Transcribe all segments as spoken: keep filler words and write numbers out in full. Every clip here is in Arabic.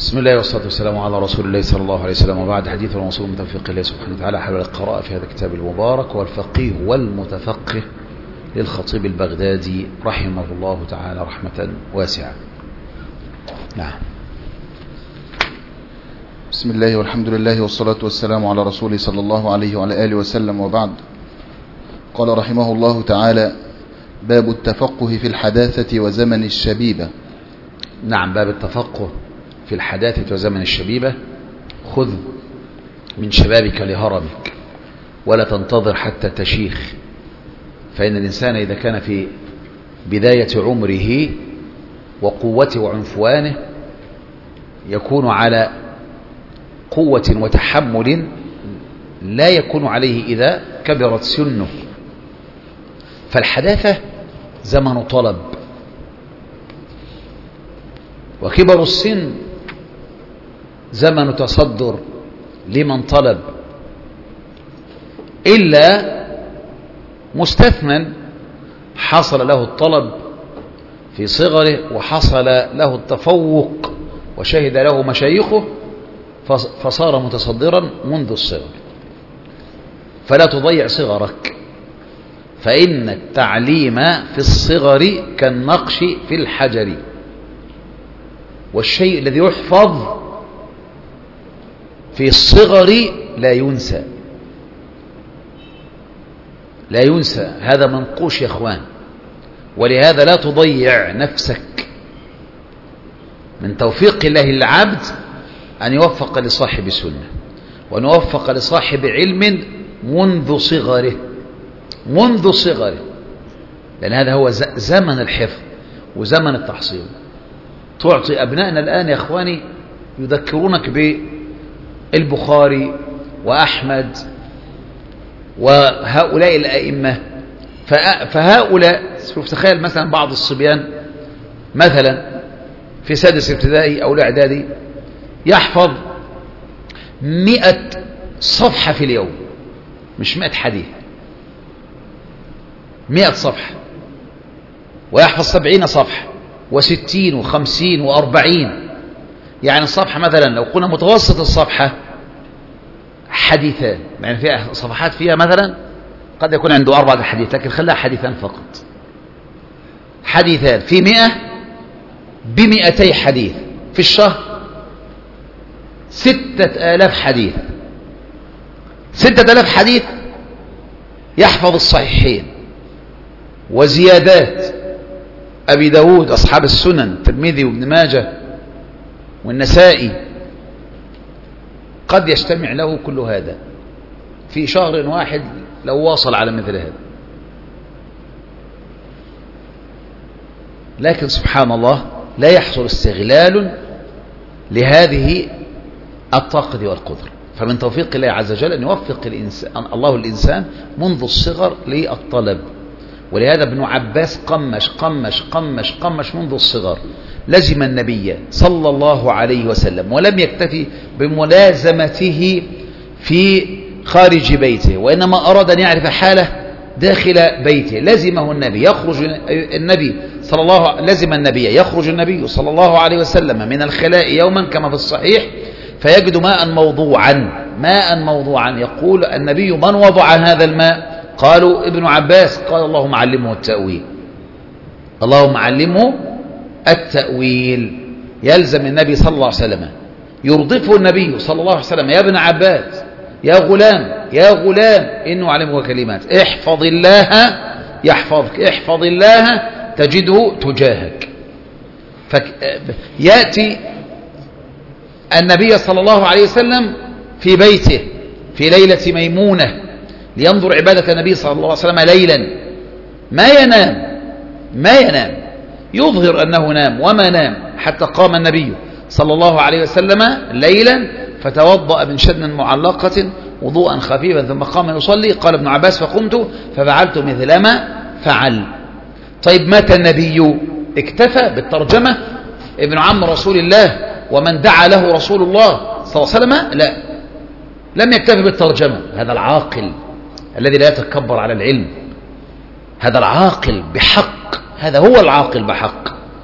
بسم الله والصلاة والسلام على رسول الله صلى الله عليه وسلم، وبعد. حديث الموصول من توفيق الله سبحانه وتعالى حول القراءة في هذا الكتاب المبارك، والفقيه والمتفقه للخطيب البغدادي رحمه الله تعالى رحمة واسعة. نعم. بسم الله والحمد لله والصلاة والسلام على رسوله صلى الله عليه وعلى آله وسلم، وبعد. قال رحمه الله تعالى: باب التفقه في الحداثة وزمن الشبيبة. نعم، باب التفقه في الحداثة وزمن الشبيبة. خذ من شبابك لهرمك ولا تنتظر حتى تشيخ، فإن الإنسان إذا كان في بداية عمره وقوته وعنفوانه يكون على قوة وتحمل لا يكون عليه إذا كبرت سنه. فالحداثة زمن طلب، وكبر السن زمن تصدر لمن طلب، إلا مستثنى حصل له الطلب في صغره وحصل له التفوق وشهد له مشايخه فصار متصدرا منذ الصغر. فلا تضيع صغرك، فإن التعليم في الصغر كالنقش في الحجر، والشيء الذي يحفظ في الصغر لا ينسى، لا ينسى. هذا منقوش يا اخوان، ولهذا لا تضيع نفسك. من توفيق الله للعبد أن يوفق لصاحب سنة، وأن يوفق لصاحب علم منذ صغره، منذ صغره، لأن هذا هو زمن الحفظ وزمن التحصيل. تعطي أبنائنا الآن يا أخواني يذكرونك بالبخاري وأحمد وهؤلاء الأئمة، فهؤلاء شوف، تخيل مثلا بعض الصبيان مثلا في سادس ابتدائي أو الإعدادي يحفظ مئة صفحة في اليوم، مش مئة حديث، مئة صفحة، ويحفظ سبعين صفحة وستين وخمسين وأربعين. يعني الصفحة مثلا لو قلنا متوسط الصفحة حديثان، يعني فيها صفحات فيها مثلا قد يكون عنده أربعة حديث، لكن خلاها حديثان فقط. حديثان في مئة بمئتي حديث في الشهر، ستة آلاف حديث. ستة آلاف حديث يحفظ الصحيحين وزيادات أبي داود، أصحاب السنن، الترمذي وابن ماجه والنسائي، قد يجتمع له كل هذا في شهر واحد لو واصل على مثل هذا. لكن سبحان الله لا يحصل استغلال لهذه الطاقة والقدرة. فمن توفيق الله عز وجل أن يوفق الإنسان الله الإنسان منذ الصغر للطلب. ولهذا ابن عباس قمش قمش قمش قمش منذ الصغر، لزم النبي صلى الله عليه وسلم، ولم يكتفي بملازمته في خارج بيته، وإنما أراد أن يعرف حاله داخل بيته. لزمه النبي يخرج النبي صلى الله لزم النبي يخرج النبي صلى الله عليه وسلم من الخلاء يوما كما في الصحيح فيجد ماء موضوعا، ماء موضوعا. يقول النبي: من وضع هذا الماء؟ قالوا ابن عباس. قال: اللهم علمه التأويل، اللهم علمه التأويل. يلزم النبي صلى الله عليه وسلم، يرضفه النبي صلى الله عليه وسلم: يا ابن عباس، يا غلام، يا غلام، إنه علمه كلمات، احفظ الله يحفظك، احفظ الله تجده تجاهك. يأتي النبي صلى الله عليه وسلم في بيته في ليلة ميمونة لينظر عبادة النبي صلى الله عليه وسلم ليلا، ما ينام ما ينام يظهر أنه نام وما نام، حتى قام النبي صلى الله عليه وسلم ليلا فتوضأ من شدن معلقة وضوءا خفيفا ثم قام يصلي. قال ابن عباس: فقمت ففعلت مثل ما فعل. طيب مات النبي، اكتفى بالترجمة ابن عم رسول الله ومن دعا له رسول الله صلى الله عليه وسلم؟ لا، لم يكتفي بالترجمة. هذا العاقل الذي لا يتكبر على العلم، هذا العاقل بحق، هذا هو العاقل بحق.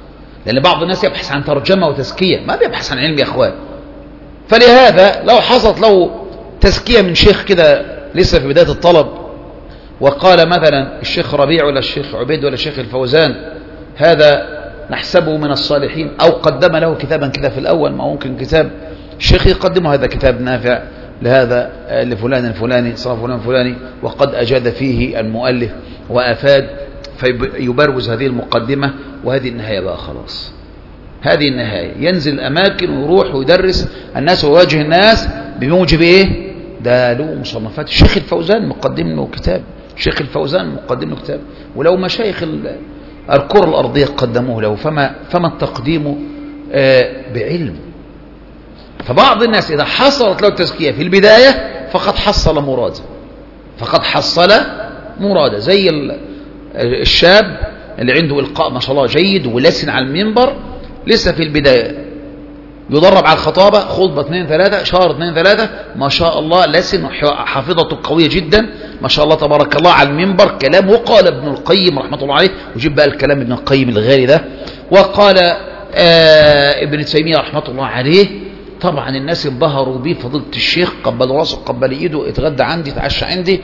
لأن بعض الناس يبحث عن ترجمة وتزكية، ما بيبحث عن علم يا أخوان. فلهذا لو حصلت له تزكية من شيخ كده لسه في بداية الطلب، وقال مثلا الشيخ ربيع ولا الشيخ عبيد ولا الشيخ الفوزان هذا نحسبه من الصالحين، أو قدم له كتابا كده في الأول، ما ممكن كتاب الشيخ يقدمه هذا كتاب نافع لهذا لفلان الفلاني صار فلان فلاني وقد أجاد فيه المؤلف وأفاد، فيبروز هذه المقدمة وهذه النهاية بقى خلاص. هذه النهاية ينزل الأماكن ويروح ويدرس الناس ويواجه الناس بموجب إيه؟ ده له مصنفات. الشيخ الفوزان مقدم له كتاب، الشيخ الفوزان مقدم له كتاب، ولو مشايخ الكرة الأرضية قدموه له، فما, فما التقديم آه بعلم. فبعض الناس إذا حصلت له التزكية في البداية فقد حصل مراده، فقد حصل مراده، زي الشاب اللي عنده إلقاء ما شاء الله جيد ولسن على المنبر لسه في البداية، يدرب على الخطابة خطبة اثنين ثلاثة شهر اثنين ثلاثة ما شاء الله لسن حافظته قوية جدا ما شاء الله تبارك الله على المنبر كلام. وقال ابن القيم رحمة الله عليه، وجيب بقى الكلام ابن القيم الغالي ده، وقال آه ابن تيمية رحمة الله عليه. طبعا الناس انبهروا بيه، فضيلة الشيخ قبل راسه قبل ايده، اتغدى عندي اتعشى عندي،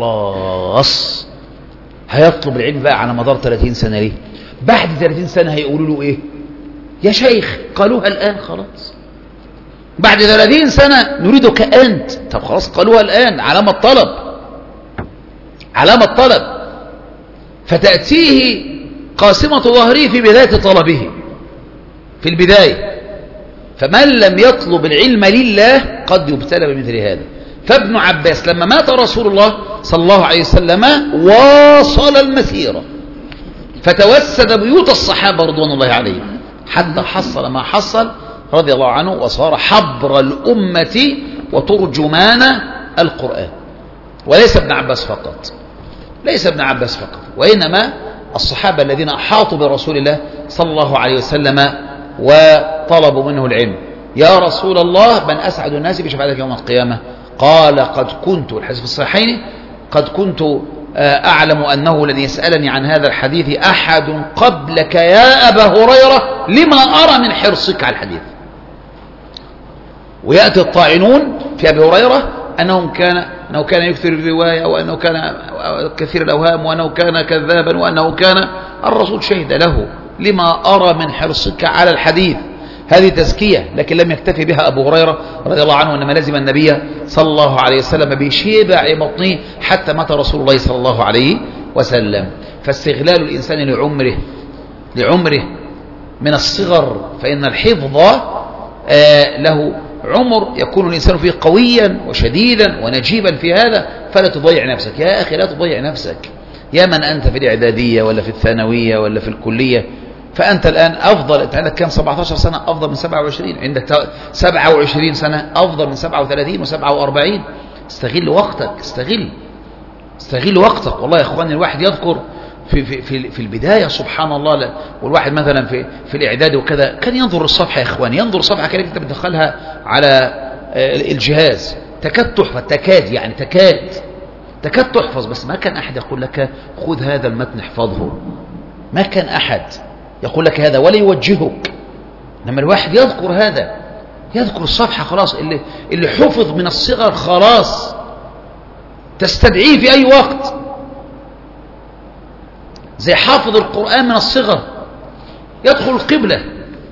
خلاص هيطلب العلم بقى على مدار ثلاثين سنة. ليه؟ بعد ثلاثين سنة هيقولوا له ايه؟ يا شيخ قالوها الآن خلاص. بعد ثلاثين سنة نريدك أنت، طب خلاص قالوها الآن، علامة طلب، علامة طلب. فتأتيه قاسمة ظهره في بداية طلبه في البداية. فمن لم يطلب العلم لله قد يبتلى بمثل هذا. فابن عباس لما مات رسول الله صلى الله عليه وسلم واصل المسيرة، فتوسد بيوت الصحابة رضوان الله عليهم حتى حصل ما حصل رضي الله عنه، وصار حبر الأمة وترجمان القرآن. وليس ابن عباس فقط، ليس ابن عباس فقط، وإنما الصحابة الذين أحاطوا برسول الله صلى الله عليه وسلم وطلبوا منه العلم. يا رسول الله من أسعد الناس بشفاعتك يوم القيامة؟ قال قد كنت، الحديث في الصحيحين، قد كنت أعلم أنه لن يسألني عن هذا الحديث أحد قبلك يا أبا هريرة لما أرى من حرصك على الحديث. ويأتي الطاعنون في أبي هريرة أنه كان أنه كان يكثر الرواية، وأنه كان كثير الأوهام، وأنه كان كذابا، وأنه كان الرسول شهد له لما أرى من حرصك على الحديث. هذه تزكية، لكن لم يكتفي بها أبو هريرة رضي الله عنه، إنما لزم النبي صلى الله عليه وسلم بشبع بطنه حتى مات رسول الله صلى الله عليه وسلم. فاستغلال الإنسان لعمره لعمره من الصغر، فإن الحفظ آه له عمر يكون الإنسان فيه قويا وشديدا ونجيبا في هذا، فلا تضيع نفسك يا أخي، لا تضيع نفسك. يا من أنت في الإعدادية ولا في الثانوية ولا في الكلية، فأنت الآن أفضل، أنت عندك كم سبعة عشر سنة أفضل من سبعة وعشرين، عندك سبعة وعشرين سنة أفضل من سبعة وثلاثين وسبعة وأربعين. استغل وقتك، استغل استغل وقتك. والله يا إخواني الواحد يذكر في في في, في البداية سبحان الله، والواحد مثلا في في الإعداد وكذا كان ينظر الصفحة يا إخواني، ينظر الصفحة كانت أنت بتدخلها على الجهاز تكاد تحفظ، تكاد يعني تكاد تكاد تحفظ، بس ما كان أحد يقول لك خذ هذا المتن احفظه، ما كان أحد يقول لك هذا ولا يوجهك. لما الواحد يذكر هذا، يذكر الصفحة خلاص، اللي, اللي حفظ من الصغر خلاص تستدعيه في أي وقت، زي حافظ القرآن من الصغر يدخل القبلة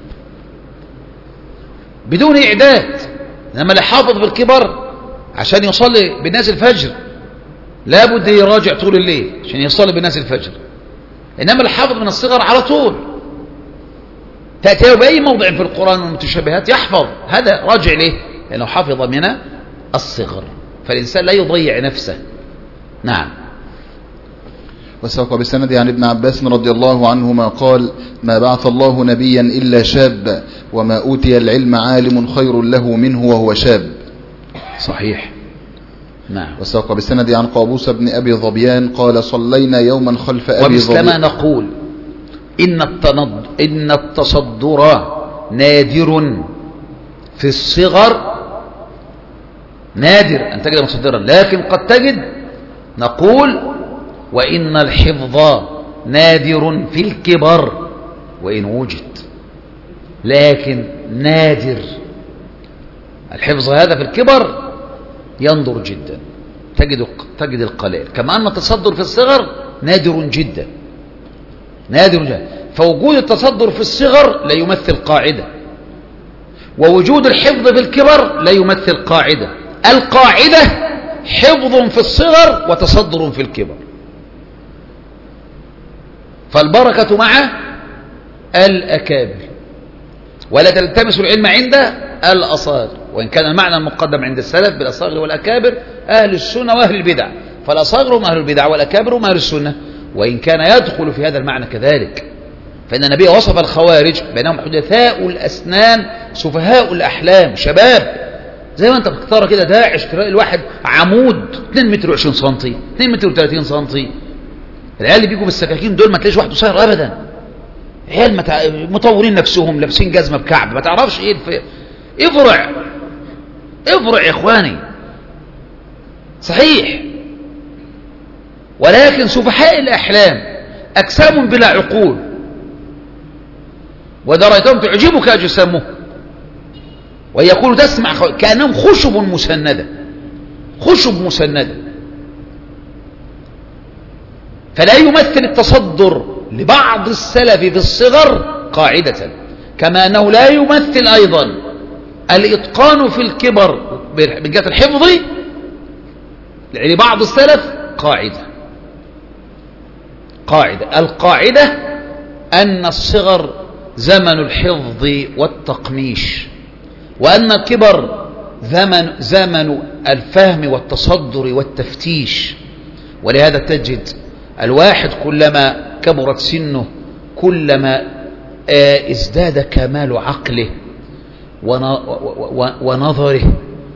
بدون إعداد. لما اللي حافظ بالكبر عشان يصلي بالناس الفجر لابد يراجع طول الليل عشان يصلي بالناس الفجر، إنما اللي حافظ من الصغر على طول تأتيه بأي موضع في القرآن والمتشابهات يحفظ. هذا راجع ليه؟ لأنه حفظ من الصغر. فالإنسان لا يضيع نفسه. نعم. وساق بسند عن ابن عباس رضي الله عنهما قال: ما بعث الله نبيا إلا شاب، وما أوتي العلم عالم خير له منه وهو شاب. صحيح. نعم. وساق بسند عن قابوس بن أبي ظبيان قال: صلينا يوما خلف أبي ظبيان. ومثلما نقول إن التنض إن التصدر نادر في الصغر، نادر أن تجد متصدرا، لكن قد تجد. نقول وإن الحفظ نادر في الكبر وإن وجد. لكن نادر. الحفظ هذا في الكبر ينظر جدا، تجد تجد القليل، كما أن التصدر في الصغر نادر جدا نادر جدا. فوجود التصدر في الصغر لا يمثل قاعدة، ووجود الحفظ في الكبر لا يمثل قاعدة. القاعدة حفظ في الصغر وتصدر في الكبر. فالبركة مع الأكابر، ولا تلتمس العلم عند الأصاغر، وإن كان المعنى المقدم عند السلف بالأصاغر والأكابر أهل السنة وأهل البدع، فالأصاغر هم أهل البدع والأكابر هم أهل السنة، وإن كان يدخل في هذا المعنى كذلك. فإن النبي وصف الخوارج بأنهم حدثاء الأسنان سفهاء الأحلام، شباب زي ما أنت بتختار كده داعش، تلاقي الواحد عمود اثنين متر وعشرين سنتي، اثنين متر وثلاثين سنتي. العيال اللي بيجوا بالسكاكين دول ما تلاقيش واحد قصير أبدا، عيال متع... مطورين نفسهم، لابسين جزمة بكعب، ما تعرفش إيه الف... افرع افرع يا إخواني، صحيح، ولكن سفهاء الأحلام، أجسام بلا عقول، ودرجتهم تعجبك أجسامه، ويقول تسمع كأنهم خشب مسندة، خشب مسندة. فلا يمثل التصدر لبعض السلف في الصغر قاعدة، كما أنه لا يمثل أيضا الإتقان في الكبر من جهة الحفظ لبعض السلف قاعدة. قاعدة القاعدة أن الصغر زمن الحفظ والتقميش، وأن الكبر زمن زمن الفهم والتصدر والتفتيش. ولهذا تجد الواحد كلما كبرت سنه كلما ازداد كمال عقله ونظره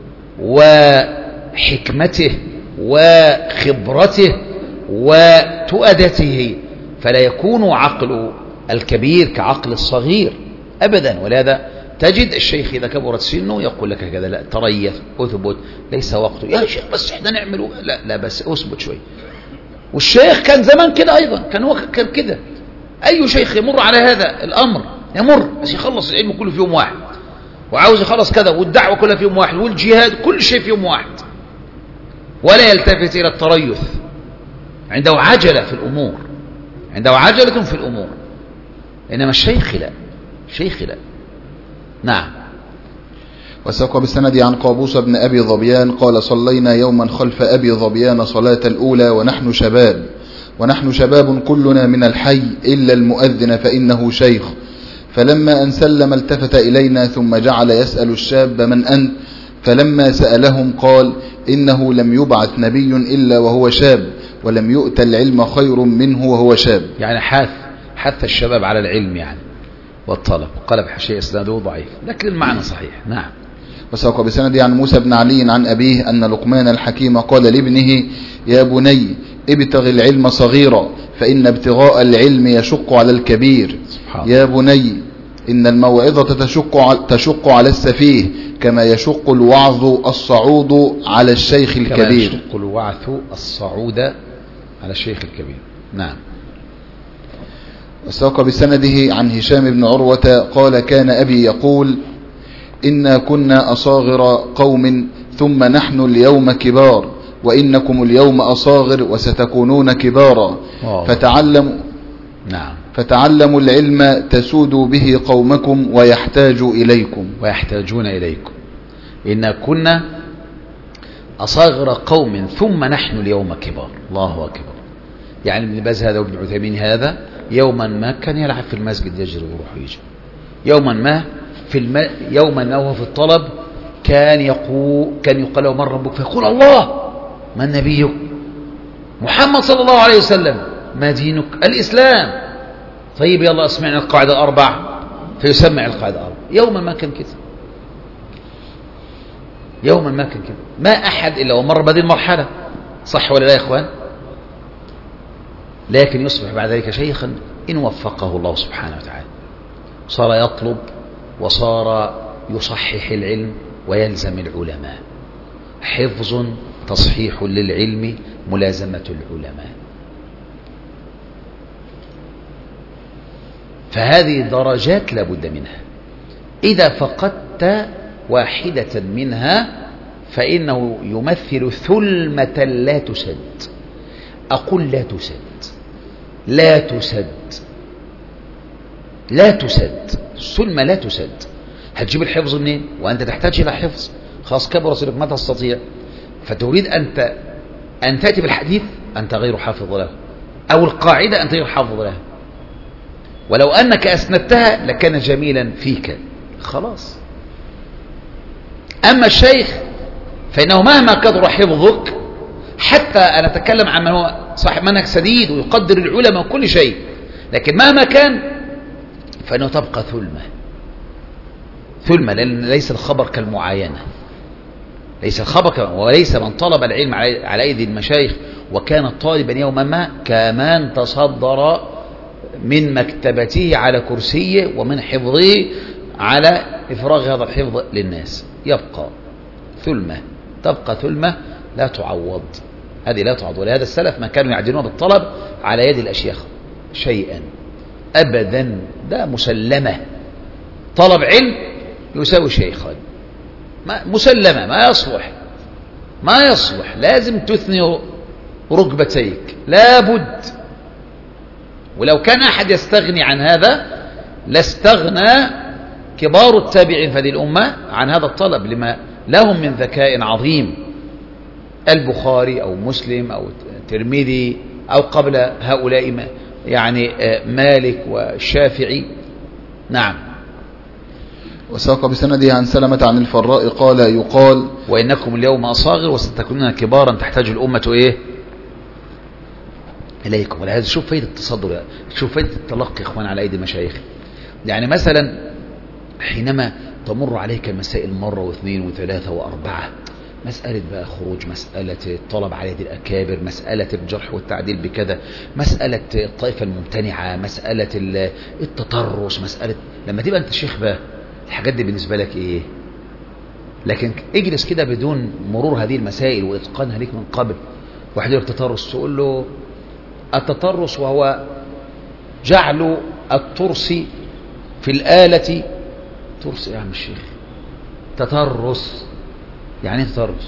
وحكمته وخبرته وتؤدته، فلا يكون عقل الكبير كعقل الصغير أبدا. ولهذا تجد الشيخ إذا كبرت سنه يقول لك كذا، لا تريث أثبت، ليس وقته يا شيخ بس احنا نعمل، لا لا بس أثبت شوي. والشيخ كان زمان كده أيضا، كان هو كان كده. أي شيخ يمر على هذا الأمر يمر بس يخلص العلم كله في يوم واحد، وعاوز يخلص كذا، والدعوة كلها في يوم واحد، والجهاد كل شيء في يوم واحد، ولا يلتفت إلى التريث. عنده عجلة في الأمور، عنده عجلة في الأمور. إنما الشيخ لا، الشيخ لا. نعم. وساق بالسند عن قابوس بن أبي ظبيان قال: صلينا يوما خلف أبي ظبيان صلاة الأولى ونحن شباب، ونحن شباب كلنا من الحي إلا المؤذن فإنه شيخ، فلما أن سلم التفت إلينا ثم جعل يسأل الشاب: من أنت؟ فلما سألهم قال: إنه لم يبعث نبي إلا وهو شاب، ولم يؤت العلم خير منه وهو شاب. يعني حث حث الشباب على العلم يعني والطلب. قال بحشية إسناده ضعيف لكن المعنى صحيح. نعم. وساق بسند عن موسى بن علي عن أبيه أن لقمان الحكيم قال لابنه: يا بني ابتغ العلم صغيرا فإن ابتغاء العلم يشق على الكبير. يا بني إن الموعظة تشق تشق على السفيه كما يشق الوعظ الصعود على الشيخ الكبير. كما يشق الوعظ الصعود على الشيخ الكبير. نعم. وساق بسنده عن هشام بن عروة قال: كان أبي يقول: إنا كنا أصاغر قوم ثم نحن اليوم كبار، وإنكم اليوم أصاغر وستكونون كبارا، فتعلموا نعم فتعلموا العلم تسودوا به قومكم ويحتاجوا إليكم ويحتاجون إليكم. إنا كنا أصاغر قوم ثم نحن اليوم كبار. الله أكبر. يعني ابن باز هذا وابن عثيمين هذا يوما ما كان يلعب في المسجد، يجري ويروح ويجي. يوما ما في الم... يوما ما وهو في الطلب كان يقول كان يقال له: من ربك؟ فيقول: الله. من نبيك؟ محمد صلى الله عليه وسلم. ما دينك؟ الإسلام. طيب يلا اسمعنا القاعدة الأربع، فيسمع القاعدة الأربع. يوما ما كان كده، يوما ما كان كده. ما أحد إلا ومر بهذه المرحلة، صح ولا لا يا إخوان؟ لكن يصبح بعد ذلك شيخا إن وفقه الله سبحانه وتعالى، صار يطلب وصار يصحح العلم ويلزم العلماء. حفظ تصحيح للعلم ملازمة العلماء. فهذه درجات لا بد منها. إذا فقدت واحدة منها فإنه يمثل ثلمة لا تسد. أقول لا تسد، لا تسد، لا تسد، الثلمة لا تسد. هتجيب الحفظ منين وأنت تحتاج إلى حفظ؟ خلاص كبر سنك ما تستطيع، فتريد أنت أن تأتي بالحديث أنت غير حافظ له، أو القاعدة أنت غير حافظ لها، ولو أنك أسندتها لكان جميلا فيك خلاص. أما الشيخ فإنه مهما كثر حفظك، حتى أنا أتكلم عن من هو صاحب منهج سديد ويقدر العلماء وكل شيء، لكن مهما كان فإنه تبقى ثلمة، ثلمة، لأن ليس الخبر كالمعاينة، ليس الخبر، وليس من طلب العلم على أيدي المشايخ وكان طالبا يوما ما كمان تصدر من مكتبته على كرسيه ومن حفظه على إفراغ هذا الحفظ للناس. يبقى ثلمة، تبقى ثلمة لا تعوض، هذه لا تعوض. ولهذا السلف ما كانوا يعدلون بالطلب على يد الأشياخ شيئا أبدا، ده مسلمة. طلب علم يساوي شيخا، ما مسلمة، ما يصلح، ما يصلح، لازم تثني ركبتيك لابد. ولو كان أحد يستغني عن هذا لاستغنى كبار التابعين في هذه الأمة عن هذا الطلب، لما لهم من ذكاء عظيم. البخاري أو مسلم أو الترمذي أو قبل هؤلاء يعني مالك والشافعي. نعم. وساق بسنده عن سلمة عن الفراء قال يقال وإنكم اليوم أصاغر وستكونون كبارا تحتاج الأمة إيه إليكم. ولهذا شوف فايدة التصدر، شوف فايدة التلقي إخوان على أيدي المشايخ. يعني مثلا حينما تمر عليك المسائل مرة واثنين وثلاثة وأربعة، مسألة بقى خروج، مسألة الطلب على يد الأكابر، مسألة الجرح والتعديل بكذا، مسألة الطائفة الممتنعة، مسألة التطرس، مسألة لما تبقى أنت شيخ بقى الحاجات دي بالنسبة لك إيه؟ لكن اجلس كده بدون مرور هذه المسائل وإتقانها ليك من قبل. واحد يقول التطرس، تقول له التطرس وهو جعل الترس في الآلة. ترس يا عم الشيخ؟ تطرس يعني ايه تطرس؟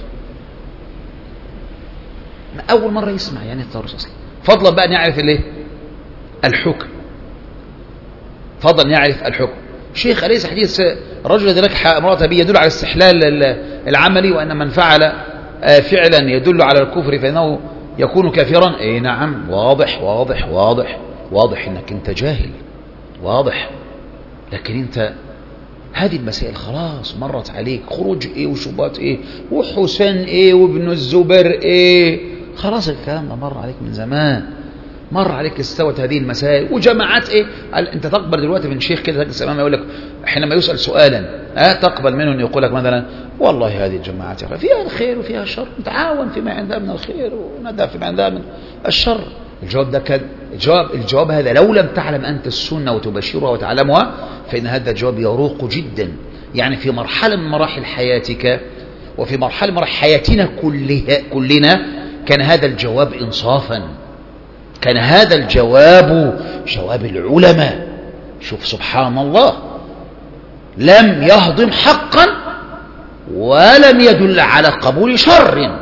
أول مرة يسمع يعني ايه تطرس أصلا، فضلا بقى أن يعرف الايه الحكم، فضلا أن يعرف الحكم. شيخ أليس حديث رجل الذي نكح امرأته به يدل على استحلال العملي، وأن من فعل فعلا يدل على الكفر فإنه يكون كافرا؟ اي نعم، واضح واضح واضح واضح انك انت جاهل، واضح. لكن انت هذه المسائل خلاص مرت عليك، خروج ايه وشبهات ايه وحسين ايه وابن الزبير ايه، خلاص الكلام ده مر عليك من زمان، مر عليك استوت هذه المسائل. وجماعات ايه، انت تقبل دلوقتي من شيخ كده تجلس امامه يقول لك حينما يسأل سؤالا اه تقبل منه ان يقول لك مثلا والله هذه الجماعات فيها الخير وفيها الشر، نتعاون فيما عندها من الخير وندع فيما عندها من الشر. الجواب ده كان الجواب الجواب هذا لو لم تعلم أنت السنة وتبشرها وتعلمها فإن هذا الجواب يروق جدا. يعني في مرحلة من مراحل حياتك وفي مرحلة من مراحل حياتنا كلها كلنا كان هذا الجواب إنصافا، كان هذا الجواب جواب العلماء. شوف سبحان الله، لم يهضم حقا ولم يدل على قبول شر،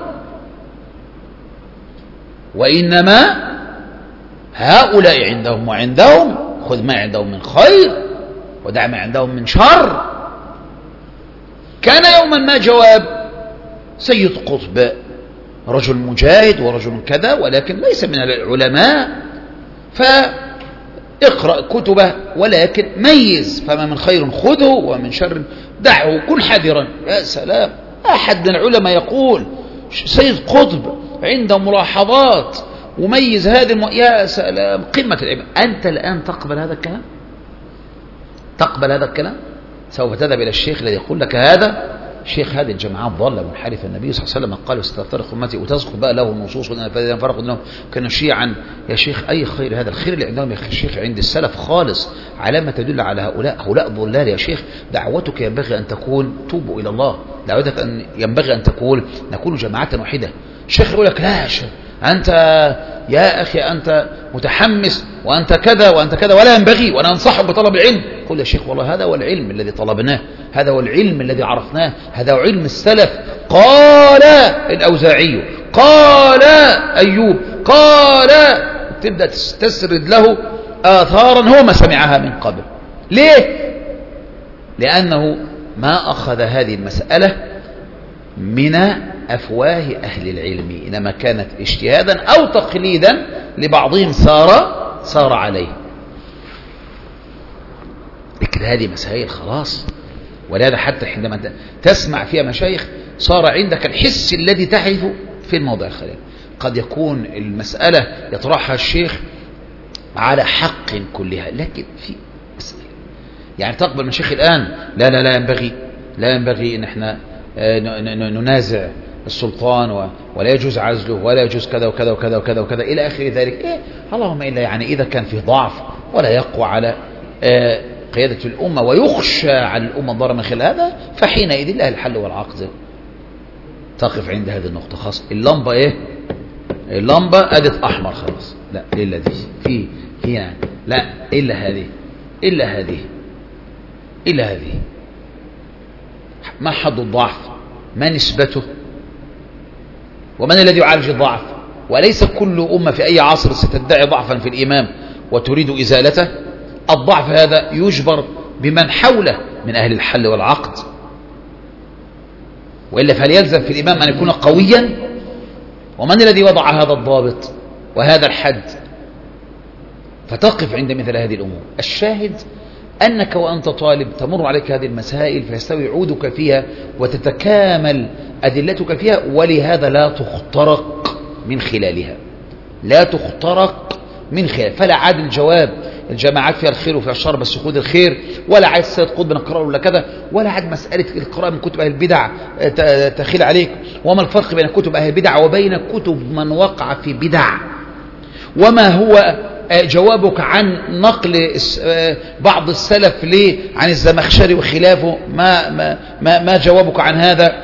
وإنما هؤلاء عندهم وعندهم، خذ ما عندهم من خير ودع ما عندهم من شر. كان يوما ما جواب سيد قطب رجل مجاهد ورجل كذا ولكن ليس من العلماء، فاقرأ كتبه ولكن ميز، فما من خير خذه ومن شر دعه، كن حذرا. يا سلام، أحد من العلماء يقول سيد قطب عنده ملاحظات وميز هذه الم... يا سلام، قمة العلم. أنت الآن تقبل هذا الكلام؟ تقبل هذا الكلام؟ سوف تذهب إلى الشيخ الذي يقول لك هذا شيخ هذه الجماعات ضالة منحرفة. النبي صلى الله عليه وسلم قال وستفترق أمتي، وتذكر بقى له النصوص فإذا فرقوا لهم كانوا شيعا. يا شيخ أي خير هذا؟ الخير اللي عندهم يا شيخ عند السلف خالص، علامة تدل على هؤلاء. هؤلاء ضلال يا شيخ. دعوتك ينبغي أن تكون توبوا إلى الله، دعوتك أن ينبغي أن تقول نكون جماعة واحدة. الشيخ يقول لك لا يا شيخ أنت يا أخي أنت متحمس وأنت كذا وأنت كذا ولا ينبغي، وأنا أنصحك بطلب العلم. قل يا شيخ والله هذا هو العلم الذي طلبناه، هذا هو العلم الذي عرفناه، هذا هو علم السلف. قال الأوزاعي، قال أيوب، قال، تبدأ تسرد له آثارا هو ما سمعها من قبل. ليه؟ لأنه ما أخذ هذه المسألة من أفواه أهل العلم، إنما كانت اجتهادا أو تقليدا لبعضهم سار سار عليه. لكن هذه مسائل خلاص، ولهذا حتى حينما تسمع فيها مشايخ صار عندك الحس الذي تعرفه في الموضع الخلال. قد يكون المسألة يطرحها الشيخ على حق كلها، لكن في مسألة يعني تقبل من الشيخ الآن لا لا لا ينبغي لا ينبغي ان احنا ننازع السلطان ولا يجوز عزله ولا يجوز كذا وكذا وكذا وكذا وكذا إلى آخر ذلك. إيه اللهم إلا يعني إذا كان فيه ضعف ولا يقوى على قيادة الأمة ويخشى على الأمة ضرر من خلال هذا، فحينئذ له الحل والعقد. تقف عند هذه النقطة خاص. اللمبة إيه؟ اللمبة أدت أحمر خلاص، لا إلا دي في هنا، لا إلا هذه إلا هذه إلا هذه. ما حد الضعف؟ ما نسبته؟ ومن الذي يعالج الضعف؟ وليس كل أمة في أي عصر ستدعي ضعفا في الإمام وتريد إزالته. الضعف هذا يجبر بمن حوله من أهل الحل والعقد، وإلا فليلزم في الإمام أن يكون قويا. ومن الذي وضع هذا الضابط وهذا الحد؟ فتقف عند مثل هذه الأمور. الشاهد أنك وأنت طالب تمر عليك هذه المسائل فيستوي عودك فيها وتتكامل أدلتك فيها، ولهذا لا تخترق من خلالها، لا تخترق من خلال. فلا عاد الجواب الجماعات فيها الخير وفيها الشر بس خذ الخير، ولا عاد سيد قطب نقرأ ولا كذا، ولا عاد مسألة القراءة من كتب أهل البدع تخيل عليك. وما الفرق بين كتب أهل البدع وبين كتب من وقع في بدع؟ وما هو جوابك عن نقل بعض السلف ليه عن الزمخشري وخلافه؟ ما, ما, ما, ما جوابك عن هذا؟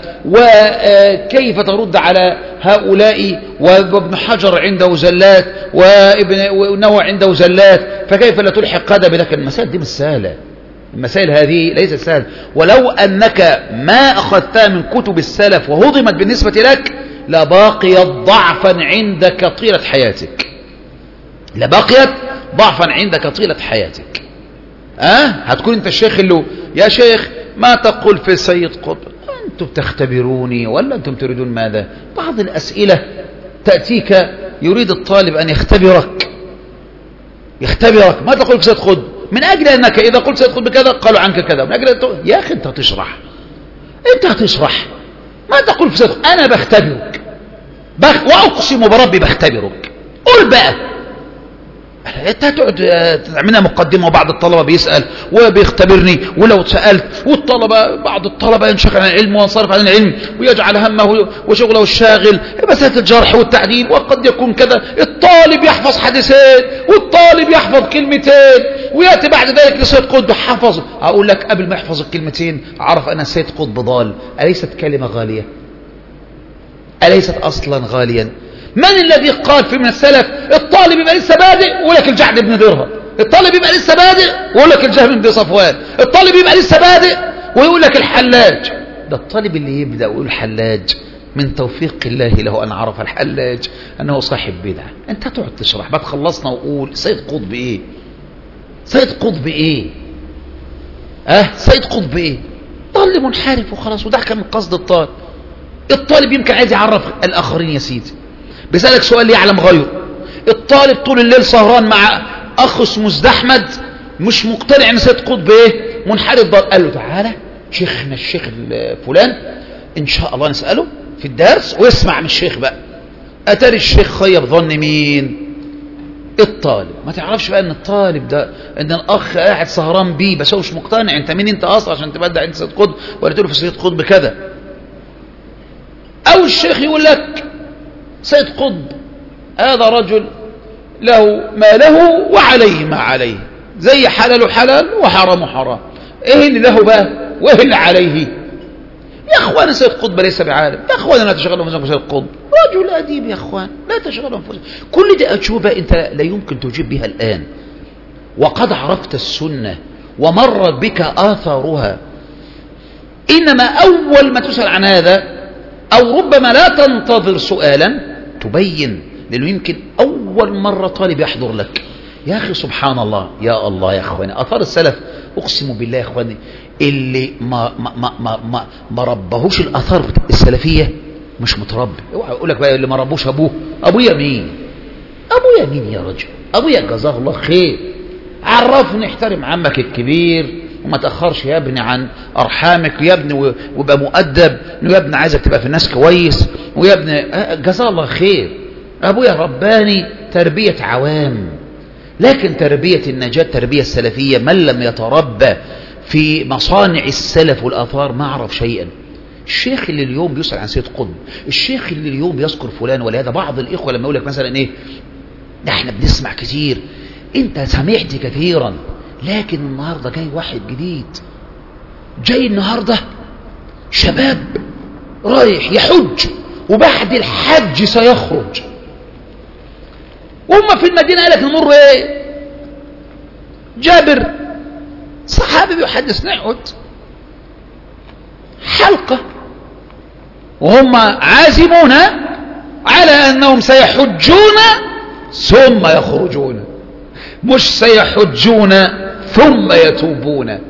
وكيف ترد على هؤلاء؟ وابن حجر عنده زلات وابن نوى عنده زلات، فكيف لا تلحق هذا بذاك؟ المسائل دي مش سهلة، المسائل هذه ليست سهلة. ولو أنك ما أخذتها من كتب السلف وهضمت بالنسبة لك لباقيت ضعفا عندك طيلة حياتك، لبقيت ضعفا عندك طيلة حياتك. أه؟ هتكون انت الشيخ اللي يا شيخ ما تقول في سيد قطب؟ انتم بتختبروني ولا انتم تريدون ماذا؟ بعض الأسئلة تأتيك يريد الطالب أن يختبرك يختبرك ما تقول في سيد قطب من أجل أنك إذا قلت سيد قطب كذا قالوا عنك كذا، من أجل أن يا أخي أنت هتشرح أنت هتشرح ما تقول في سيد قطب. أنا بختبرك بخ... وأقسم بربي بختبرك. قول بقى انت هتقعد تعملها مقدمه وبعض الطلبه بيسال وبيختبرني، ولو سالت والطلبه بعض الطلبه ينشغل عن العلم وينصرف عن العلم ويجعل همه وشغله الشاغل مساله الجرح والتعديل، وقد يكون كذا. الطالب يحفظ حديثين والطالب يحفظ كلمتين وياتي بعد ذلك لسيد قطب حفظ. اقول لك قبل ما يحفظ الكلمتين عرف ان سيد قطب ضال. اليست كلمه غاليه؟ اليست اصلا غاليا؟ من الذي قال في من السلف الطالب يبقى لسه بادئ ويقول لك الجعد بن درهم، الطالب يبقى لسه بادئ ويقول لك الجهم بن صفوان، الطالب يبقى لسه بادئ ويقول لك الحلاج؟ ده الطالب اللي يبدأ ويقول الحلاج من توفيق الله له أن عرف الحلاج أنه صاحب بدعة. أنت تقعد تشرح بعد خلصنا وقول سيد قطب إيه؟ سيد قطب إيه؟ أه سيد قطب إيه؟ طالب منحرف وخلاص، وده كان من قصد الطالب. الطالب يمكن عايز يعرف الآخرين يا سيدي، بيسألك سؤال يعلم غيره. الطالب طول الليل سهران مع أخ اسمه مزدحمد مش مقتنع ان سيد قطب ايه؟ منحرف ضال. قال له تعالى شيخنا الشيخ فلان ان شاء الله نسأله في الدرس ويسمع من الشيخ بقى. اتاري الشيخ خيب ظن مين؟ الطالب. ما تعرفش بقى ان الطالب ده ان الاخ قاعد سهران بيه بس هو مش مقتنع. انت مين انت اصلا عشان تبدع انت سيد قطب ولا تقول في سيد قطب كذا؟ او الشيخ يقول لك سيد قطب هذا رجل له ما له وعليه ما عليه، زي حلال حلال وحرام حرام. ايه اللي له بقى وايه اللي عليه؟ يا أخوان سيد قطب ليس بعالم، يا أخوان لا تشغلوا أنفسكم سيد قطب رجل أديب، يا أخوان لا تشغلوا أنفسكم. كل دي أجوبة أنت لا يمكن تجيب بها الآن، وقد عرفت السنة ومر بك آثارها. إنما أول ما تسأل عن هذا أو ربما لا تنتظر سؤالا تبين، لأنه يمكن أول مرة طالب يحضر لك. يا أخي سبحان الله، يا الله يا أخواني، أثار السلف أقسم بالله يا أخواني اللي ما ما ما ما ما, ما ربهوش الأثار السلفية مش متربي. أقول لك بقى اللي ما ربوش أبوه، أبويا مين؟ أبويا مين يا رجل؟ أبويا جزاه الله خير، عرفني احترم عمك الكبير وما تأخرش يا ابني عن أرحامك، ويا ابني ويبقى مؤدب، ويا ابني عايزك تبقى في الناس كويس، ويا ابني جزاه الله خير. أبويا رباني تربية عوام، لكن تربية النجاة تربية السلفية من لم يتربى في مصانع السلف والآثار ما عرف شيئا. الشيخ اللي اليوم بيسأل عن سيد قطب، الشيخ اللي اليوم بيذكر فلان، ولهذا بعض الإخوة لما يقول لك مثلا إيه احنا بنسمع كتير، انت سمعت كثيرا، لكن النهاردة جاي واحد جديد، جاي النهاردة شباب رايح يحج وبعد الحج سيخرج، وهم في المدينة قالك نمر ايه؟ جابر صحابي بيحدث نقعد حلقة وهم عازمون على أنهم سيحجون ثم يخرجون، مش سيحجون ثم يتوبون.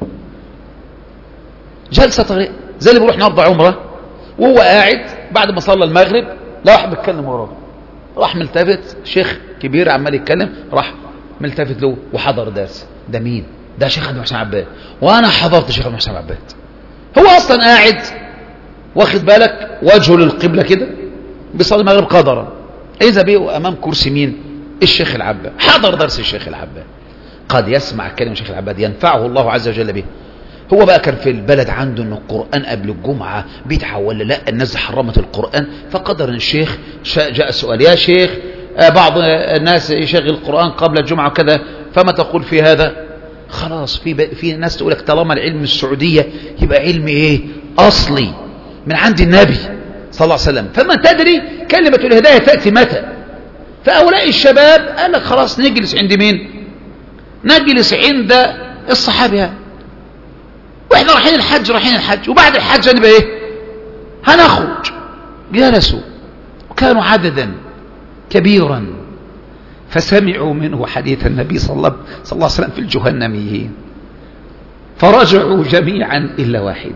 جلسة طريق زي اللي بيروح نرضى عمره وهو قاعد بعد ما صلى المغرب، لا واحد بيتكلم وراه، راح ملتفت، شيخ كبير عمال يتكلم، راح ملتفت له وحضر درس. ده مين؟ ده شيخ عبد المحسن عباد، وانا حضرت شيخ عبد المحسن عباد. هو اصلا قاعد واخد بالك وجهه للقبلة كده بيصلي المغرب قدرا، اذا بيه امام كرسي مين؟ الشيخ العباد، حضر درس الشيخ العباد. قد يسمع كلمة الشيخ العباد ينفعه الله عز وجل به. هو بقى كان في البلد عنده ان القرآن قبل الجمعة بدعة ولا لا، الناس حرمت القرآن، فقدر ان الشيخ جاء سؤال، يا شيخ بعض الناس يشغل القرآن قبل الجمعة وكذا، فما تقول في هذا؟ خلاص في في ناس تقول لك طالما العلم السعودية يبقى علم ايه؟ اصلي من عند النبي صلى الله عليه وسلم، فما تدري كلمة الهداية تأتي متى. فأولاء الشباب قال لك خلاص نجلس عند مين؟ نجلس عند الصحابة، واحنا رايحين الحج رايحين الحج وبعد الحج هنبقى ايه؟ هنخرج. جلسوا وكانوا عددا كبيرا، فسمعوا منه حديث النبي صلى الله عليه وسلم في الجهنميين، فرجعوا جميعا إلا واحد،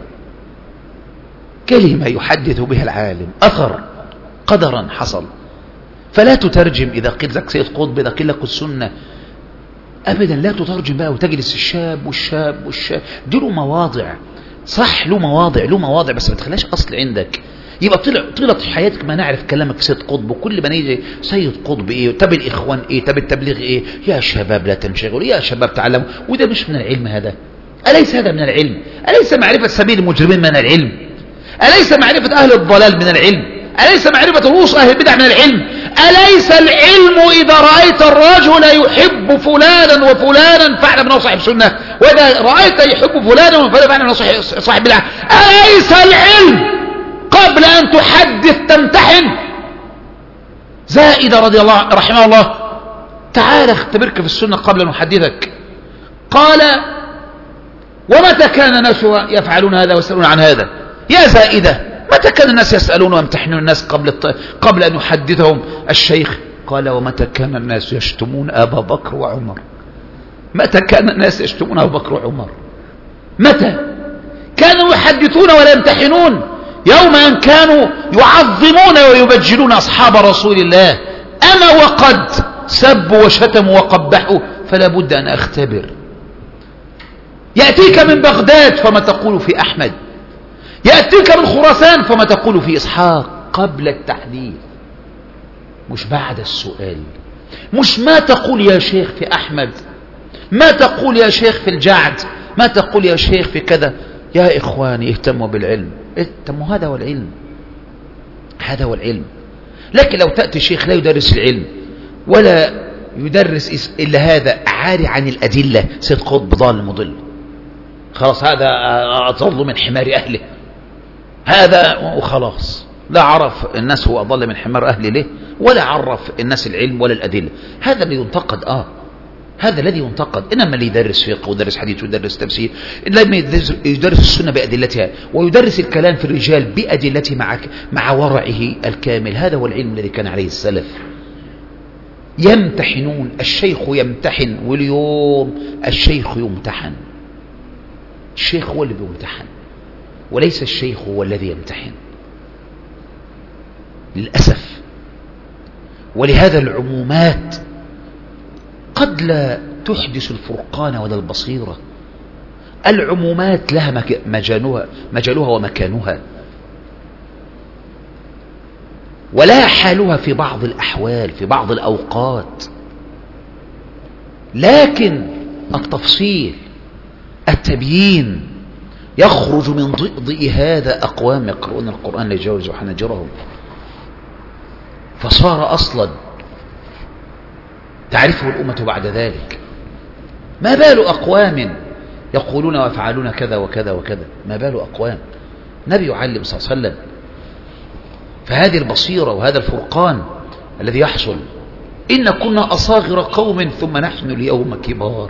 كلمة يحدث بها العالم، أثر قدرا حصل. فلا تترجم إذا قيل لك سيد قطب، إذا قيل لك السنة، أبدا لا تترجم بقى وتجلس الشاب والشاب والشاب، دي له مواضع، صح له مواضع له مواضع بس ما تخليهاش أصل عندك. يبقى طلع طلعت حياتك ما نعرف كلامك في سيد قطب، وكل ما نيجي سيد قطب ايه، طب الاخوان ايه، طب التبليغ ايه، يا شباب لا تنشغلوا، يا شباب تعلموا، وده مش من العلم. هذا أليس هذا من العلم؟ أليس معرفة سبيل المجرمين من العلم؟ أليس معرفة أهل الضلال من العلم؟ أليس معرفة رؤوس أهل البدع من العلم؟ أليس العلم إذا رأيت الرجل يحب فلانا وفلانا فاعلم أنه صاحب سنة، وإذا رأيت يحب فلانا وفلانا فاعلم أنه صاحب بدعة؟ أليس العلم قبل أن تحدث تمتحن؟ زائدة رضي الله رحمه الله، تعال اختبرك في السنة قبل أن أحدثك. قال ومتى كان الناس يفعلون هذا ويسألون عن هذا؟ يا زائدة متى كان الناس يسألون ويمتحنون الناس قبل قبل أن يحدثهم الشيخ؟ قال ومتى كان الناس يشتمون أبا بكر وعمر؟ متى كان الناس يشتمون أبا بكر وعمر؟ متى كانوا يحدثون ولا يمتحنون؟ يوم أن كانوا يعظمون ويبجلون أصحاب رسول الله. أما وقد سبوا وشتموا وقبحوا، فلا بد أن أختبر. يأتيك من بغداد فما تقول في أحمد، يأتيك من خراسان فما تقول في إسحاق، قبل التحديث مش بعد السؤال. مش ما تقول يا شيخ في أحمد، ما تقول يا شيخ في الجعد، ما تقول يا شيخ في كذا. يا إخواني اهتموا بالعلم، اهتموا، هذا هو العلم، هذا هو العلم. لكن لو تأتي شيخ لا يدرس العلم ولا يدرس إلا هذا عاري عن الأدلة، سيد قطب ضال مضل، خلاص هذا أضل من حمار أهله، هذا وخلاص، لا عرف الناس هو أضل من حمار أهل له، ولا عرف الناس العلم ولا الأدلة. هذا اللي ينتقد. آه هذا الذي ينتقد. إنما اللي يدرس فقه ويدرس حديث ويدرس تفسير، لما يدرس السنة بأدلتها ويدرس الكلام في الرجال بأدلته مع مع ورعه الكامل، هذا هو العلم الذي كان عليه السلف. يمتحنون، الشيخ يمتحن، واليوم الشيخ يمتحن. الشيخ هو اللي بيمتحن وليس الشيخ هو الذي يمتحن للأسف. ولهذا العمومات قد لا تحدث الفرقان ولا البصيرة. العمومات لها مجالها, مجالها ومكانها، ولا حالها في بعض الأحوال في بعض الأوقات، لكن التفصيل التبيين يخرج من ضئضئ هذا أقوام يقرؤون القرآن لا يجاوز حناجرهم، فصار أصلا تعرفه الأمة بعد ذلك. ما بال أقوام يقولون ويفعلون كذا وكذا وكذا، ما بال أقوام. نبي يعلم صلى الله عليه وسلم. فهذه البصيرة وهذا الفرقان الذي يحصل. إن كنا أصاغر قوم ثم نحن اليوم كبار.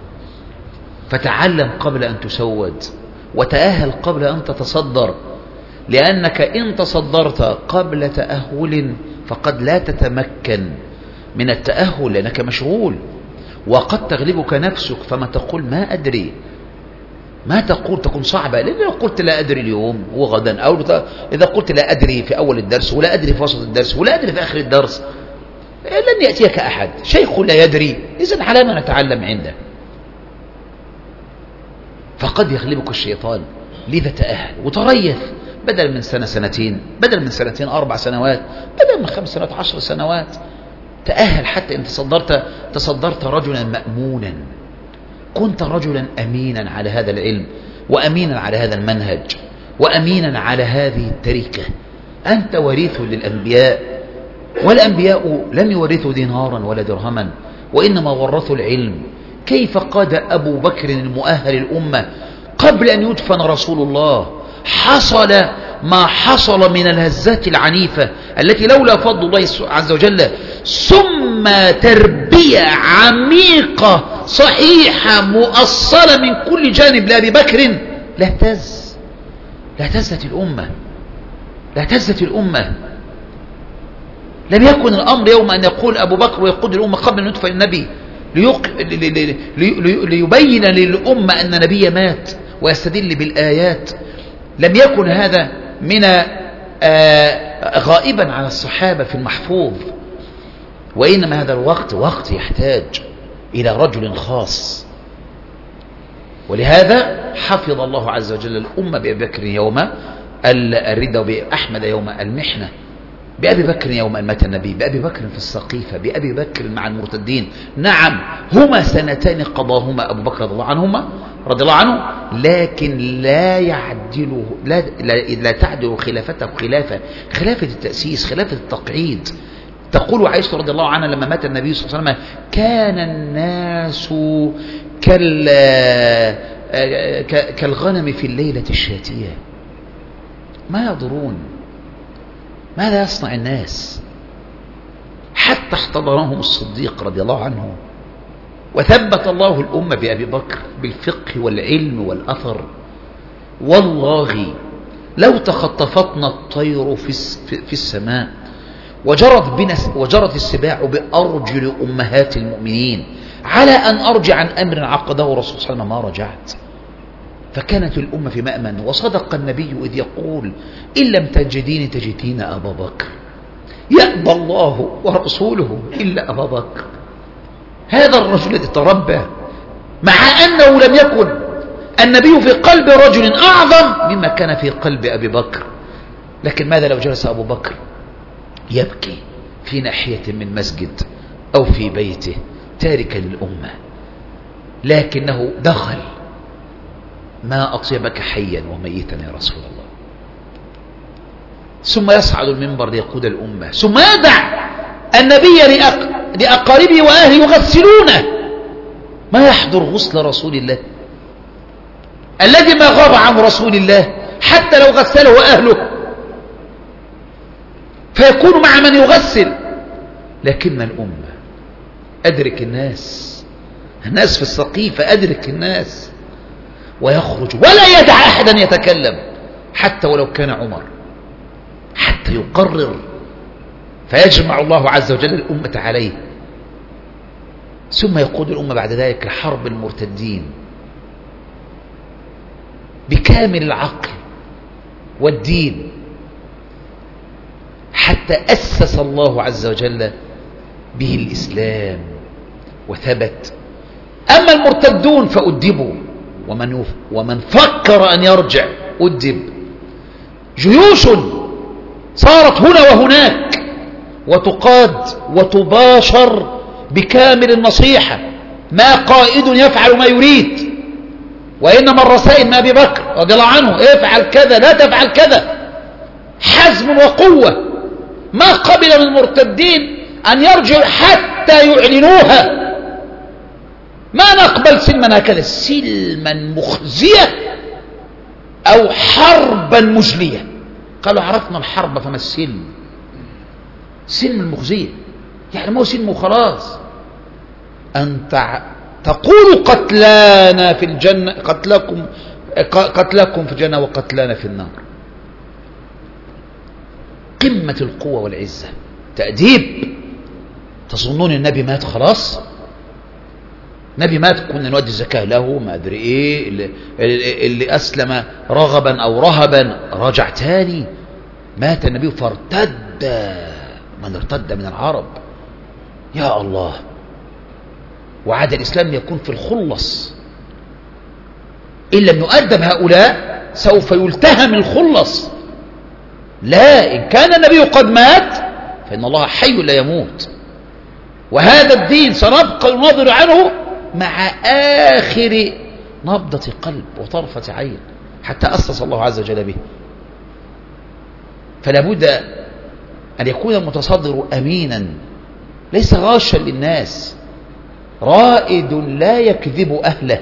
فتعلم قبل أن تسود، وتأهل قبل أن تتصدر، لأنك إن تصدرت قبل تأهل فقد لا تتمكن من التأهل، لأنك مشغول، وقد تغلبك نفسك فما تقول ما أدري. ما تقول تكون صعبة، لأن لو قلت لا أدري اليوم وغدا، أو إذا قلت لا أدري في أول الدرس ولا أدري في وسط الدرس ولا أدري في آخر الدرس لن يأتيك أحد. شيخ لا يدري، إذن على ما نتعلم عنده. فقد يغلبك الشيطان، لذا تأهل وتريث، بدل من سنة سنتين، بدل من سنتين أربع سنوات، بدل من خمس سنوات عشر سنوات. تأهل حتى إن تصدرت تصدرت رجلا مأمونا، كنت رجلا أمينا على هذا العلم، وأمينا على هذا المنهج، وأمينا على هذه التركة. أنت وريث للأنبياء، والأنبياء لم يورثوا دينارا ولا درهما، وإنما ورثوا العلم. كيف قاد أبو بكر المؤهل الأمة قبل أن يدفن رسول الله؟ حصل ما حصل من الهزات العنيفة التي لولا فضل الله عز وجل ثم تربية عميقة صحيحة مؤصلة من كل جانب لأبي بكر لاهتز لاهتزت الأمة لاهتزت الأمة. لم يكن الأمر يوم أن يقول أبو بكر ويقود الأمة قبل أن يدفن النبي ليق... لي... لي... لي... ليبين للأمة أن النبي مات ويستدل بالآيات. لم يكن هذا من آه غائبا على الصحابة في المحفوظ، وإنما هذا الوقت وقت يحتاج إلى رجل خاص. ولهذا حفظ الله عز وجل الأمة بأبي بكر يوم الردة، وبأحمد يوم المحنة، بأبي بكر يوم أن مات النبي، بأبي بكر في السقيفة، بأبي بكر مع المرتدين. نعم هما سنتان قضاهما أبو بكر رضي الله عنهما رضي الله عنه، لكن لا يعدله لا, لا, لا تعدل خلافته خلافة خلافة التأسيس، خلافة التقعيد. تقول عائشة رضي الله عنها لما مات النبي صلى الله عليه وسلم كان الناس كال كالغنم في الليلة الشاتية، ما يضرون ماذا يصنع الناس، حتى احتضنهم الصديق رضي الله عنه. وثبت الله الأمة بأبي بكر بالفقه والعلم والأثر. والله لو تخطفتنا الطير في السماء وجرت, بنا وجرت السباع بأرجل أمهات المؤمنين على أن أرجع عن أمر عقده رسول صلى الله عليه وسلم ما رجعت. فكانت الأمة في مأمن. وصدق النبي إذ يقول إن لم تجدين تجدين أبا بكر، يأبى الله ورسوله إلا أبا بكر. هذا الرجل الذي تربى مع أنه لم يكن النبي في قلب رجل أعظم مما كان في قلب أبي بكر، لكن ماذا لو جلس أبو بكر يبكي في ناحية من مسجد أو في بيته تاركا للأمة، لكنه دخل ما أطيبك حيا وميتا يا رسول الله، ثم يصعد المنبر ليقود الأمة، ثم يدع النبي لأقاربه وأهله يغسلونه. ما يحضر غسل رسول الله الذي ما غاب عن رسول الله حتى لو غسله أهله فيكون مع من يغسل. لكن الأمة أدرك الناس الناس في السقيفة، أدرك الناس ويخرج ولا يدع أحدا يتكلم حتى ولو كان عمر، حتى يقرر. فيجمع الله عز وجل الأمة عليه، ثم يقود الأمة بعد ذلك لحرب المرتدين بكامل العقل والدين، حتى أسس الله عز وجل به الإسلام وثبت. أما المرتدون فأدبوا، ومن, ومن فكر أن يرجع أدب. جيوش صارت هنا وهناك وتقاد وتباشر بكامل النصيحة، ما قائد يفعل ما يريد، وإنما الرسائل من أبي بكر رضي الله عنه: افعل كذا لا تفعل كذا، حزم وقوة. ما قبل المرتدين أن يرجعوا حتى يعلنوها. ما نقبل سلما هكذا، سلما مخزية أو حربا مجلية. قالوا: عرفنا الحرب فما السلم. سلم المخزية يعني ما هو سلم وخلاص. أن تقول قتلانا في الجنة، قتلكم قتلكم في الجنة وقتلانا في النار. قمة القوة والعزة، تأديب. تظنون النبي مات خلاص؟ نبي مات كنا نودي الزكاة له، ما أدري إيه، اللي, اللي أسلم رغبا أو رهبا رجع تاني. مات النبي فارتد من ارتد من العرب. يا الله. وعاد الإسلام يكون في الخلص. إن لم يؤدب هؤلاء سوف يلتهم الخلص. لا، إن كان النبي قد مات فإن الله حي لا يموت، وهذا الدين سنبقى نناظر عنه مع آخر نبضة قلب وطرفة عين حتى أسس الله عز وجل به. فلا بد أن يكون المتصدر أمينا، ليس غاشا للناس، رائد لا يكذب أهله.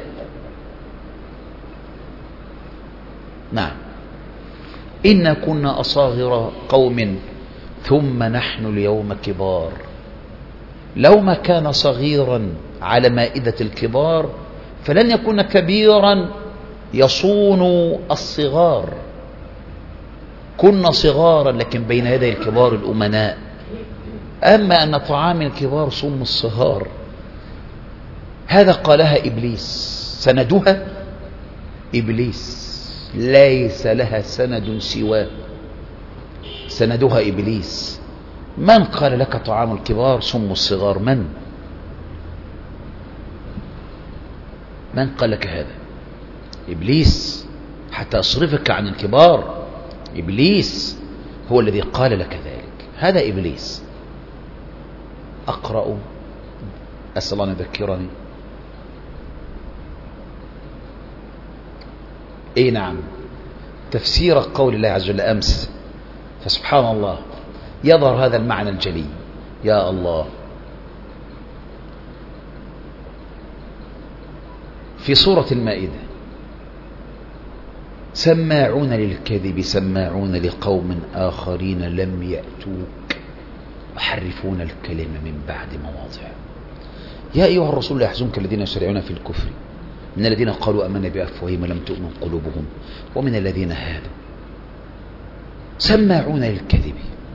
نعم. إنا كنا أصاغر قوم ثم نحن اليوم كبار. لو ما كان صغيرا على مائدة الكبار فلن يكون كبيرا يصون الصغار. كنا صغارا لكن بين يدي الكبار الأمناء. أما أن طعام الكبار صوم الصغار، هذا قالها إبليس. سندها إبليس، ليس لها سند سواه، سندها إبليس. من قال لك طعام الكبار صم الصغار؟ من من قال لك هذا؟ إبليس، حتى يصرفك عن الكبار. إبليس هو الذي قال لك ذلك، هذا إبليس. أقرأ، أسأل الله أن يذكرني. اي نعم، تفسير قول الله عز وجل أمس، فسبحان الله يظهر هذا المعنى الجلي. يا الله. في سورة المائدة: سماعون للكذب سماعون لقوم آخرين لم يأتوك يحرفون الكلم من بعد مواضعه. يا أيها الرسول لا يحزنك الذين يسارعون في الكفر من الذين قالوا آمنا بأفواههم ولم تؤمن قلوبهم ومن الذين هادوا. سماعون للكذب،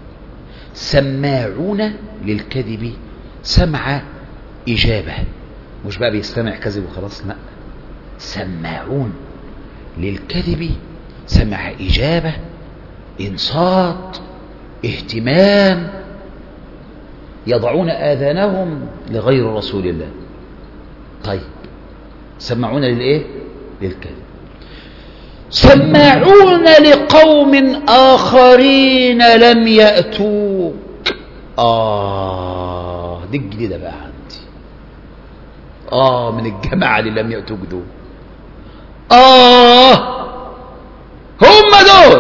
سماعون للكذب سمع إجابة، مش بقى بيستمع كذب وخلاص، لا، سماعون للكذب سمع إجابة، إنصات، اهتمام، يضعون آذانهم لغير رسول الله. طيب، سماعون للإيه؟ للكذب. سماعون لقوم آخرين لم يأتوك. آه دي الجديدة بقى عندي. آه من الجماعة اللي لم يأتوك دول. آه هم دول.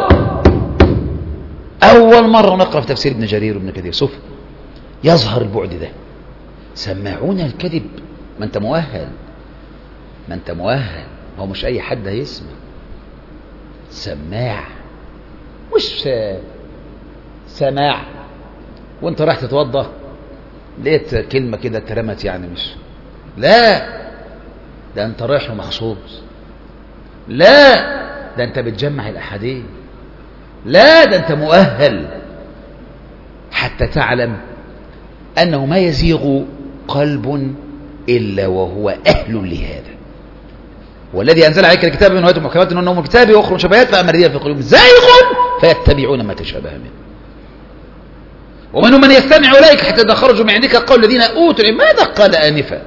أول مرة نقرأ في تفسير ابن جرير وابن كثير سوف يظهر البعد ده. سماعون الكذب، ما أنت مؤهل، ما أنت مؤهل، هو مش أي حد هيسمع. سماع، مش سماع وانت رايح تتوضى لقيت كلمة كده اترمت، يعني مش، لا ده انت رايح له مخصوص، لا ده انت بتجمع الاحاديث، لا ده انت مؤهل حتى تعلم انه ما يزيغ قلب الا وهو اهل لهذا. والذي انزل عليك الكتاب من هواه محكمات انه ام الكتاب واخر شبهات فامريه في قلوبهم زيغ فيتبعون ما تشابه منه. ومنهم من يستمع اليك حتى اذا خرجوا من عندك قالوا الذين اوتوا ماذا قال انفا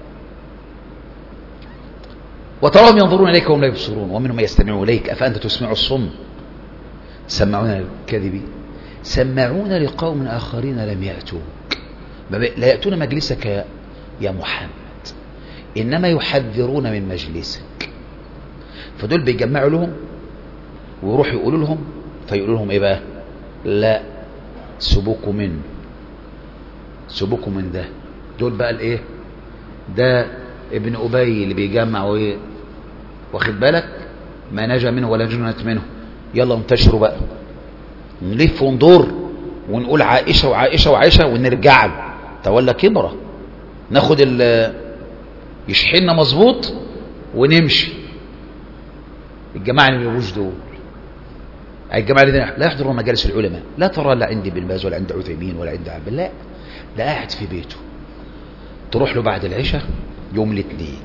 وتراهم ينظرون اليك وهم لا يبصرون. ومنهم من يستمع اليك افانت تسمع الصم سمعون الكذب سمعون لقوم اخرين لم ياتوك، لا ياتون مجلسك يا محمد انما يحذرون من مجلسك. فدول بيجمعوا لهم ويروحوا يقولوا لهم، فيقولوا لهم ايه بقى؟ لا سبوكوا منه، سبوكوا من ده. دول بقى الايه؟ ده ابن ابي اللي بيجمع وايه، واخد بالك؟ ما نجا منه ولا جنت منه. يلا انتشروا بقى، نلف وندور ونقول عائشه وعائشه وعائشه ونرجع له تولى كبره، ناخد ال يشحننا مظبوط ونمشي. الجماعه اللي بيجوش دول، الجماعه اللي لا يحضرون مجالس العلماء، لا ترى لا عند ابن باز ولا عند عثيمين ولا عند عبد الله، ده قاعد في بيته. تروح له بعد العشاء يوم الاثنين،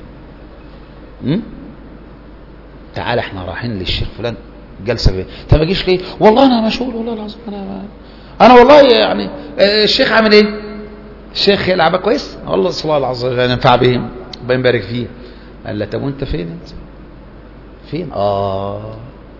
تعال احنا رايحين للشيخ فلان جلسه بيه. انت ما جيش ليه؟ والله انا مشغول والله العظيم، انا انا والله يعني الشيخ عامل ايه؟ الشيخ يلعب كويس والله صلى الله العظيم ينفع بهم ربنا يبارك فيه. قال له طب وانت فين انت؟ فين؟ اه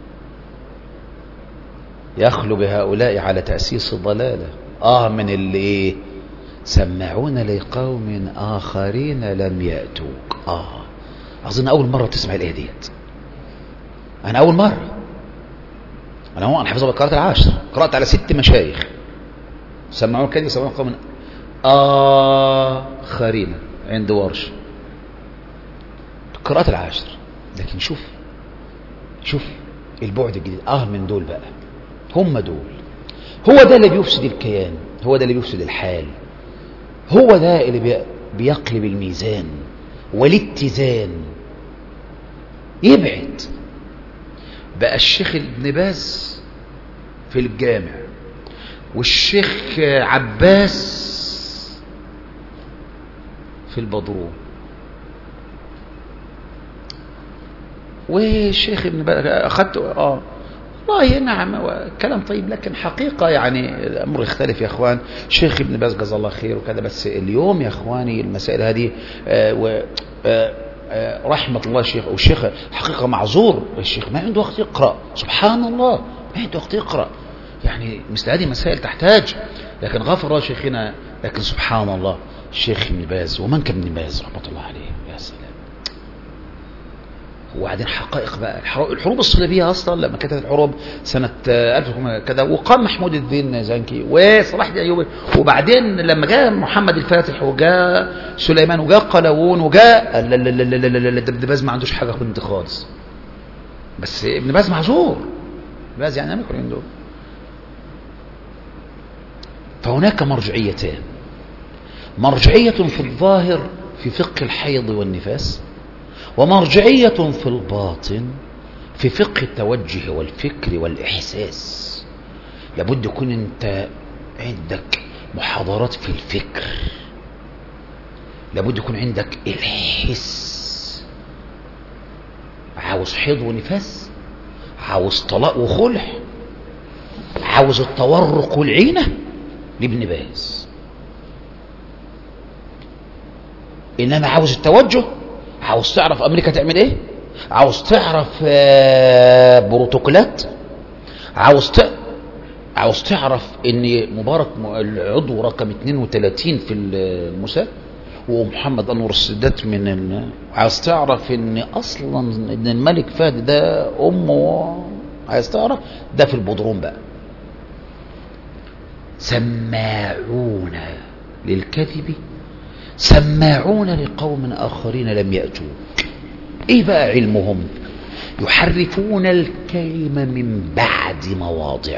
يخلو بهؤلاء على تأسيس الضلالة. اه من اللي ايه؟ سمعون لقوم آخرين لم يأتوك. اه اظن اول مرة تسمع الآية ديت، انا اول مرة. انا هو انا حافظها بالقراءة العاشر، قرأت على ست مشايخ سمعون كذب سمعون قوم آخرين عند ورش، قراءة العاشر. لكن شوف شوف البعد الجديد. اه من دول بقى، هم دول، هو ده اللي بيفسد الكيان، هو ده اللي بيفسد الحال، هو ده اللي بيقلب الميزان والاتزان. يبعد بقى الشيخ ابن باز في الجامع والشيخ عباس في البدروم والشيخ ابن باز اخذته. اه والله نعم كلام طيب، لكن حقيقة يعني الأمر يختلف يا أخوان. شيخ ابن باز جزاه الله خير وكذا، بس اليوم يا أخواني المسائل هذه آه و آه آه رحمة الله الشيخ، والشيخ حقيقة معذور، الشيخ ما عنده وقت يقرأ، سبحان الله ما عنده وقت يقرأ، يعني مثل هذه مسائل تحتاج، لكن غفر الله شيخنا. لكن سبحان الله الشيخ ابن باز ومن كان ابن باز رحمة الله عليه، يا سلام. وبعدين حقائق بقى الحروب الصليبية أصلا لما كانت الحروب سنة ألف كذا، وقام محمود الدين زنكي وصلاح الدين أيوبي، وبعدين لما جاء محمد الفاتح وجاء سليمان وجاء قلاوون وجاء لا لا لا لا لا لا ابن باز ما عندوش حاجة بنت خالص، بس ابن باز معذور، ابن باز يعني ما يكون عنده. فهناك مرجعيتان، مرجعية في الظاهر في فقه الحيض والنفاس، ومرجعية في الباطن في فقه التوجه والفكر والإحساس. لابد يكون انت عندك محاضرات في الفكر، لابد يكون عندك الحس. عاوز حيض ونفاس، عاوز طلاق وخلع، عاوز التورق والعينة لابن باز، إنما عاوز التوجه، عاوز تعرف أمريكا تعمل إيه، عاوز تعرف بروتوكولات، عاوز ت... عاوز تعرف إن مبارك العضو رقم اثنين وثلاثين في الموساد ومحمد أنور السادات من ال... عاوز تعرف إن أصلا إن الملك فهد ده أمه، عايز تعرف ده في البودروم بقى. سماعون للكذب سماعون لقوم آخرين لم يأتوا. ايه بقى علمهم؟ يحرفون الكلمة من بعد مواضعه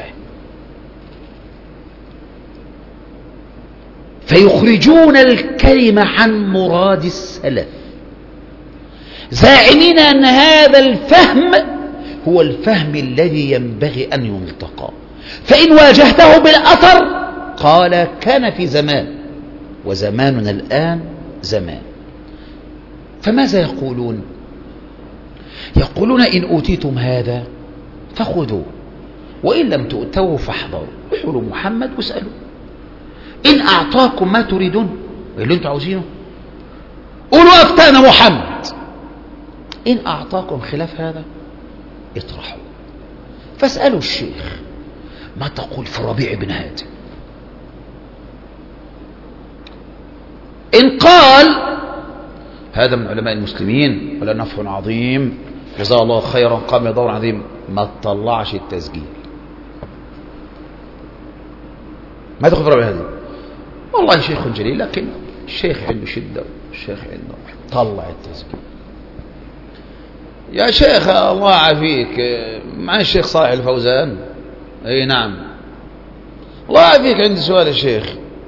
فيخرجون الكلمة عن مراد السلف زاعمين أن هذا الفهم هو الفهم الذي ينبغي أن يلتقى، فإن واجهته بالأثر قال كان في زمان وزماننا الآن زمان. فماذا يقولون؟ يقولون إن أوتيتم هذا فخذوه وإن لم تؤتوه فاحذروا. روحوا محمد واسألوا إن أعطاكم ما تريدون اللي انتم عاوزينه قولوا أفتانا محمد، إن أعطاكم خلاف هذا اطرحوا. فاسألوا الشيخ ما تقول في الربيع بن هادي؟ إن قال هذا من علماء المسلمين ولا نفع عظيم جزاه الله خيرا قام بدور عظيم، ما تطلعش التسجيل. ما تقول في الربيع بن هادي والله شيخ جليل لكن الشيخ عنده شدة الشيخ عنده، طلع التسجيل. يا شيخ الله يعافيك مع الشيخ صالح الفوزان. اي نعم الله يعافيك عندي سؤال يا شيخ،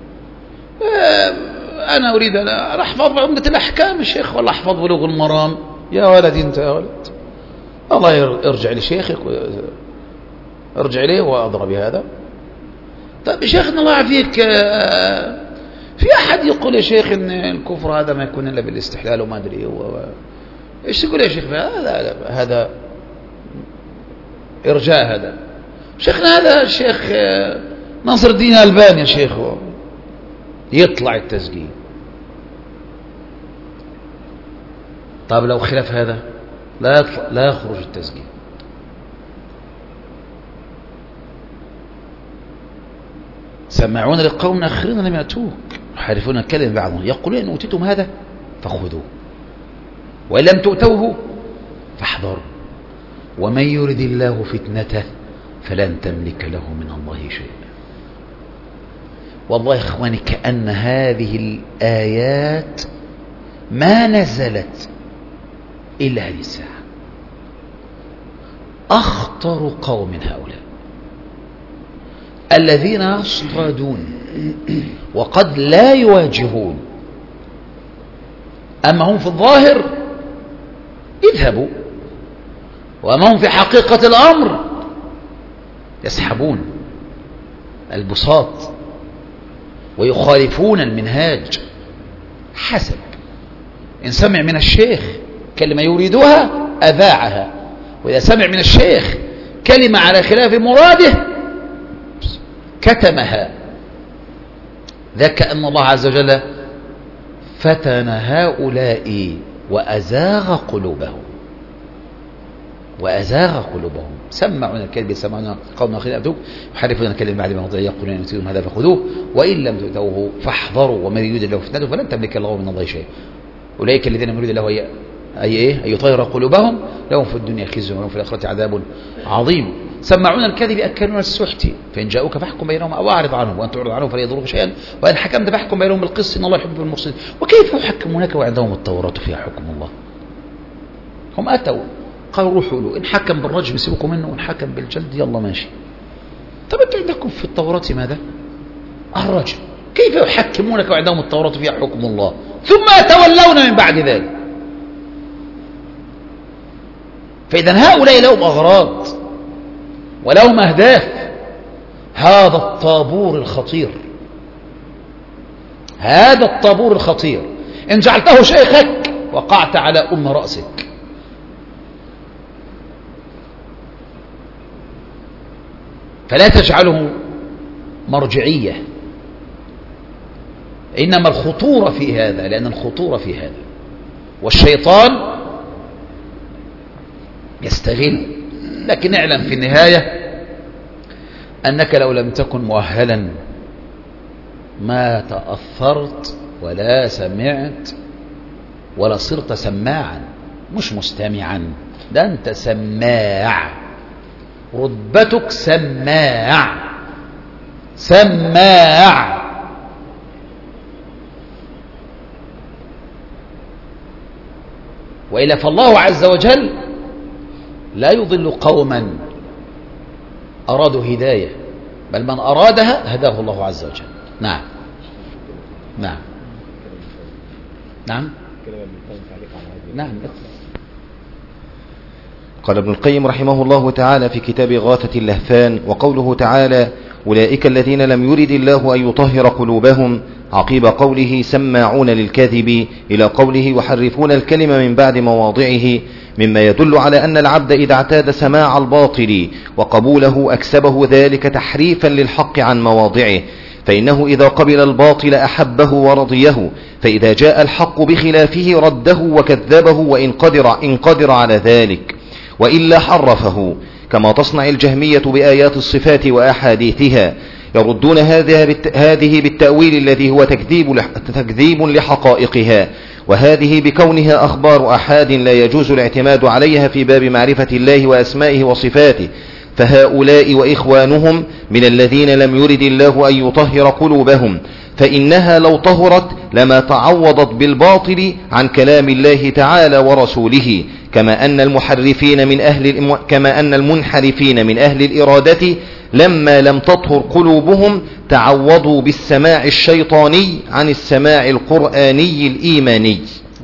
انا اريد ان احفظ عمدة الاحكام الشيخ ولا احفظ بلوغ المرام؟ يا ولد انت يا ولد الله يرجع لشيخك ارجع ليه وأضرب بهذا. طيب يا شيخنا الله يعافيك في أحد يقول يا شيخ إن الكفر هذا ما يكون إلا بالاستحلال وما أدري هو إيش تقول يا شيخ؟ هذا هذا إرجاء. هذا شيخنا هذا الشيخ ناصر الدين الألباني يا شيخ يطلع التسجيل. طيب لو خلاف هذا لا يطلع لا يخرج التسجيل. سمعون لقوم آخرين لم يأتوك يحرفون الكلم بعضهم يقولون إن أوتيتم هذا فخذوه وإن لم تؤتوه فاحذروا ومن يرد الله فتنته فلن تملك له من الله شيئا. والله يا إخواني كأن هذه الآيات ما نزلت إلا هذه الساعة. أخطر قوم هؤلاء الذين يصطادون وقد لا يواجهون، أما هم في الظاهر اذهبوا وأما هم في حقيقة الأمر يسحبون البساط ويخالفون المنهاج. حسب إن سمع من الشيخ كلمة يريدها أذاعها، وإذا سمع من الشيخ كلمة على خلاف مراده كتمها. ذاك أن الله عز وجل فتن هؤلاء وأزاغ قلوبهم وأزاغ قلوبهم سمعون الكلب سمعون قوم آخرين أتوك يحرفون الكلم بعد ما وضع يقولون إن أوتيتم هذا فخذوه وإن لم تؤتوه فاحذروا ومن يريد الله فتنته فلن تملك له من الله شيئا. أولئك الذين يريد الله أي إيه أن يطير قلوبهم لهم في الدنيا خزي ولهم في الآخرة عذاب عظيم. سمعون الكذب أكلون السحت فإن جاءوك فاحكم بينهم أو أعرض عنهم وأن تعرض عنهم فلا يضروك شيئا وإن حكمت فاحكم بينهم بالقسط إن الله يحب المقسطين. وكيف يحكمونك وعندهم التوراة فيها حكم الله؟ هم أتوا قالوا روحوا له إن حكم بالرجم سيبكم منه وإن حكم بالجلد يلا ماشي. طب أنتم عندكم في التوراة ماذا؟ الرجم. كيف يحكمونك وعندهم التوراة فيها حكم الله ثم يتولون من بعد ذلك؟ فإذا هؤلاء لهم أغراض ولهم أهداف. هذا الطابور الخطير هذا الطابور الخطير إن جعلته شيخك وقعت على أم رأسك. فلا تجعله مرجعية، إنما الخطورة في هذا، لأن الخطورة في هذا والشيطان يستغل. لكن اعلم في النهاية أنك لو لم تكن مؤهلا ما تأثرت ولا سمعت ولا صرت سماعا، مش مستمعا، ده أنت سماع، رتبتك سماع سماع. وإلا فالله عز وجل لا يضل قوما أرادوا هداية، بل من أرادها هداه الله عز وجل. نعم نعم نعم نعم. قال ابن القيم رحمه الله تعالى في كتاب غاثة اللهفان: وقوله تعالى: أولئك الذين لم يرد الله أن يطهر قلوبهم، عقيب قوله سماعون للكذب إلى قوله يحرفون الكلم من بعد مواضعه، مما يدل على أن العبد إذا اعتاد سماع الباطل وقبوله أكسبه ذلك تحريفا للحق عن مواضعه، فإنه إذا قبل الباطل أحبه ورضيه، فإذا جاء الحق بخلافه رده وكذبه وإن قدر, إن قدر على ذلك، وإلا حرفه، كما تصنع الجهمية بآيات الصفات وأحاديثها، يردون هذه بالتأويل الذي هو تكذيب لحقائقها، وهذه بكونها أخبار أحاد لا يجوز الاعتماد عليها في باب معرفة الله وأسمائه وصفاته. فهؤلاء وإخوانهم من الذين لم يرد الله أن يطهر قلوبهم، فإنها لو طهرت لما تعوضت بالباطل عن كلام الله تعالى ورسوله، كما أن المحرفين من أهل كما أن المنحرفين من أهل الإرادة لما لم تطهر قلوبهم تعوضوا بالسماع الشيطاني عن السماع القرآني الإيماني.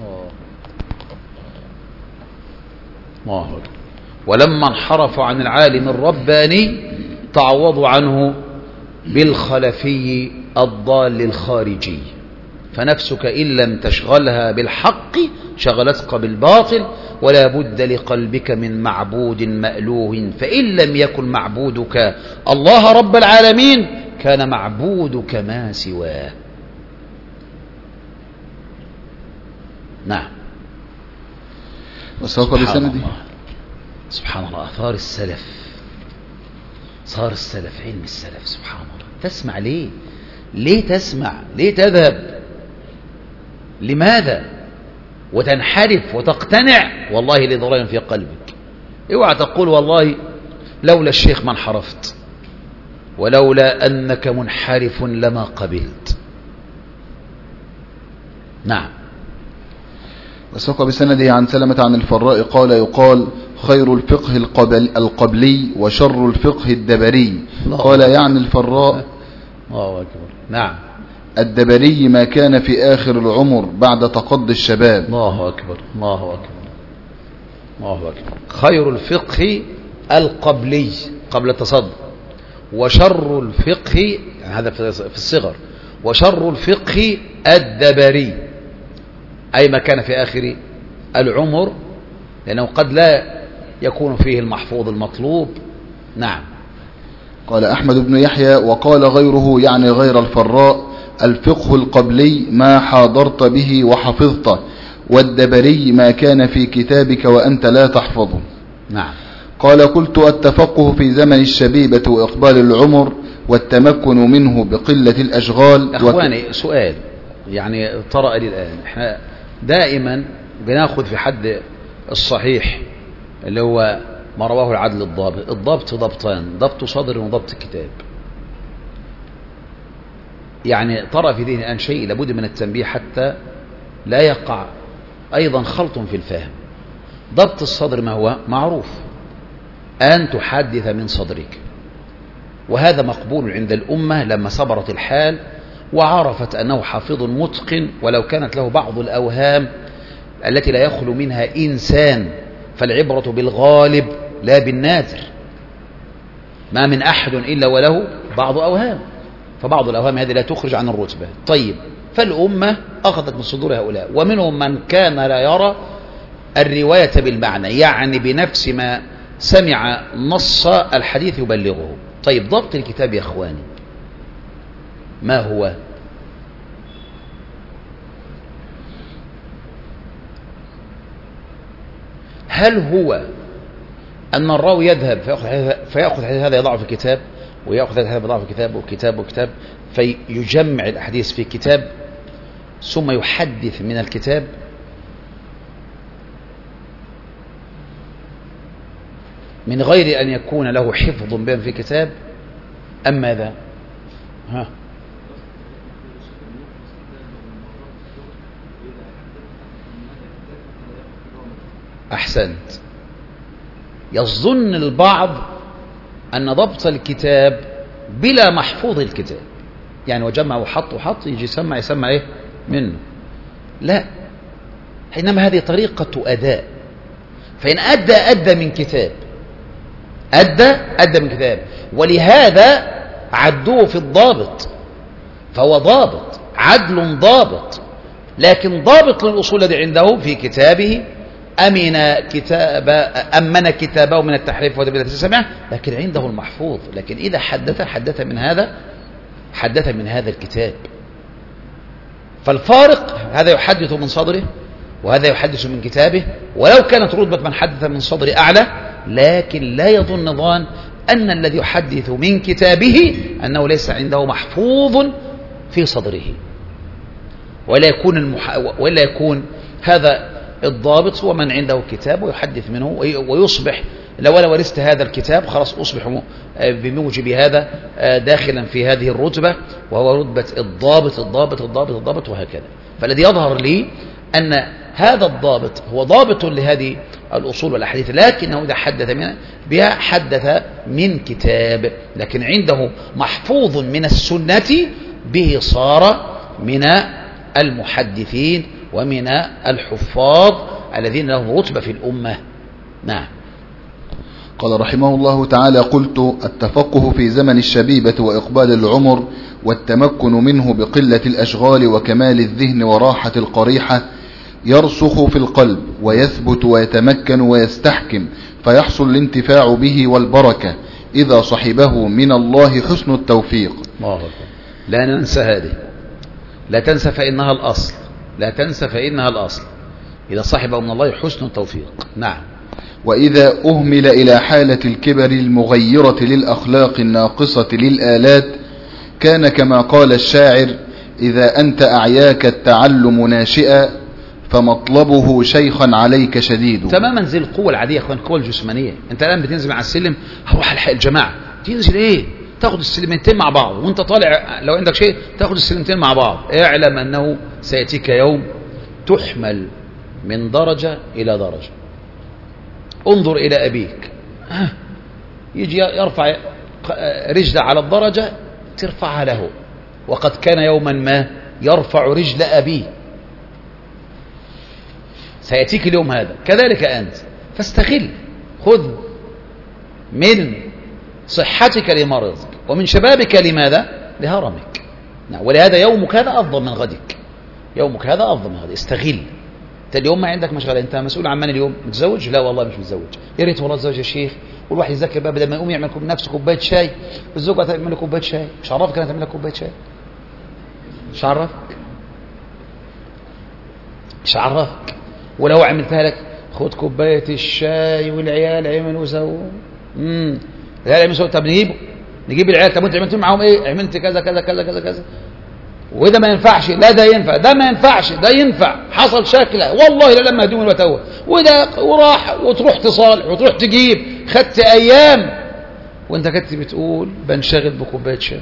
الله. ولما انحرفوا عن العالم الرباني تعوضوا عنه بالخلفي الضال الخارجي. فنفسك إن لم تشغلها بالحق شغلتك بالباطل، ولا بد لقلبك من معبود مألوه، فإن لم يكن معبودك الله رب العالمين كان معبودك ما سواه. نعم. وساق بسندي. سبحان الله. أثار السلف، صار السلف، علم السلف، سبحان الله. تسمع ليه؟ ليه تسمع؟ ليه تذهب؟ لماذا؟ وتنحرف وتقتنع والله لضلال في قلبك. اوعى تقول والله لولا الشيخ ما انحرفت، ولولا أنك منحرف لما قبلت. نعم. وساق بسنده عن سلمة عن الفراء قال: يقال خير الفقه القبل القبلي وشر الفقه الدبري. قال يعني الفراء. الله أكبر. نعم. الدبري ما كان في آخر العمر بعد تقضي الشباب. الله أكبر. الله أكبر. الله أكبر. خير الفقه القبلي قبل التصدي، وشر الفقه، هذا في الصغر، وشر الفقه الدبري أي ما كان في آخر العمر، لأنه قد لا يكون فيه المحفوظ المطلوب. نعم. قال أحمد بن يحيى: وقال غيره يعني غير الفراء: الفقه القبلي ما حاضرت به وحفظته، والدبري ما كان في كتابك وأنت لا تحفظه. نعم. قال: قلت: التفقه في زمن الشبيبة وإقبال العمر والتمكن منه بقلة الأشغال. أخواني، وك... سؤال يعني طرأ لي الآن. احنا دائما بناخذ في حد الصحيح اللي هو ما رواه العدل الضابط. الضبط ضبطان: ضبط صدر وضبط كتاب. يعني طرأ في ذهني الآن شيء لابد من التنبيه حتى لا يقع أيضا خلط في الفهم. ضبط الصدر ما هو؟ معروف، أن تحدث من صدرك، وهذا مقبول عند الأمة لما صبرت الحال وعرفت أنه حافظ متقن، ولو كانت له بعض الأوهام التي لا يخلو منها إنسان، فالعبرة بالغالب لا بالنادر. ما من أحد إلا وله بعض أوهام، فبعض الأوهام هذه لا تخرج عن الرتبة. طيب، فالأمة أخذت من صدور هؤلاء، ومنهم من كان لا يرى الرواية بالمعنى، يعني بنفس ما سمع نص الحديث يبلغه. طيب، ضبط الكتاب يا أخواني ما هو؟ هل هو أن الراوي يذهب فيأخذ حديث هذا يضعه في كتاب، ويأخذ هذا يضعه في كتاب وكتاب وكتاب، فيجمع الأحاديث في كتاب ثم يحدث من الكتاب؟ من غير أن يكون له حفظ بهم في كتاب، أم ماذا؟ ها أحسنت. يظن البعض أن ضبط الكتاب بلا محفوظ الكتاب، يعني وجمع وحط وحط يجي يسمع يسمع إيه منه، لا، إنما هذه طريقة أداء، فإن أدى أدى من كتاب، أدى أدى من كتاب، ولهذا عدوه في الضابط، فهو ضابط عدل ضابط، لكن ضابط للأصول الذي عنده في كتابه أمن كتاب أمن كتابه من التحريف وتبديل سمعه، لكن عنده المحفوظ، لكن إذا حدث حدث من هذا حدث من هذا الكتاب. فالفارق هذا يحدث من صدره وهذا يحدث من كتابه، ولو كانت رتبة من حدث من صدره أعلى، لكن لا يظن ظان أن الذي يحدث من كتابه أنه ليس عنده محفوظ في صدره، ولا يكون المح... ولا يكون هذا الضابط هو من عنده كتاب ويحدث منه ويصبح، لو أنا ورثت هذا الكتاب خلاص أصبح بموجب هذا داخلا في هذه الرتبة، وهو رتبة الضابط الضابط الضابط الضابط وهكذا. فالذي يظهر لي أن هذا الضابط هو ضابط لهذه الأصول والأحاديث، لكنه إذا حدث منها بها حدث من كتاب، لكن عنده محفوظ من السنة به صار من المحدثين ومن الحفاظ الذين لهم رتبة في الأمة. نعم. قال رحمه الله تعالى: قلت: التفقه في زمن الشبيبة وإقبال العمر والتمكن منه بقلة الأشغال وكمال الذهن وراحة القريحة يرسخ في القلب ويثبت ويتمكن ويستحكم، فيحصل الانتفاع به والبركة إذا صحبه من الله حسن التوفيق. لا ننسى هذه، لا تنسى فإنها الأصل، لا تنسى فإنها الأصل، إذا صحبه من الله حسن التوفيق. نعم. وإذا أهمل إلى حالة الكبر المغيرة للأخلاق الناقصة للآلات كان كما قال الشاعر: إذا أنت أعياك التعلم ناشئا فمطلبه شيخا عليك شديد. تماما زي القوة العادية يا أخوان، القوة الجسمانية. أنت الآن بتنزل على السلم، هروح الحق الجماعة، تنزل إيه؟ تاخد السلمتين مع بعض، وانت طالع لو عندك شيء تاخد السلمتين مع بعض. اعلم أنه سيأتيك يوم تحمل من درجة إلى درجة. انظر إلى أبيك، يجي يرفع رجل على الدرجة ترفعها له، وقد كان يوما ما يرفع رجل أبيه. سيأتيك اليوم هذا، كذلك أنت فاستغل، خذ من صحتك لمرضك ومن شبابك لماذا؟ لهرمك. ولهذا يومك هذا أفضل من غدك، يومك هذا أفضل من غدك، استغل. انت اليوم ما عندك مشغله، انت مسؤول عن من اليوم؟ متزوج؟ لا والله مش متزوج. يا ريت والله تزوج يا شيخ، والواحد يذاكر بقى بدل ما يقوم يعمل بنفسه كوبايه شاي، والزوجه تعمل له كوبايه شاي. مش عرفك انا تعمل لك كوبايه شاي؟ مش عرفك؟ مش عرفك؟ ولو عملتها لك، خد كوبايه الشاي والعيال عملوا سووا، امم العيال عملوا سووا، طب نجيبه نجيب العيال، طب انت عملت معاهم ايه؟ عملت كذا كذا كذا كذا كذا، وده ما ينفعش، لا ده ينفع، ده ما ينفعش، ده ينفع، حصل شكله والله لا لما هدوم الوتوه، وده وراح، وتروح تصالح وتروح تجيب، خدت ايام وانت كنت بتقول بنشغل بكوبايه شاي.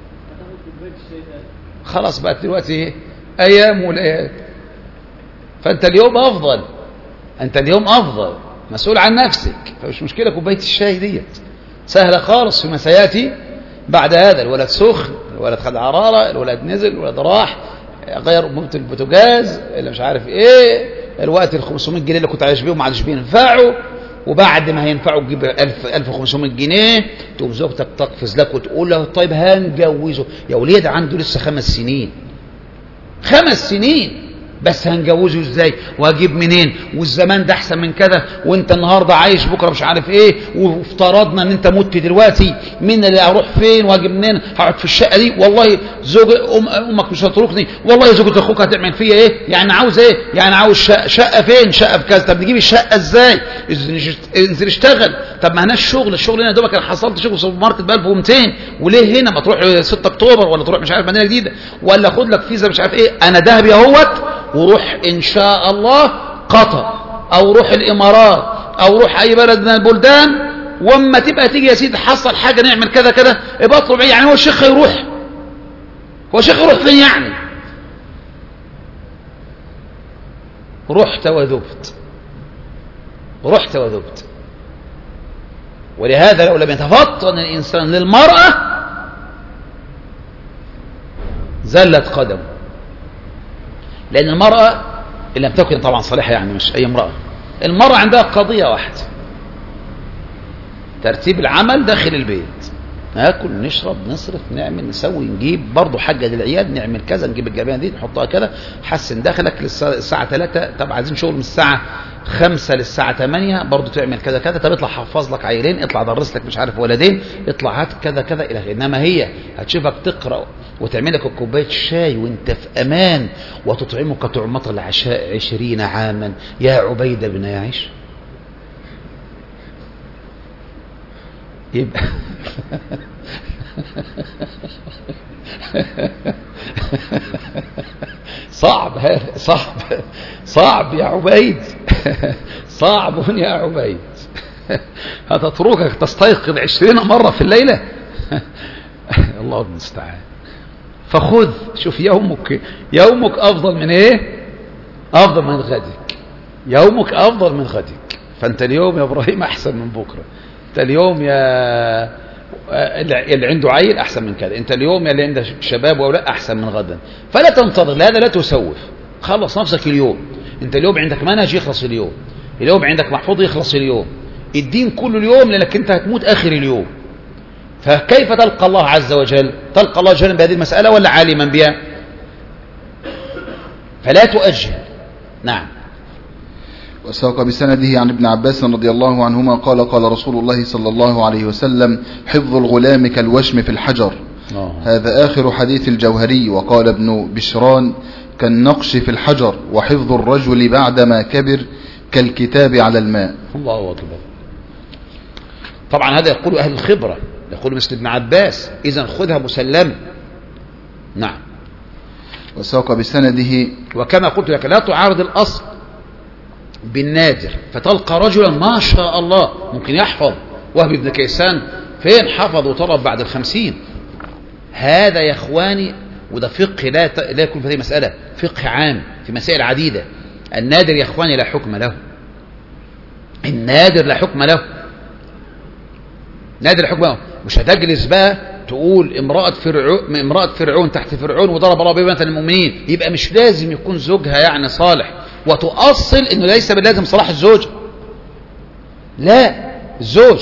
خلاص بقت دلوقتي ايام وليالي. فانت اليوم افضل، انت اليوم افضل، مسؤول عن نفسك، فمش مشكله كوبايه الشاي ديت سهله خالص فيما سياتي بعد هذا. الولد سخن، الولد خد عرارة، الولد نزل، الولد راح غير أمومة البوتاجاز اللي مش عارف ايه، الوقت ال خمسمائة جنيه اللي كنت عايش بيهم ما عادش بينفعوا، وبعد ما هينفعوا تجيب ألف وخمسمائة جنيه، تقوم زوجتك تقفز لك وتقول له طيب هنجوزه. يا وليد عنده لسه خمس سنين، خمس سنين بس هنجوزه ازاي وهجيب منين، والزمان ده احسن من كذا، وانت النهارده عايش بكره مش عارف ايه، وافترضنا ان انت مت دلوقتي، مين اللي هروح فين وهجيب منين، هقعد في الشقه دي، والله زوج أم امك مش هتتركني، والله زوجة اخوك هتعمل فيا ايه، يعني عاوز ايه، يعني عاوز شقه, شقة فين، شقه في كذا، طب نجيب الشقه ازاي، انزل اشتغل، طب ما هناش شغل، الشغل هنا دوبك انا حصلت شغل في سوبر ماركت ب ألف ومئتين، وليه هنا ما تروح ستة أكتوبر ولا تروح مش عارف مدينه جديده، ولا خد لك فيزا مش عارف ايه، انا دهبي اهوت، وروح إن شاء الله قطر أو روح الإمارات أو روح أي بلد من البلدان، وما تبقى تيجي يا سيدي حصل حاجة نعمل كذا كذا، يبقى اطلب ايه يعني، هو الشيخ يروح، هو الشيخ يروح فين يعني؟ رحت وذبت، رحت وذبت. ولهذا لو لم يتفطن الإنسان للمرأة زلت قدمه، لأن المرأة إن لم تكن طبعا صالحة، يعني مش أي امرأة، المرأة عندها قضية واحدة: ترتيب العمل داخل البيت، ناكل نشرب نصرف نعمل نسوي نجيب، برضه حاجة للعيال نعمل كذا، نجيب الجبانة دي نحطها كذا، حسن داخلك للساعة ثلاثة، طب عايزين شغل من الساعة خمسة للساعة ثمانية برضه تعمل كذا كذا، طب اطلع حفظ لك عيلين، اطلع درس لك مش عارف ولدين، اطلع هات كذا كذا إلى. إنما هي هتشوفك تقرأ وتعمل لك كوباية شاي وانت في أمان، وتطعمك طعمة العشاء عشرين عاما يا عبيدة بن يعيش. يبقى صعب هذا، صعب صعب يا عبيد، صعب يا عبيد. هتتركك تستيقظ عشرين مرة في الليلة. الله المستعان. فخذ، شوف يومك يومك أفضل من إيه؟ أفضل من غدك. يومك أفضل من غدك. فأنت اليوم يا إبراهيم أحسن من بكرة، أنت اليوم يا اللي عنده عيل أحسن من كذا، أنت اليوم يا اللي عنده شباب وأولاد أحسن من غدا. فلا تنتظر، لهذا لا تسوف، خلص نفسك اليوم. أنت اليوم عندك منهج يخلص اليوم، اليوم عندك محفوظ يخلص اليوم، الدين كله اليوم، لأنك أنت هتموت آخر اليوم. فكيف تلقى الله عز وجل؟ تلقى الله جل بهذه المسألة ولا عالما بها؟ فلا تؤجل. نعم. وساق بسنده عن ابن عباس رضي الله عنهما قال قال رسول الله صلى الله عليه وسلم: حفظ الغلام كالوشم في الحجر. أوه. هذا آخر حديث الجوهري. وقال ابن بشران: كالنقش في الحجر. وحفظ الرجل بعدما كبر كالكتاب على الماء. الله أكبر. طبعا هذا يقول أهل الخبرة، يقول مثل ابن عباس، إذن خذها مسلمة. نعم. وساق بسنده. وكما قلت لك لا تعارض الأصل بالنادر، فتلقى رجلا ما شاء الله ممكن يحفظ. وهب بن كيسان فين حفظ وطلب بعد الخمسين؟ هذا يا اخواني، وده فقه لا ت... لا يكون في هذه مسألة، فقه عام في مسائل عديدة. النادر يا اخواني لا حكم له، النادر لا حكم له، نادر حكم له. مش هتجلس بقى تقول امرأة فرعون امرأة فرعون تحت فرعون وضرب الله بها مثلا المؤمنين، يبقى مش لازم يكون زوجها يعني صالح، وتؤصل انه ليس باللازم صلاح الزوج، لا، الزوج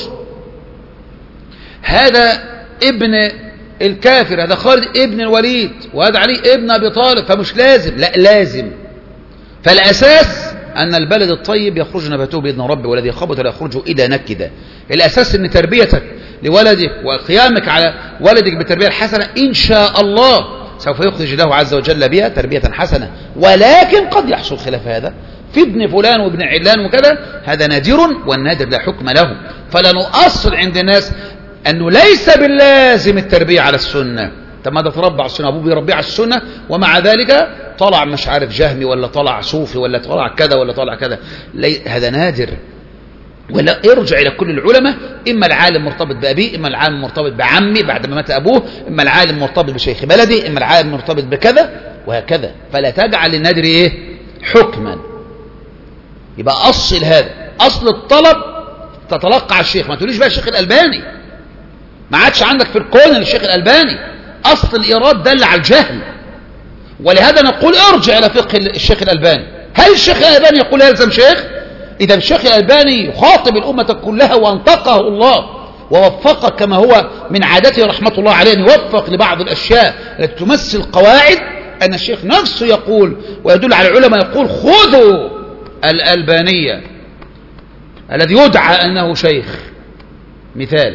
هذا ابن الكافر، هذا خالد ابن الوليد، وهذا علي ابن ابي طالب، فمش لازم، لا لازم. فالاساس ان البلد الطيب يخرج نباته باذن ربه، والذي خبث لا يخرج الا نكدا. الاساس ان تربيتك لولدك وقيامك على ولدك بالتربيه الحسنه ان شاء الله سوف يخرج الله عز وجل بها تربيه حسنه. ولكن قد يحصل خلاف هذا في ابن فلان وابن علان وكذا، هذا نادر، والنادر لا حكم له. فلا نؤصل عند الناس انه ليس باللازم التربيه على السنه. طب ما ده تربى على السنه، ابوه بيربيه على السنه، ومع ذلك طلع مش عارف جهمي ولا طلع صوفي ولا طلع كذا ولا طلع كذا، هذا نادر. ولا ارجع الى كل العلماء، اما العالم مرتبط بابيه، اما العالم مرتبط بعمي بعد ما مات ابوه، اما العالم مرتبط بشيخ بلدي، اما العالم مرتبط بكذا وهكذا. فلا تجعل النادر ايه حكما. يبقى اصل هذا، اصل الطلب تتلقى على الشيخ. ما تقوليش بقى الشيخ الالباني، ما عادش عندك في الكون الشيخ الالباني، اصل الايراد دل على الجهل. ولهذا نقول ارجع الى فقه الشيخ الالباني. هل الشيخ الالباني يقول يلزم شيخ؟ إذا الشيخ الألباني يخاطب الأمة كلها وانطقه الله ووفقه كما هو من عادته رحمة الله عليه، أن يوفق لبعض الأشياء التي تمثل قواعد. أن الشيخ نفسه يقول ويدل على العلماء يقول: خذوا الألبانية الذي يدعى أنه شيخ مثالا،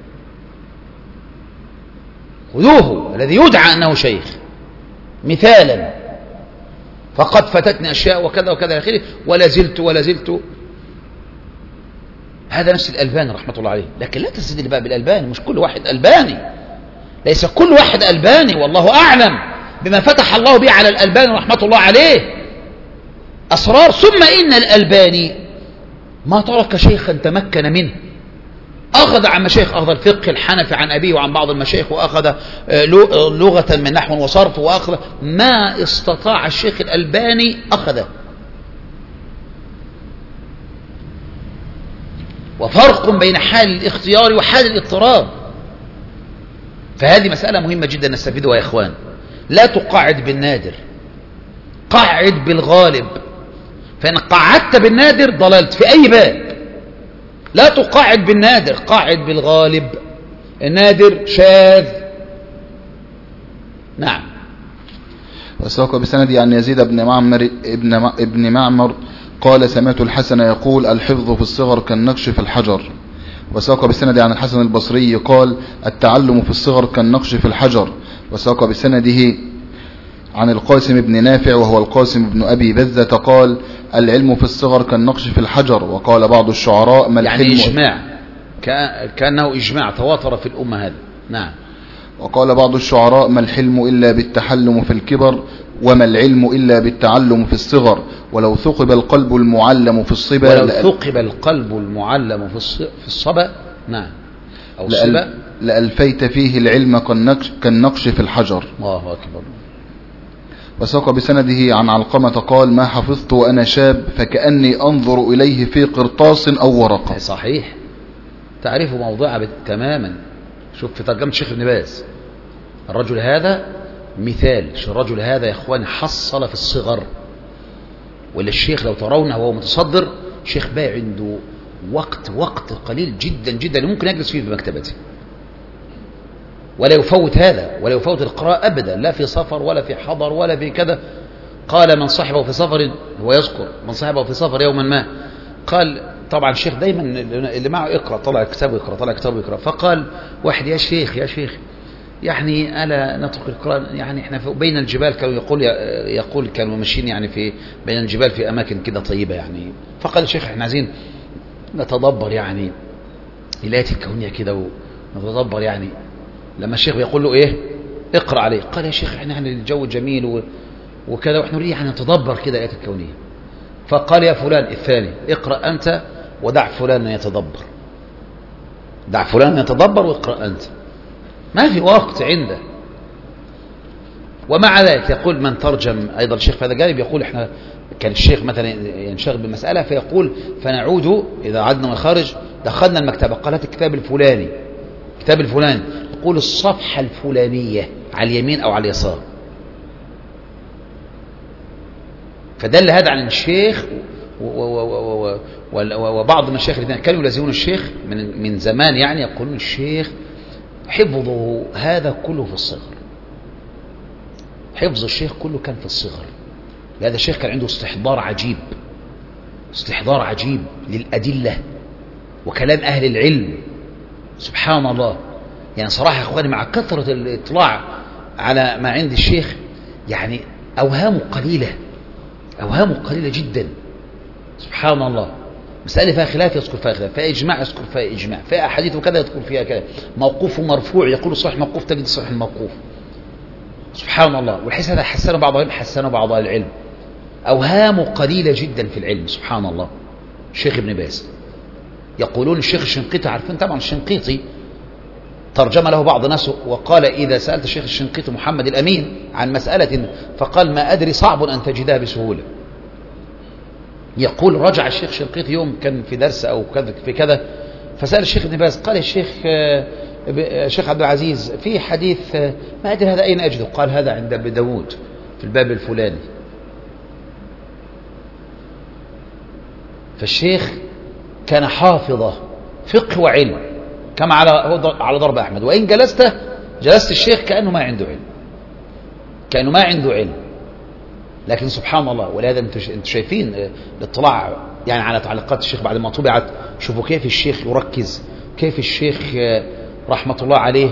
خذوه الذي يدعى أنه شيخ مثالا، فقد فتتني أشياء وكذا وكذا إلى آخره، ولا زلت ولا زلت. هذا نفس الألباني رحمة الله عليه. لكن لا تستدل بقى بالألباني، مش كل واحد ألباني، ليس كل واحد ألباني، والله أعلم بما فتح الله به على الألباني رحمة الله عليه أسرار. ثم إن الألباني ما ترك شيخا تمكن منه، أخذ عن مشايخ، أخذ الفقه الحنفي عن أبيه وعن بعض المشايخ، وأخذ لغة من نحو وصرف، وأخذ ما استطاع الشيخ الألباني أخذه. وفرق بين حال الاختيار وحال الاضطراب. فهذه مسألة مهمة جدا نستفيدها يا إخوان. لا تقاعد بالنادر، قاعد بالغالب، فإن قاعدت بالنادر ضللت في أي باب. لا تقاعد بالنادر، قاعد بالغالب. النادر شاذ. نعم. وساق بسند عن يزيد بن معمر ابن ابن معمر قال سمعت الحسن يقول الحفظ في الصغر كالنقش في الحجر. وساق بسند عن الحسن البصري قال التعلم في الصغر كالنقش في الحجر. وساق بسنده عن القاسم بن نافع وهو القاسم بن أبي بزة قال العلم في الصغر كالنقش في الحجر. وقال بعض الشعراء ما الحلم، يعني إجماع، كأنه إجماع تواتر في الأمة هذا. نعم. وقال بعض الشعراء ما الحلم إلا بالتحلم في الكبر، وما العلم إلا بالتعلم في الصغر. ولو ثقب القلب المعلم في الصبا، ولو ثقب القلب المعلم في الصبا، نعم، أو الصبا، لألفيت فيه العلم كالنقش في الحجر. الله أكبر. وساق بسنده عن علقمة قال ما حفظت وأنا شاب فكأني أنظر إليه في قرطاس أو ورقة. صحيح، تعرف موضوعها تماما. شوف في ترجمة الشيخ ابن باز، الرجل هذا مثال. الرجل هذا يا اخوان حصل في الصغر. ولا الشيخ لو ترونه وهو متصدر، شيخ بقى عنده وقت وقت قليل جدا جدا ممكن يجلس فيه في مكتبته، ولا يفوت هذا، ولا يفوت القراءة أبدا، لا في سفر ولا في حضر ولا في كذا. قال من صاحبه في سفر، هو يذكر من صاحبه في سفر يوما ما، قال طبعا الشيخ دايما اللي معه اقرأ، طلع كتابه يقرأ، طلع كتابه يقرأ. فقال واحد يا شيخ يا شيخ يعني ألا نترك القراءة، يعني احنا بين الجبال، كانوا يقول يقول كانوا ماشيين يعني في بين الجبال في أماكن كده طيبة يعني. فقال الشيخ احنا عايزين نتدبر يعني الآيات الكونية كده ونتدبر يعني. لما الشيخ بيقول له ايه اقرأ عليه، قال يا شيخ احنا يعني الجو جميل وكذا واحنا نريد يعني نتدبر كده الآيات الكونية. فقال يا فلان الثاني اقرأ أنت ودع فلان يتدبر، دع فلان يتدبر واقرأ أنت. ما في وقت عنده. ومع ذلك يقول من ترجم أيضا الشيخ في هذا الجانب، يقول احنا كان الشيخ مثلا ينشغل بالمسألة فيقول فنعود إذا عدنا من الخارج دخلنا المكتبة، قال هات الكتاب الفلاني، الكتاب الفلاني، يقول الصفحة الفلانية على اليمين أو على اليسار. فدل هذا عن الشيخ وبعض المشايخ الذين كانوا يلازمون الشيخ من من زمان، يعني يقولون الشيخ حفظه هذا كله في الصغر. حفظ الشيخ كله كان في الصغر. هذا الشيخ كان عنده استحضار عجيب، استحضار عجيب للأدلة وكلام أهل العلم. سبحان الله. يعني صراحة يا أخواني مع كثرة الإطلاع على ما عند الشيخ يعني أوهامه قليلة، أوهامه قليلة جدا. سبحان الله. مسألة فيها خلاف يذكر فيها خلاف، فيها إجماع يذكر فيها إجماع، فيها أحاديث وكذا يذكر فيها كذا، موقوف ومرفوع يقول صحيح موقوف تجد صحيح الموقوف. سبحان الله. والحديث هذا حسنه بعض العلم، حسنه بعض العلم. أوهامه قليلة جدا في العلم. سبحان الله. الشيخ ابن باز يقولون الشيخ الشنقيطي، عارفين طبعا الشنقيطي ترجم له بعض الناس وقال إذا سألت الشيخ الشنقيطي محمد الأمين عن مسألة فقال ما أدري صعب أن تجدها بسهولة. يقول رجع الشيخ الشنقيطي يوم كان في درس أو كذا في كذا، فسأل الشيخ ابن باز قال الشيخ الشيخ عبد العزيز في حديث ما أدري هذا أين أجده، قال هذا عند ابن داود في الباب الفلاني. فالشيخ كان حافظة فقه وعلم كما على على ضرب أحمد، وإن جلسته جلست الشيخ كأنه ما عنده علم، كأنه ما عنده علم. لكن سبحان الله. ولهذا انتم شايفين الاطلاع يعني على تعليقات الشيخ بعد ما طبعت، شوفوا كيف الشيخ يركز، كيف الشيخ رحمة الله عليه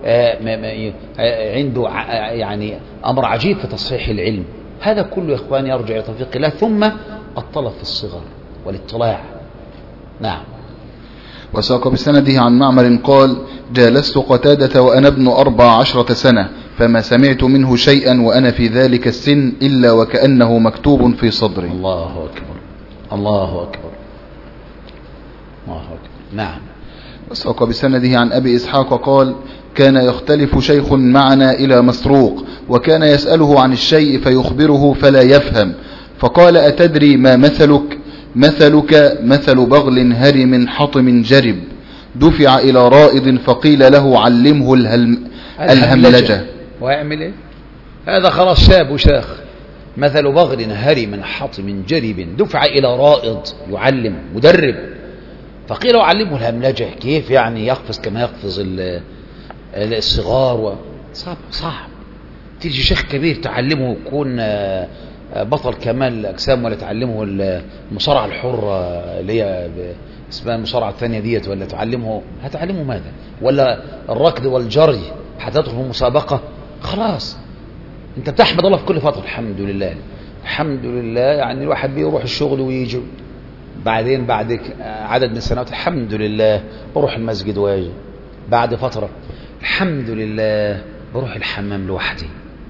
عنده يعني أمر عجيب في تصحيح العلم. هذا كله يا إخواني يرجع إلى توفيق الله، ثم الطلب في الصغر والاطلاع. نعم. وساق بسنده عن معمر قال جالست قتادة وأنا ابن أربع عشرة سنة فما سمعت منه شيئا وأنا في ذلك السن إلا وكأنه مكتوب في صدري. الله أكبر الله أكبر الله أكبر. نعم. وساق بسنده عن أبي إسحاق قال كان يختلف شيخ معنا إلى مسروق وكان يسأله عن الشيء فيخبره فلا يفهم، فقال أتدري ما مثلك؟ مثلك مثل بغل هرم حطم جرب دفع إلى رائد فقيل له علمه الهلم الهملجة. ويعمل ايه؟ هذا خلاص شاب وشاخ. مثل بغل هرم حطم جرب دفع إلى رائد يعلم مدرب فقيل له علمه الهملجة. كيف يعني يقفز كما يقفز الصغار و... صعب صعب. تيجي شيخ كبير تعلمه يكون بطل كمال الأجسام ولا تعلمه المصارعة الحرة اللي هي اسمها المصارعة الثانية ديت ولا تعلمه هتعلمه ماذا؟ ولا الركض والجري هتدخل مسابقة؟ خلاص انت بتحمد الله في كل فترة الحمد لله الحمد لله. يعني الواحد بيروح الشغل ويجي بعدين بعد عدد من السنوات الحمد لله بروح المسجد واجي. بعد فترة الحمد لله بروح الحمام لوحدي.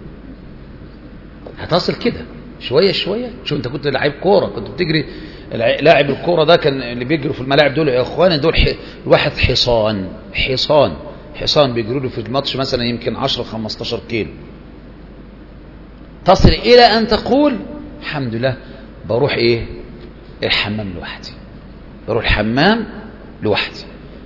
هتصل كده شوية شوية. شو انت كنت لاعب كورة كنت بتجري. لاعب الكورة ده كان اللي بيجروا في الملاعب دول يا اخوان دول ح... الواحد حصان حصان حصان بيجروا له في الماتش مثلا يمكن عشرة خمستاشر كيلو. تصل الى ان تقول الحمد لله بروح ايه الحمام لوحدي. بروح الحمام لوحدي.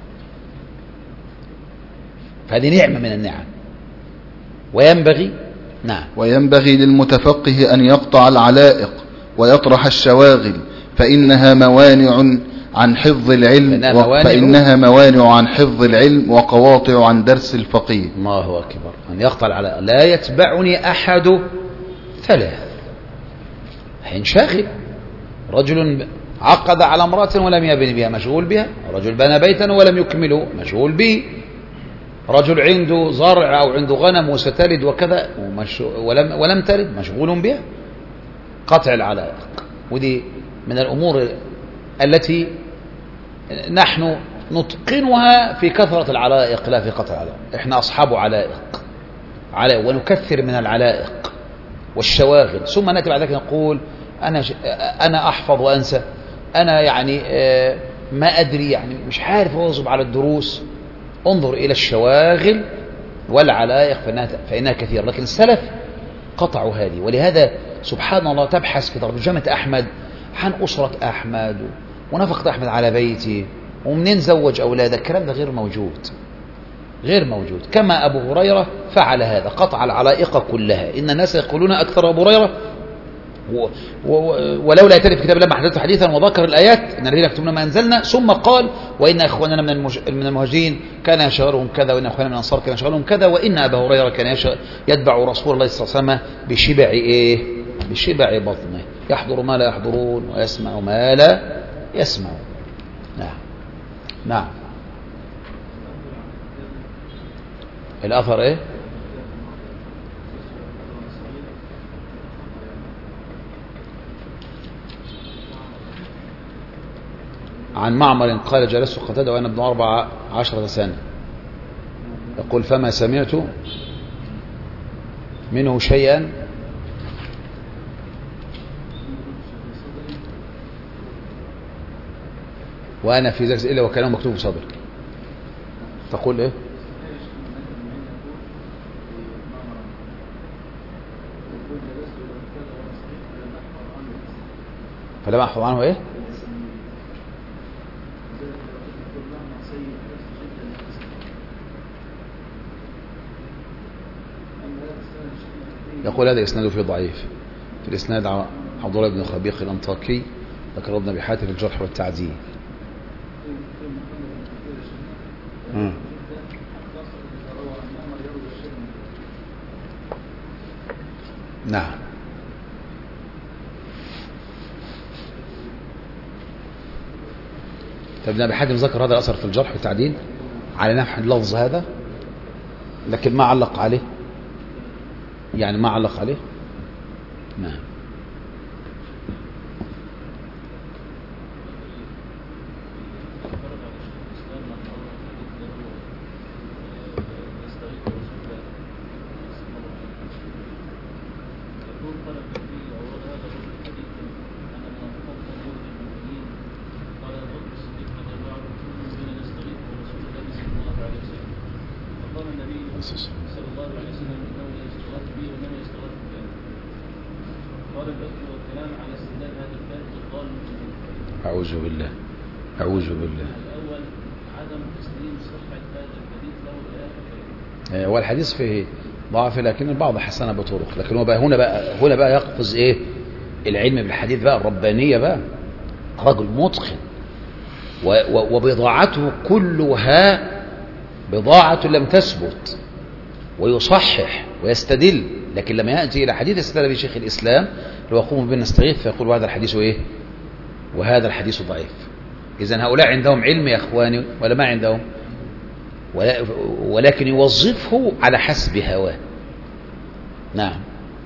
فهذه نعمة من النعم. وينبغي نعم وينبغي للمتفقه أن يقطع العلائق ويطرح الشواغل فإنها موانع عن حفظ العلم فإنها و... موانع, فإنها موانع عن حفظ العلم وقواطع عن درس الفقيه. الله أكبر. أن يقطع العلائق. لا يتبعني أحد ثلاث. هينشغل. رجل عقد على امرأة ولم يبن بها مشغول بها. رجل بنى بيتا ولم يكمله مشغول به. رجل عنده زرع أو عنده غنم وستلد وكذا ولم, ولم تلد مشغول بها. قطع العلائق. ودي من الأمور التي نحن نتقنها في كثرة العلائق لا في قطع العلائق. احنا أصحاب علائق علائق ونكثر من العلائق والشواغل. ثم نأتي بعد ذلك نقول أنا, أنا أحفظ وأنسى. أنا يعني ما أدري يعني مش عارف أواظب على الدروس. انظر إلى الشواغل والعلائق فإنها, فإنها كثيرة. لكن السلف قطعوا هذه. ولهذا سبحان الله تبحث في ترجمة أحمد عن أسرة أحمد ونفقة أحمد على بيته ومنين زوج أولاده. الكلام ده غير موجود غير موجود. كما أبو هريرة فعل هذا قطع العلائق كلها. إن الناس يقولون أكثر أبو هريرة و و ولولا يتلف في كتاب الله ما حدثت حديثا وذكر الآيات إن الذين يكتمون ما أنزلنا ثم قال وإن إخواننا من المج... من المهاجرين كان يشغلهم كذا وإن إخواننا من الأنصار كان يشغلهم كذا وإن أبا هريرة كان يش... يتبع رسول الله صلى الله عليه وسلم بشبع إيه بشبع بطنه. يحضر ما لا يحضرون ويسمع ما لا يسمعون. نعم نعم. الأثر إيه عن معمر قال جلست قتادة وأنا ابن أربع عشرة سنة يقول فما سمعت منه شيئا وأنا في ذلك إلا وكلامه مكتوب في صدري. تقول إيه فلما أحفظ عنه إيه يقول هذا إسناده فيه ضعيف. في الإسناد عبد الله بن خبيق الأنطاكي ذكر ابن أبي حاتم الجرح والتعديل. نعم فابن أبي حاتم ذكر هذا الأثر في الجرح والتعديل على نحو اللفظ هذا لكن ما علق عليه يعني ما علق عليه. نعم قال الأكل والكلام على استدلال هذا الكلام والضال أعوذ بالله أعوذ بالله. الأول عدم تسليم صحة هذا الحديث له إلى آخره. هو الحديث فيه ضعف لكن البعض حسنه بطرق، لكن هو بقى هنا بقى هنا بقى يقفز ايه العلم بالحديث بقى الربانيه بقى، رجل متقن وبضاعته كلها بضاعة لم تثبت، ويصحح ويستدل، لكن لما يأتي إلى حديث استدل به شيخ الإسلام لو يقوم بنا نستغيث فيقول هذا الحديث إيه وهذا الحديث ضعيف. إذن هؤلاء عندهم علم يا أخواني ولا ما عندهم؟ ولكن يوظفه على حسب هواه. نعم.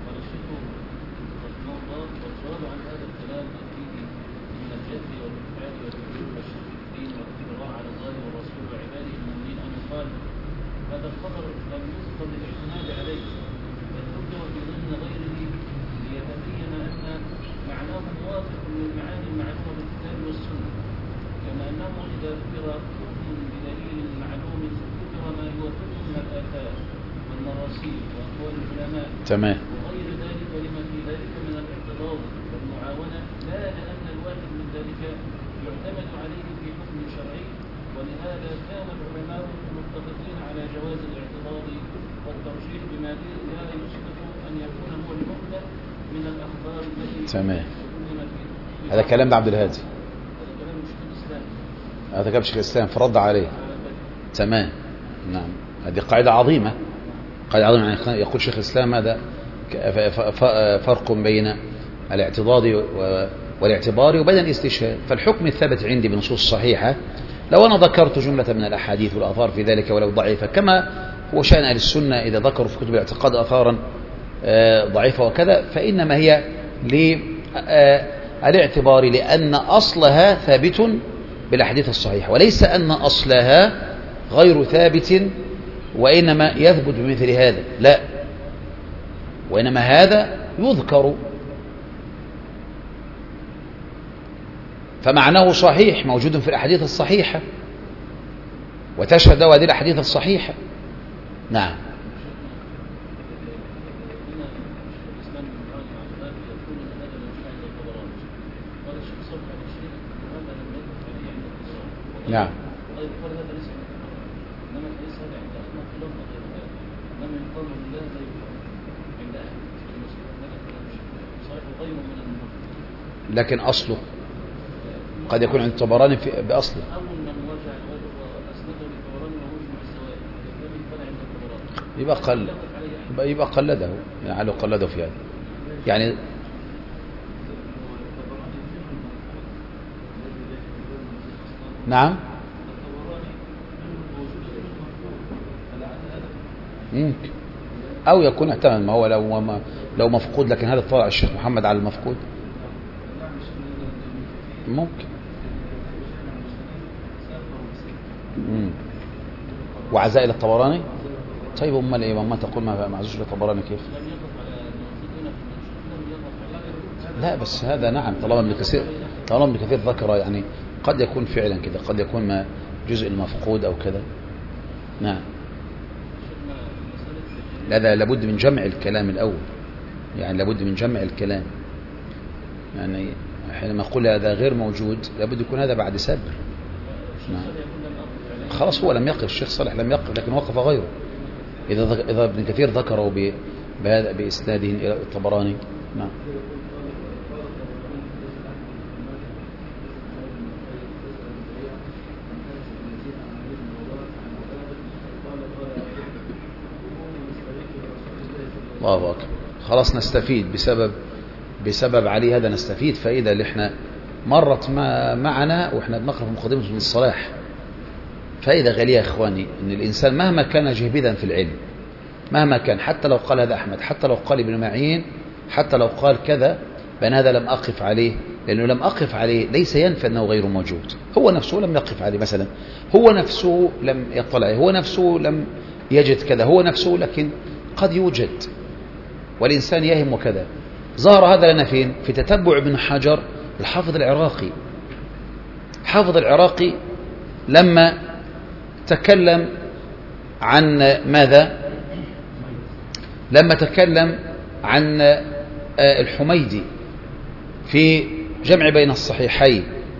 تمام. وغير ذلك ولما في ذلك من الاعتراض والمعاونة، لا لأن الواحد من ذلك يعتمد عليه في حكم شرعي، ولهذا كان العلماء متفقين على جواز الاعتراض والترجيح بما لا يسقط أن يكون هو المهدى من الأخبار التي تمام. هذا كلام عبد الهادي، هذا كلام شيخ الإسلام، هذا كلام شيخ الإسلام فرد عليه. تمام. نعم. هذه قاعدة عظيمة، قاعدة عظيمة. يقول شيخ الإسلام هذا فرق بين الاعتضاد والاعتبار وبين الاستشهاد. فالحكم الثابت عندي بنصوص صحيحة، لو أنا ذكرت جملة من الأحاديث والآثار في ذلك ولو ضعيفة، كما هو شأن أهل السنة إذا ذكروا في كتب الاعتقاد آثارا ضعيفة وكذا، فإنما هي للاعتبار، لأن أصلها ثابت بالأحاديث الصحيحة، وليس أن أصلها غير ثابت وإنما يثبت بمثل هذا، لا، وإنما هذا يذكر فمعناه صحيح موجود في الأحاديث الصحيحة وتشهد هذه الأحاديث الصحيحة. نعم. نعم. لكن أصله قد يكون عند الطبراني بأصله. يبقى قل يبقى قلده، يعني لو قلده في هذا يعني نعم ممكن، أو يكون احتمل، ما هو لو ما لو مفقود، لكن هذا طلع الشيخ محمد على المفقود ممكن. مم. وعزائل الطبراني. طيب امال ايه ما تقول ما معزوش للطبراني كيف؟ لا بس هذا نعم، طالما ابن كثير طالما ابن كثير ذكر يعني قد يكون فعلا كده، قد يكون ما جزء المفقود او كذا. نعم. هذا لابد من جمع الكلام الاول، يعني لابد من جمع الكلام، يعني حينما اقول هذا غير موجود لابد يكون هذا بعد سبر. نعم. خلاص هو لم يقف، الشيخ صالح لم يقف لكن وقف غيره. إذا إذا ابن كثير ذكره بهذا بإسناده إلى الطبراني. نعم. الله أكبر. خلاص نستفيد بسبب بسبب علي هذا، نستفيد فائدة اللي احنا مرت ما معنا واحنا بنقرأ في مقدمة ابن الصلاح، فائدة غالية يا اخواني، ان الانسان مهما كان جهبذا في العلم، مهما كان، حتى لو قال هذا احمد، حتى لو قال ابن معين، حتى لو قال كذا، بان هذا لم اقف عليه، لانه لم اقف عليه ليس ينفي انه غير موجود، هو نفسه لم يقف عليه مثلا، هو نفسه لم يطلع عليه، هو نفسه لم يجد كذا، هو نفسه، لكن قد يوجد والانسان يهم وكذا. ظهر هذا لنا فين؟ في تتبع ابن حجر الحافظ العراقي. حافظ العراقي لما تكلم عن ماذا؟ لما تكلم عن الحميدي في جمع بين الصحيحين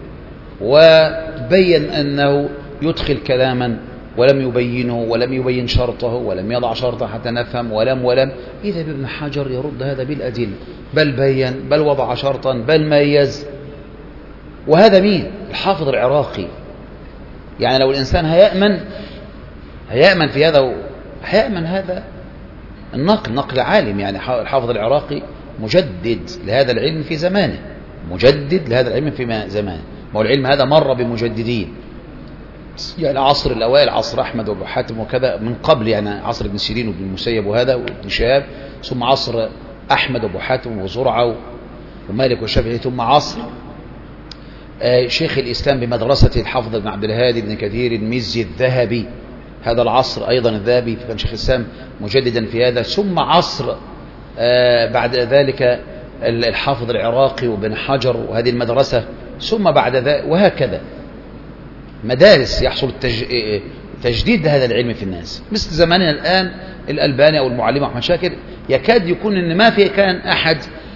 وبين أنه يدخل كلاما ولم يبينه ولم يبين شرطه ولم يضع شرطه حتى نفهم ولم ولم إذا ابن حجر يرد هذا بالأدلة، بل بين بل وضع شرطا بل ميز. وهذا مين؟ الحافظ العراقي. يعني لو الإنسان هيأمن هيأمن في هذا هيأمن هذا النقل نقل عالم. يعني الحافظ العراقي مجدد لهذا العلم في زمانه، مجدد لهذا العلم في زمانه. ما هو العلم هذا مر بمجددين، يعني عصر الأوائل عصر أحمد وابو حاتم وكذا من قبل، يعني عصر ابن سيرين وابن المسيب وهذا وابن شهاب، ثم عصر أحمد وابو حاتم وزرعة ومالك والشافعي، ثم عصر شيخ الإسلام بمدرسة الحافظ بن عبد الهادي بن كثير المزي الذهبي، هذا العصر أيضا الذهبي، كان شيخ الإسلام مجددا في هذا. ثم عصر بعد ذلك الحافظ العراقي وابن حجر وهذه المدرسة، ثم بعد ذلك وهكذا مدارس يحصل التج... تجديد هذا العلم في الناس. مثل زماننا الآن الألباني أو المعلم أحمد شاكر يكاد يكون إن ما في كان أحد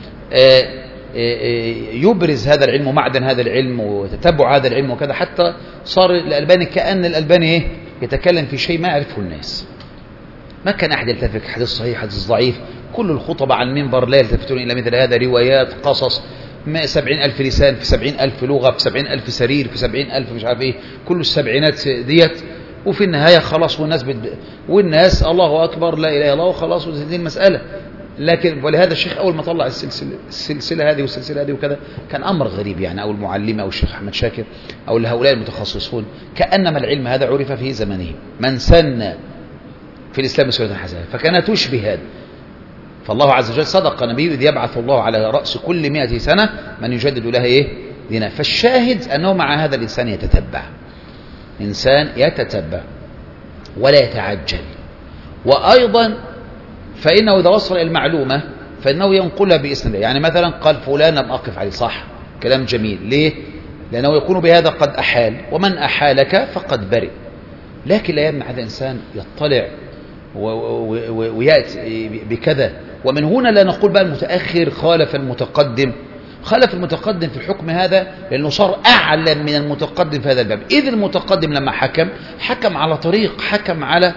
يبرز هذا العلم ومعدن هذا العلم وتتبع هذا العلم وكذا، حتى صار الألباني كأن الألباني إيه يتكلم في شيء ما يعرفه الناس. ما كان أحد يلتفت حديث صحيح حديث ضعيف، كل الخطبة على المنبر لا يلتفتون إلى مثل هذا، روايات قصص سبعين ألف لسان في سبعين ألف لغة في سبعين ألف سرير في سبعين ألف مش عارف إيه، كل السبعينات ديت. وفي النهاية خلاص والناس بد... والناس الله أكبر لا إله إلا الله وخلاص وتنتهي المسألة. لكن ولهذا الشيخ أول ما طلع السلسلة, السلسلة هذه والسلسلة هذه وكذا كان أمر غريب، يعني أو المعلمة أو الشيخ أحمد شاكر أو هؤلاء المتخصصون كأنما العلم هذا عرف في زمنه، من سن في الإسلام سنة حسنة فكانت تشبه هذا. فالله عز وجل صدق نبيه إذ يبعث الله على رأس كل مئة سنة من يجدد لها إيه دينه. فالشاهد أنه مع هذا الإنسان يتتبع، إنسان يتتبع ولا يتعجل. وأيضا فإنه إذا وصل المعلومة فإنه ينقلها بإسم الله. يعني مثلا قال فلان لم أقف عليه، صح، كلام جميل. ليه؟ لأنه يكون بهذا قد أحال، ومن أحالك فقد برئ. لكن لا يمنع هذا الإنسان يطلع ويأتي بكذا. ومن هنا لا نقول بقى المتأخر خالف المتقدم، خالف المتقدم في الحكم هذا لأنه صار أعلم من المتقدم في هذا الباب. إذ المتقدم لما حكم حكم على طريق، حكم على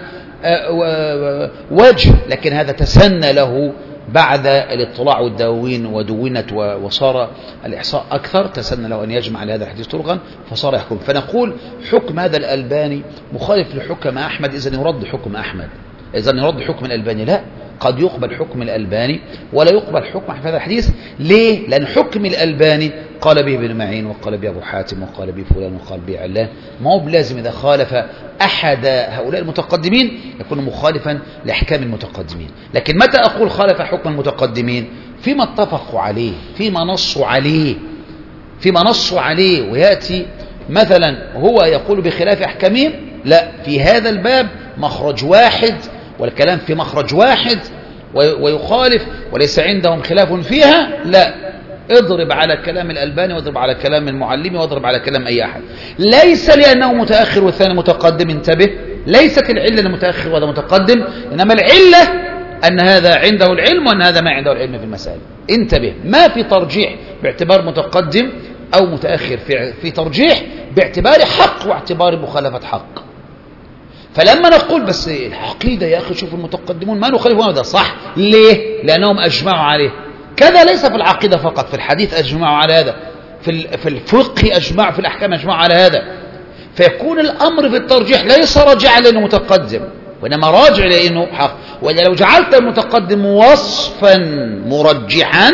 وجه، لكن هذا تسنى له بعد الاطلاع والدواوين ودونت وصار الإحصاء أكثر، تسنى له أن يجمع لهذا الحديث طرقا فصار يحكم. فنقول حكم هذا الألباني مخالف لحكم أحمد، إذن يرد حكم أحمد، إذن يرد حكم الألباني. لا، قد يقبل حكم الألباني ولا يقبل حكم في هذا الحديث. ليه؟ لأن حكم الألباني قال به ابن معين وقال به أبو حاتم وقال به فلان وقال به علان، ما هو بلازم إذا خالف أحد هؤلاء المتقدمين يكون مخالفا لأحكام المتقدمين. لكن متى أقول خالف حكم المتقدمين؟ فيما اتفقوا عليه، فيما نصوا عليه، فيما نصوا عليه. ويأتي مثلا هو يقول بخلاف أحكامهم، لا، في هذا الباب مخرج واحد والكلام في مخرج واحد ويخالف وليس عندهم خلاف فيها، لا، اضرب على كلام الألباني واضرب على كلام المعلمي واضرب على كلام أي أحد. ليس لأنه متأخر والثاني متقدم، انتبه، ليست العلة المتأخر وهذا متقدم، إنما العلة أن هذا عنده العلم وأن هذا ما عنده العلم في المسائل. انتبه، ما في ترجيح باعتبار متقدم أو متأخر، في, في ترجيح باعتبار حق واعتبار مخالفة حق. فلما نقول بس العقيدة يا أخي شوف المتقدمون ما نخالفون، هذا صح. ليه؟ لأنهم أجمعوا عليه. كذا ليس في العقيدة فقط، في الحديث أجمعوا على هذا، في الفقه أجمعوا، في الأحكام أجمعوا على هذا. فيكون الأمر في الترجيح ليس راجع لأنه متقدم وإنما راجع لأنه حق. ولو جعلت المتقدم وصفا مرجحا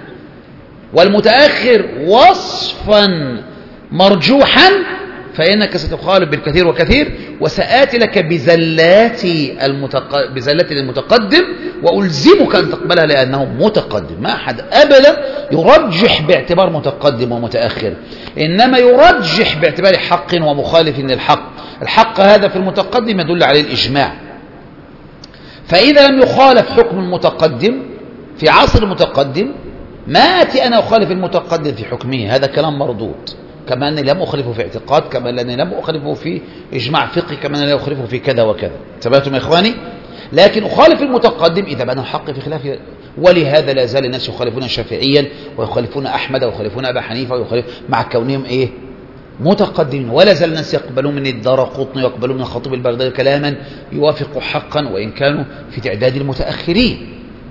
والمتأخر وصفا مرجوحا فإنك ستخالف بالكثير وكثير. وسآتي لك بزلات المتق... بزلات المتقدم وألزمك أن تقبلها لأنه متقدم. ما أحد أبدا يرجح باعتبار متقدم ومتأخر، إنما يرجح باعتبار حق ومخالف للحق. الحق هذا في المتقدم يدل عليه الإجماع. فإذا لم يخالف حكم المتقدم في عصر المتقدم ما أتي أنا أخالف المتقدم في حكمه، هذا كلام مردود. كما أنني لم أخالفه في اعتقاد، كما أنني لم أخالفه في إجماع فقهي، كما أنني لم أخالفه في كذا وكذا. تبعتم يا إخواني؟ لكن أخالف المتقدم إذا بان الحق في خلافه. ولهذا لا زال الناس يخالفون شافعيا ويخالفون أحمد ويخالفون أبا حنيفة ويخالف مع كونهم إيه متقدمين، ولا زال الناس يقبلون من الدارقطني ويقبلون من الخطيب البغدادي كلاما يوافق حقا وإن كانوا في تعداد المتأخرين،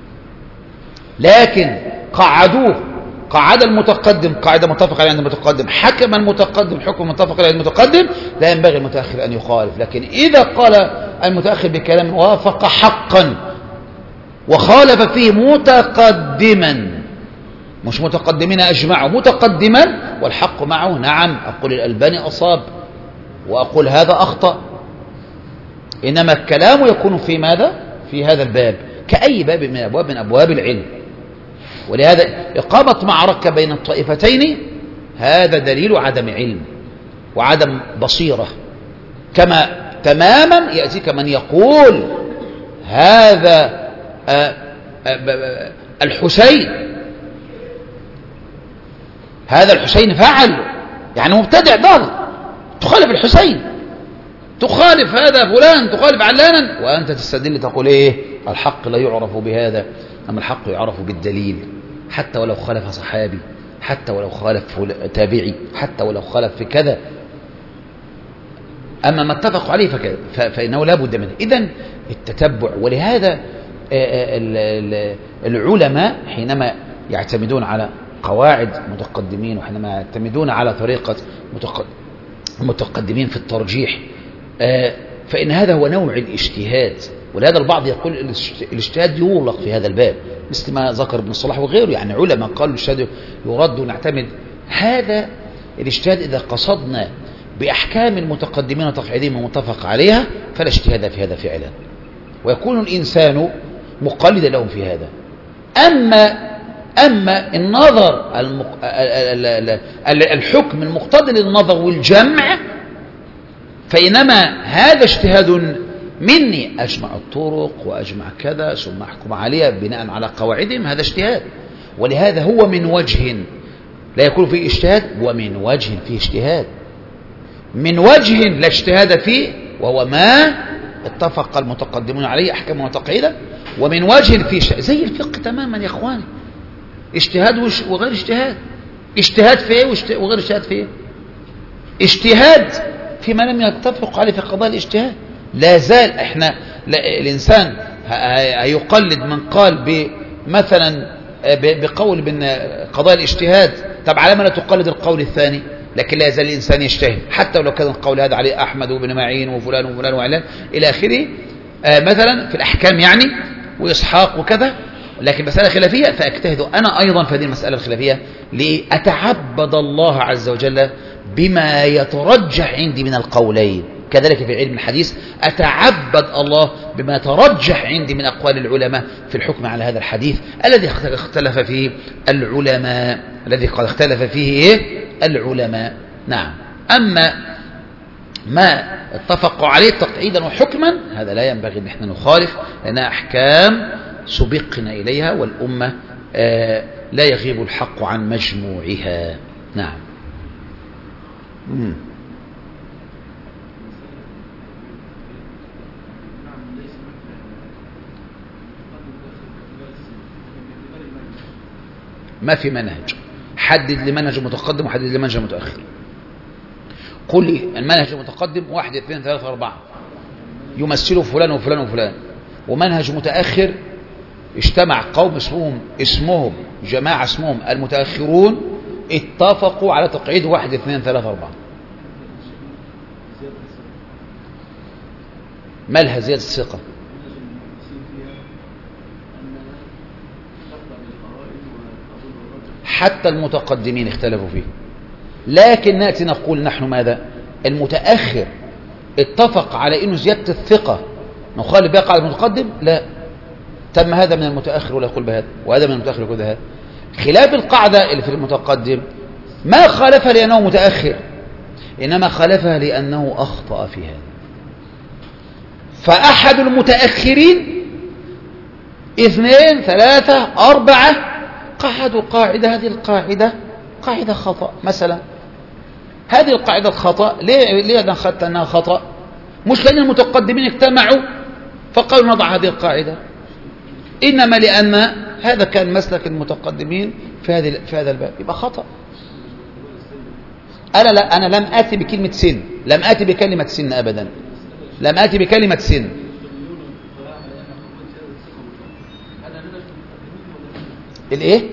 لكن قعدوه قعد المتقدم قاعدة متفق عليها عند المتقدم، حكم المتقدم حكم متفق عليه المتقدم، لا ينبغي المتأخر أن يخالف. لكن إذا قال المتأخر بكلام وافق حقا وخالف فيه متقدما، مش متقدمين أجمعوا، متقدما والحق معه، نعم أقول الألباني أصاب وأقول هذا أخطأ. إنما الكلام يكون في ماذا؟ في هذا الباب كأي باب من أبواب من أبواب العلم. ولهذا إقامة معركة بين الطائفتين هذا دليل عدم علم وعدم بصيرة. كما تماما يأتيك من يقول هذا آآ آآ الحسين هذا الحسين فعل، يعني مبتدع ضال، تخالف الحسين، تخالف هذا فلان، تخالف علانا، وأنت تستدل تقول إيه؟ الحق لا يعرف بهذا، أما الحق يعرف بالدليل، حتى ولو خالف صحابي، حتى ولو خالف تابعي، حتى ولو خالف في كذا. أما ما اتفقوا عليه فكذا فإنه لا بد منه. إذن التتبع. ولهذا العلماء حينما يعتمدون على قواعد متقدمين وحينما يعتمدون على طريقة متقدمين في الترجيح فإن هذا هو نوع الاجتهاد. ولهذا البعض يقول الاجتهاد يغلق في هذا الباب، مثل ما ذكر ابن الصلاح وغيره، يعني علماء قالوا الاجتهاد يرد ونعتمد. هذا الاجتهاد إذا قصدنا بأحكام المتقدمين وتقعيدهم المتفق عليها فلا اجتهاد في هذا فعلا، ويكون الإنسان مقلدا لهم في هذا. أما أما النظر المق... الحكم المقتضي للنظر والجمع فإنما هذا اجتهاد مني، أجمع الطرق وأجمع كذا ثم أحكم عليها بناء على قواعدهم، هذا اجتهاد. ولهذا هو من وجه لا يكون فيه اجتهاد ومن وجه فيه اجتهاد. من وجه لا اجتهاد فيه وهو ما اتفق المتقدمون عليه أحكام وتقعيدا، ومن وجه فيه اجتهاد، زي الفقه تماما يا إخواني، اجتهاد وغير اجتهاد، اجتهاد في ايه وغير اجتهاد في ايه. اجتهاد فيما لم يتفق عليه في قضاء الاجتهاد، لا زال احنا لا الانسان هيقلد من قال مثلا بقول بان قضاء الاجتهاد، طب على ما لا تقلد القول الثاني؟ لكن لا يزال الانسان يجتهد حتى ولو كان القول هذا عليه احمد وابن معين وفلان وفلان وعلان الى اخره مثلا في الاحكام يعني، واسحاق وكذا، لكن مسألة خلافية فأجتهد أنا أيضا في هذه المسألة الخلافية لأتعبد الله عز وجل بما يترجح عندي من القولين. كذلك في علم الحديث أتعبد الله بما ترجح عندي من أقوال العلماء في الحكم على هذا الحديث الذي اختلف فيه العلماء الذي قد اختلف فيه إيه؟ العلماء. نعم. أما ما اتفقوا عليه تقعيدا وحكما هذا لا ينبغي أن احنا نخالف، لأنها أحكام سبقنا إليها، والأمة آه لا يغيب الحق عن مجموعها. نعم. مم. ما في منهج، حدد لي منهج متقدم وحدد لي منهج متأخر. قل لي المنهج المتقدم واحد اثنين ثلاثة أربعة يمثله فلان وفلان وفلان، ومنهج متأخر اجتمع قوم اسمهم اسمهم جماعة اسمهم المتأخرون اتفقوا على تقعيد واحد اثنين ثلاثة أربعة. مالها زيادة الثقة؟ حتى المتقدمين اختلفوا فيه، لكن نأتي نقول نحن ماذا؟ المتأخر اتفق على انه زيادة الثقة نخالف بها قاعدة المتقدم؟ لا، تم هذا من المتأخر ولا يقول بهذا، وهذا من المتأخر يقول بهذا، خلاف القاعدة اللي في المتقدم ما خالفها لأنه متأخر، إنما خالفها لأنه أخطأ في هذا. فأحد المتأخرين اثنين ثلاثة أربعة قعدوا قاعدة، هذه القاعدة قاعدة خطأ مثلا، هذه القاعدة الخطأ ليه ليه أنا أخذت أنها خطأ؟ مش لأن المتقدمين اجتمعوا فقالوا نضع هذه القاعدة، إنما لأن هذا كان مسلك المتقدمين في هذه في هذا الباب، يبقى خطأ. أنا لا أنا لم آتي بكلمة سن، لم آتي بكلمة سن أبدا، لم آتي بكلمة سن. الإيه؟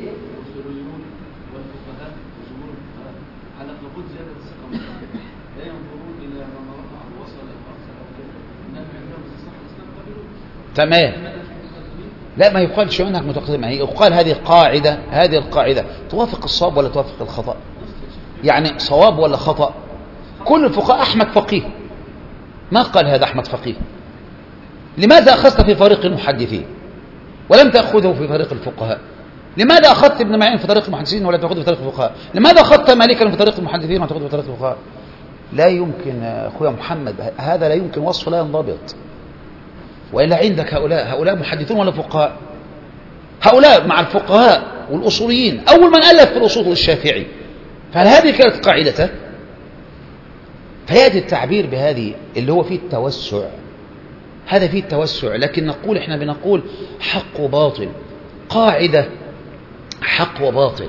تمام. لا ما يقال شو انك متقدم، يعني يقال هذه قاعدة، هذه القاعدة توافق الصواب ولا توافق الخطأ، يعني صواب ولا خطأ. كل الفقهاء أحمد فقيه، ما قال هذا أحمد فقيه. لماذا أخذت في فريق المحدثين ولم تأخذه في فريق الفقهاء؟ لماذا أخذت ابن معين في طريق المحدثين ولا تأخذه في طريق الفقهاء؟ لماذا أخذت مالكا في طريق المحدثين ولا تأخذه في طريق الفقهاء؟ لا يمكن أخويا محمد، هذا لا يمكن وصفه، لا ينضبط. وإلا عندك هؤلاء هؤلاء محدثون ولا فقهاء؟ هؤلاء مع الفقهاء والأصوليين. أول من ألف في الأصول الشافعي، فهل هذه كانت قاعدته؟ فيأتي التعبير بهذه اللي هو فيه التوسع، هذا فيه التوسع. لكن نقول إحنا بنقول حق وباطل، قاعدة حق وباطل،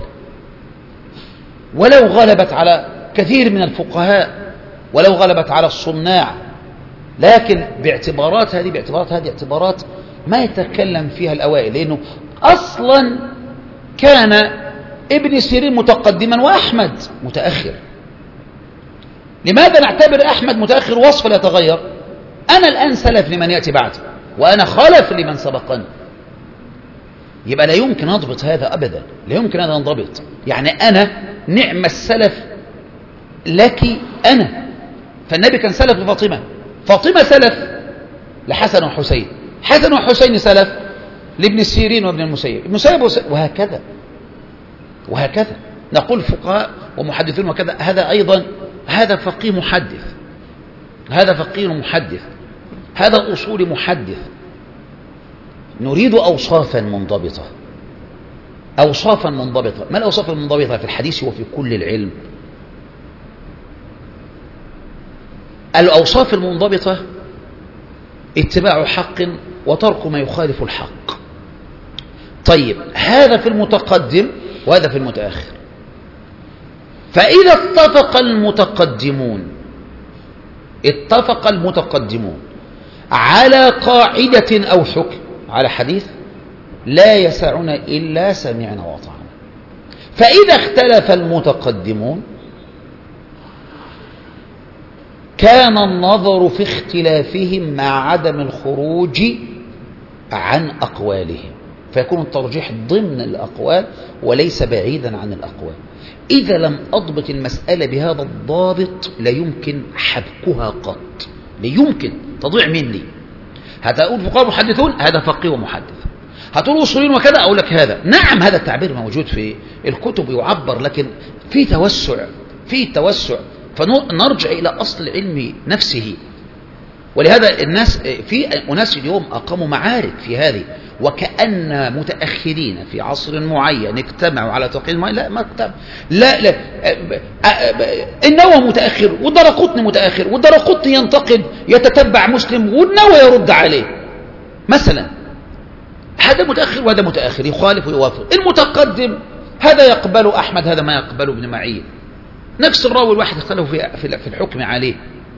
ولو غلبت على كثير من الفقهاء ولو غلبت على الصناع، لكن باعتبارات هذه باعتبارات هذه اعتبارات ما يتكلم فيها الأوائل، لأنه أصلا كان ابن سيرين متقدما وأحمد متأخر. لماذا نعتبر أحمد متأخر وصف لا يتغير؟ أنا الآن سلف لمن يأتي بعد وأنا خلف لمن سبقني، يبقى لا يمكن أضبط هذا أبدا، لا يمكن هذا أنضبط. يعني أنا نعم السلف لك أنا، فالنبي كان سلف لفاطمة، فاطمة سلف لحسن وحسين، حسن وحسين سلف لابن سيرين وابن المسيب، ابن المسيب وهكذا وهكذا. نقول فقهاء ومحدثون وكذا، هذا أيضا هذا فقيه محدث، هذا فقيه محدث، هذا أصول محدث. نريد أوصافا منضبطة، أوصافا منضبطة. ما الأوصاف المنضبطة في الحديث وفي كل العلم؟ الأوصاف المنضبطة اتباع حق وترك ما يخالف الحق. طيب هذا في المتقدم وهذا في المتأخر. فإذا اتفق المتقدمون اتفق المتقدمون على قاعدة أو حكم، على حديث، لا يسعنا إلا سمعنا وأطعنا. فإذا اختلف المتقدمون كان النظر في اختلافهم مع عدم الخروج عن أقوالهم، فيكون الترجيح ضمن الأقوال وليس بعيدا عن الأقوال. إذا لم أضبط المسألة بهذا الضابط لا يمكن حبكها قط، لا يمكن تضيع مني. هتقول فقهاء محدثون، هذا فقيه ومحدث. هتقول أصوليين وكذا، أقول لك هذا نعم، هذا التعبير موجود في الكتب يعبر، لكن في توسع، في توسع، فنرجع إلى أصل العلم نفسه. ولهذا الناس في أناس اليوم أقاموا معارك في هذه، وكأن متأخرين في عصر معين اجتمعوا على تقييد معين. لا ما اجتمعوا، لا لا النووي متأخر والدرقطني متأخر، والدرقطني ينتقد يتتبع مسلم والنووي يرد عليه مثلا. هذا متأخر وهذا متأخر، يخالف ويوافق. المتقدم هذا يقبل أحمد، هذا ما يقبله ابن معين. نفس الراوي الواحد اختلفوا في في الحكم عليه.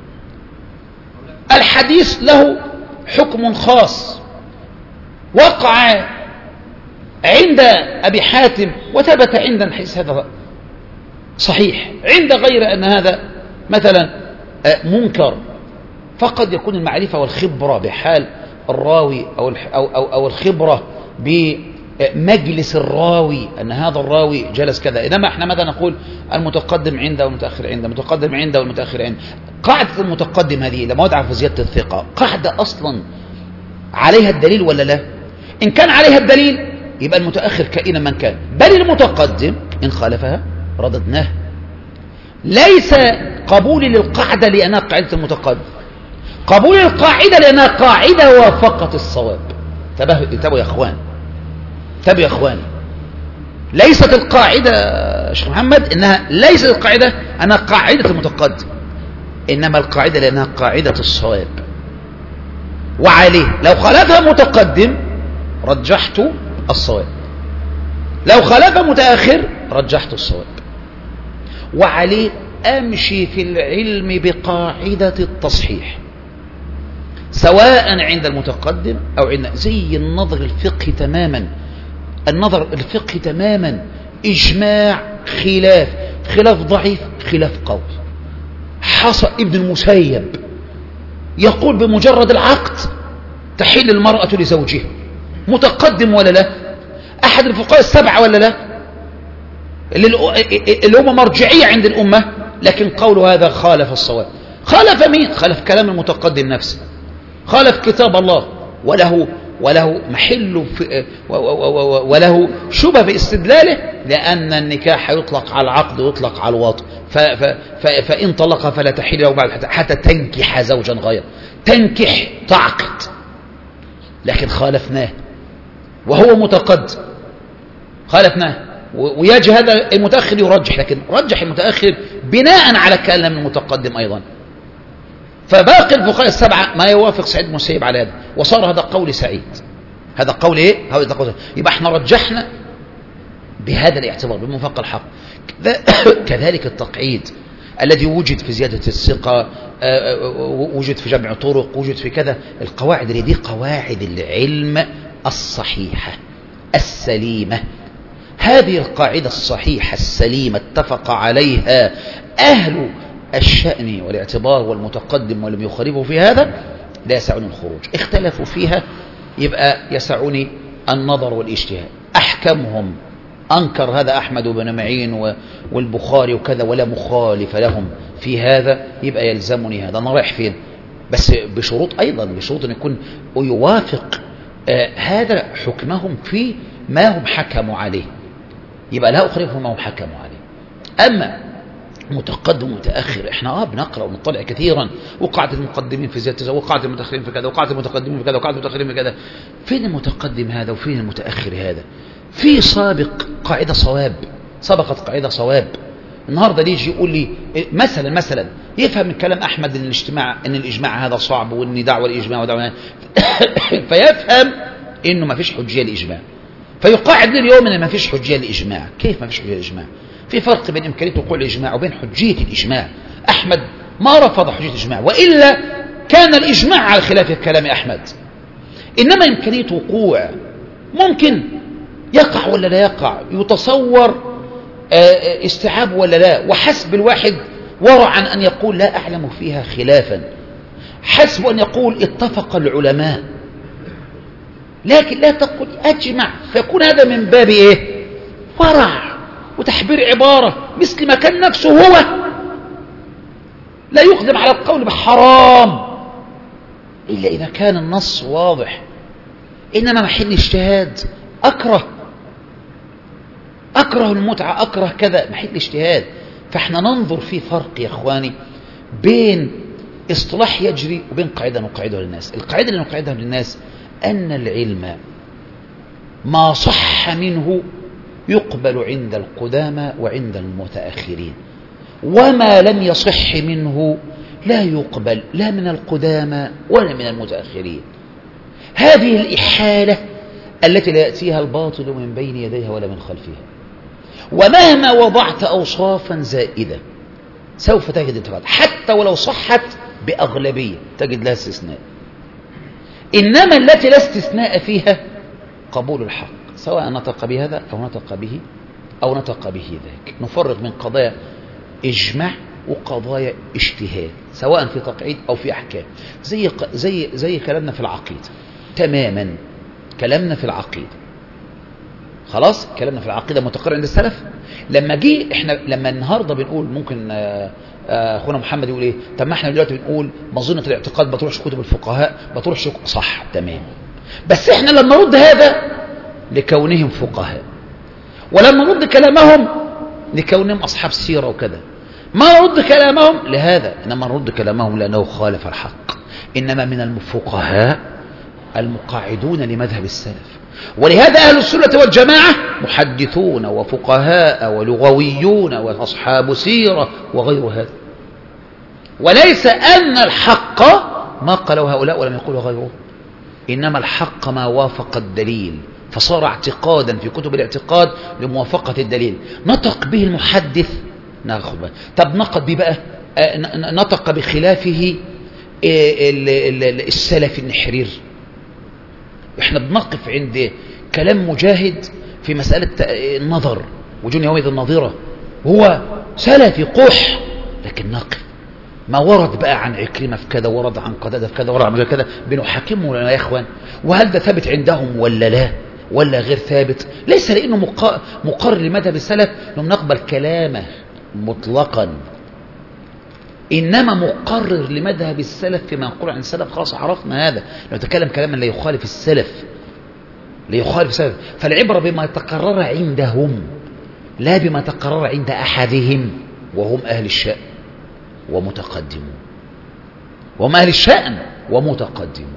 الحديث له حكم خاص وقع عند أبي حاتم وثبت عند الحديث هذا صحيح، عند غير أن هذا مثلا منكر. فقد يكون المعرفة والخبرة بحال الراوي أو أو أو, أو الخبرة بمجلس الراوي، أن هذا الراوي جلس كذا. إنما احنا ماذا نقول؟ المتقدم عنده والمتأخر عنده، المتقدم عنده والمتأخر عنده. قاعدة المتقدم هذه لما وضع في زيادة الثقة قاعدة أصلا عليها الدليل ولا لا؟ إن كان عليها الدليل يبقى المتأخر كائنا من كان، بل المتقدم إن خالفها رددناه. ليس قبولي للقاعدة لأنها قاعدة المتقدم، قبول القاعدة لأنها قاعدة وافقت الصواب. انتبهوا يا أخوان، انتبهوا يا أخوان. ليست القاعدة شيخ محمد إنها ليست القاعدة أنها قاعدة المتقدم، إنما القاعدة لأنها قاعدة الصواب. وعليه لو خالفها متقدم رجحت الصواب، لو خالفها متأخر رجحت الصواب. وعليه أمشي في العلم بقاعدة التصحيح، سواء عند المتقدم أو عند زي النظر الفقهي تماما. النظر الفقهي تماما إجماع خلاف، خلاف ضعيف خلاف قوي. حصل ابن المسيب يقول بمجرد العقد تحل المرأة لزوجها، متقدم ولا لا؟ أحد الفقهاء السبعة ولا لا؟ اللي هم مرجعية عند الأمة، لكن قوله هذا خالف الصواب. خالف مين؟ خالف كلام المتقدم نفسه، خالف كتاب الله، وله وله محل في وله شبه في استدلاله، لأن النكاح يطلق على العقد ويطلق على الوطء، فإن طلقها فلا تحل له بعد حتى تنكح زوجا غيره. تنكح تعقد، لكن خالفناه وهو متقدم، خالفناه. ويجي هذا المتأخر يرجح، لكن رجح المتأخر بناء على كلام المتقدم أيضا. فباقي الفقهاء السبعة ما يوافق سعيد بن المسيب على هذا، وصار هذا قول سعيد. هذا قول ايه؟ هذا قول. يبقى احنا رجحنا بهذا الاعتبار بموافقة الحق. كذلك التقعيد الذي وجد في زيادة الثقة، وجد في جمع طرق، وجد في كذا. القواعد اللي دي قواعد العلم الصحيحة السليمة. هذه القاعدة الصحيحة السليمة اتفق عليها أهل الشأن والاعتبار والمتقدم ولم يخالفوا في هذا، لا يسعني الخروج. اختلفوا فيها يبقى يسعني النظر والاجتهاد. أحكمهم أنكر هذا أحمد بن معين والبخاري وكذا ولا مخالف لهم في هذا، يبقى يلزمني هذا. أنا رايح فين؟ بس بشروط أيضا، بشروط أن يكون يوافق آه هذا حكمهم في ما هم حكموا عليه، يبقى لا أخالفهم ما هم حكموا عليه. أما متقدم ومتأخر احنا اه بنقرأ ونطلع كثيرا، وقاعدة المقدمين في زيادة، وقاعدة المتأخرين في كذا، وقاعدة المتقدمين في كذا، وقاعدة المتأخرين في كذا. فين المتقدم هذا وفين المتأخر هذا؟ في سابق قاعدة صواب، سبقت قاعدة صواب. النهارده يجي يقول لي مثلا مثلا يفهم من كلام أحمد ان الاجتماع ان الإجماع هذا صعب، وان دعوة الإجماع ودعوة فيفهم انه ما فيش حجية للإجماع، فيقاعد لي اليوم ان ما فيش حجية للإجماع. كيف ما فيش حجية للإجماع؟ في فرق بين إمكانية وقوع الإجماع وبين حجية الإجماع. أحمد ما رفض حجية الإجماع، وإلا كان الإجماع على خلاف كلام أحمد. إنما إمكانية وقوع ممكن يقع ولا لا يقع، يتصور استيعاب ولا لا، وحسب الواحد ورعا أن يقول لا أعلم فيها خلافا، حسب أن يقول اتفق العلماء، لكن لا تقول أجمع، فيكون هذا من باب إيه؟ ورع وتحبير عبارة، مثل ما كان نفسه هو لا يقدم على القول بحرام إلا إذا كان النص واضح. إنما محل اجتهاد، أكره أكره المتعة، أكره كذا، محل اجتهاد. فإحنا ننظر في فرق يا أخواني بين اصطلاح يجري وبين قاعدة نقعدها للناس. القاعدة اللي نقعدها للناس أن العلم ما صح منه يقبل عند القدامى وعند المتأخرين، وما لم يصح منه لا يقبل لا من القدامى ولا من المتأخرين. هذه الإحالة التي لا يأتيها الباطل من بين يديها ولا من خلفها. ومهما وضعت أوصافا زائدة سوف تجد انتقاد، حتى ولو صحت بأغلبية تجد لها استثناء. إنما التي لا استثناء فيها قبول الحق، سواء نطق بهذا أو نطق به أو نطق به ذاك. نفرق من قضايا إجماع وقضايا اجتهاد، سواء في تقعيد أو في أحكام. زي زي زي كلامنا في العقيدة تماما. كلامنا في العقيدة خلاص، كلامنا في العقيدة متقرر عند السلف. لما جي احنا لما النهارده بنقول ممكن اخونا محمد يقول ايه؟ طب ما احنا دلوقتي بنقول مظنة الاعتقاد بتروحش كتب الفقهاء، بتروحش صح تمام، بس احنا لما نرد هذا لكونهم فقهاء، ولما نرد كلامهم لكونهم اصحاب سيرة وكذا، ما نرد كلامهم لهذا، انما نرد كلامهم لانه خالف الحق. انما من الفقهاء المقاعدون لمذهب السلف، ولهذا أهل السنة والجماعة محدثون وفقهاء ولغويون وأصحاب سيرة وغير هذا. وليس أن الحق ما قالوا هؤلاء ولم يقولوا غيره، إنما الحق ما وافق الدليل، فصار اعتقادا في كتب الاعتقاد لموافقة الدليل. نطق به المحدث ناخد بقى. طب نقد بيه بقى، نطق بخلافه السلف النحرير. احنا بنقف عند كلام مجاهد في مسألة النظر، وجون يومئذ النظيرة، هو سلفي قح، لكن نقف ما ورد بقى عن عكرمة في كذا، ورد عن قتادة في كذا، ورد عن كذا، بنحاكمه يا اخوان. وهل ده ثابت عندهم ولا لا، ولا غير ثابت؟ ليس لانه مقرر لمذهب السلف انهم نقبل كلامه مطلقا، انما مقرر لمذهب السلف فيما يقول عن السلف. خلاص عرفنا هذا، لو تكلم كلاما لا يخالف السلف، لا يخالف السلف، فالعبرة بما تقرر عندهم لا بما تقرر عند احدهم، وهم اهل الشأن ومتقدمون، وهم اهل الشأن ومتقدمون.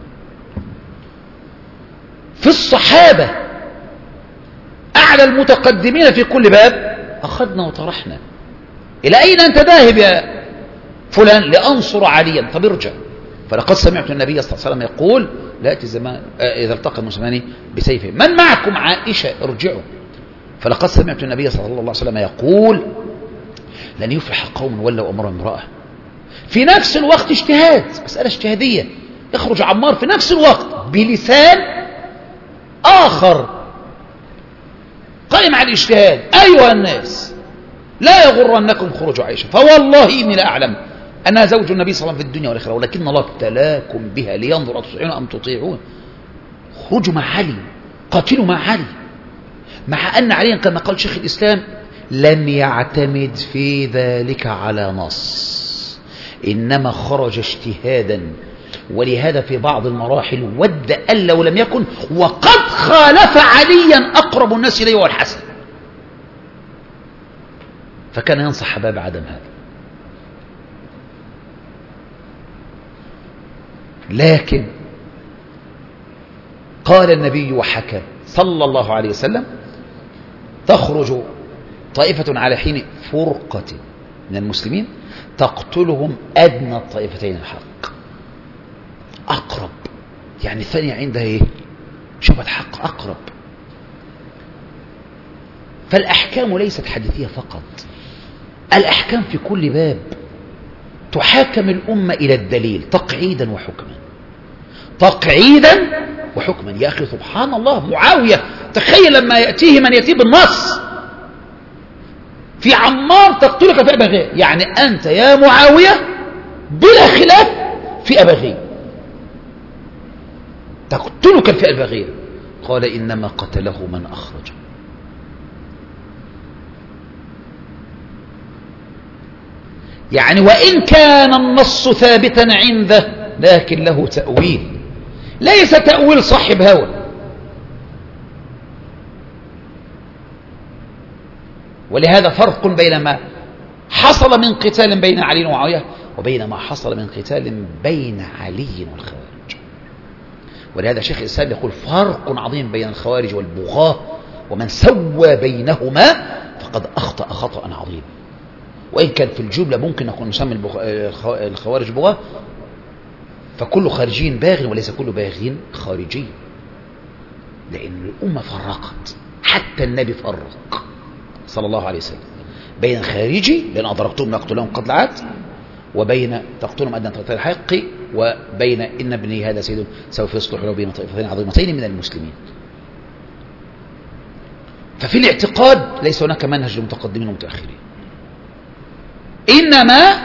في الصحابة اعلى المتقدمين في كل باب، اخذنا وطرحنا. الى اين انت ذاهب يا فلان؟ لانصر عليا. طب ارجع، فلقد سمعت النبي صلى الله عليه وسلم يقول لا يأتي الزمان اذا التقى المسلمان بسيفه. من معكم؟ عائشة. ارجعوا. فلقد سمعت النبي صلى الله عليه وسلم يقول لن يفلح قوم ولوا امرهم امرأة. في نفس الوقت اجتهاد، مسألة اجتهادية، يخرج عمار في نفس الوقت بلسان آخر قائم على الاجتهاد: أيها الناس لا يغرنكم خروج عائشة، فوالله إني لا أعلم أنها زوج النبي صلى الله عليه وسلم في الدنيا والآخرة، ولكن الله ابتلاكم بها لينظر أتطيعون أم تطيعون. خرجوا مع علي، قاتلوا مع علي، مع أن عليا كما قال شيخ الإسلام لم يعتمد في ذلك على نص، إنما خرج اجتهادا. ولهذا في بعض المراحل ود أن لو لم يكن وقد خالف عليا أقرب الناس إليه هو الحسن، فكان ينصح باب عدم هذا. لكن قال النبي وحكى صلى الله عليه وسلم: تخرج طائفة على حين فرقة من المسلمين تقتلهم أدنى الطائفتين الحق. أقرب يعني الثانية عندها إيه؟ شبهة حق أقرب. فالأحكام ليست حديثية فقط، الأحكام في كل باب تحاكم الأمة إلى الدليل تقعيدا وحكما، تقعيدا وحكما. يا أخي سبحان الله، معاوية تخيل لما يأتيه من يأتيه بالنص في عمار تقتلك في أبغي، يعني أنت يا معاوية بلا خلاف في أبغي تقتلك في أبغي. قال إنما قتله من أخرج. يعني وإن كان النص ثابتا عنده لكن له تأويل، ليس تأويل صاحب هوى. ولهذا فرق بين ما حصل من قتال بين علي ومعاوية وبين ما حصل من قتال بين علي والخوارج. ولهذا شيخ الإسلام يقول فرق عظيم بين الخوارج والبغاة، ومن سوى بينهما فقد أخطأ خطأ عظيم. وإن كان في الجملة ممكن نكون نسمي الخوارج بغاة، فكل خارجي باغ وليس كل باغ خارجي، لأن الأمة فرقت، حتى النبي فرق صلى الله عليه وسلم بين خارجي لأن أدركتهم يقتلهم قتل عاد، وبين تقتلهم أدنى طائفتين الحق، وبين إن ابني هذا سيد سوف يصلح له بين طائفتين عظيمتين من المسلمين. ففي الاعتقاد ليس هناك منهج للمتقدمين والمتأخرين، إنما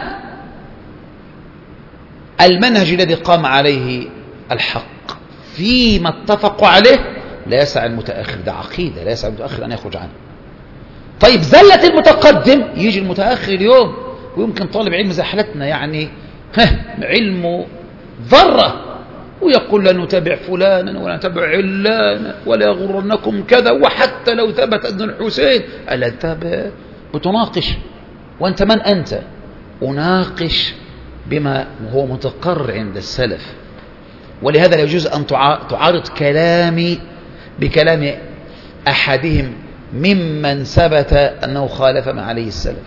المنهج الذي قام عليه الحق فيما اتفقوا عليه لا يسع المتأخر، ده عقيدة لا يسع المتأخر أن يخرج عنه. طيب زلة المتقدم، يجي المتأخر اليوم ويمكن طالب علم زي حالتنا يعني علمه ذرة ويقول لا نتابع فلانا ولا نتابع علانا ولا يغرنكم كذا، وحتى لو ثبت أن الحسين ألا أنت بتناقش؟ وأنت من أنت؟ أناقش بما هو متقرر عند السلف. ولهذا لا يجوز أن تعارض كلامي بكلام أحدهم ممن ثبت أنه خالف ما عليه السلف.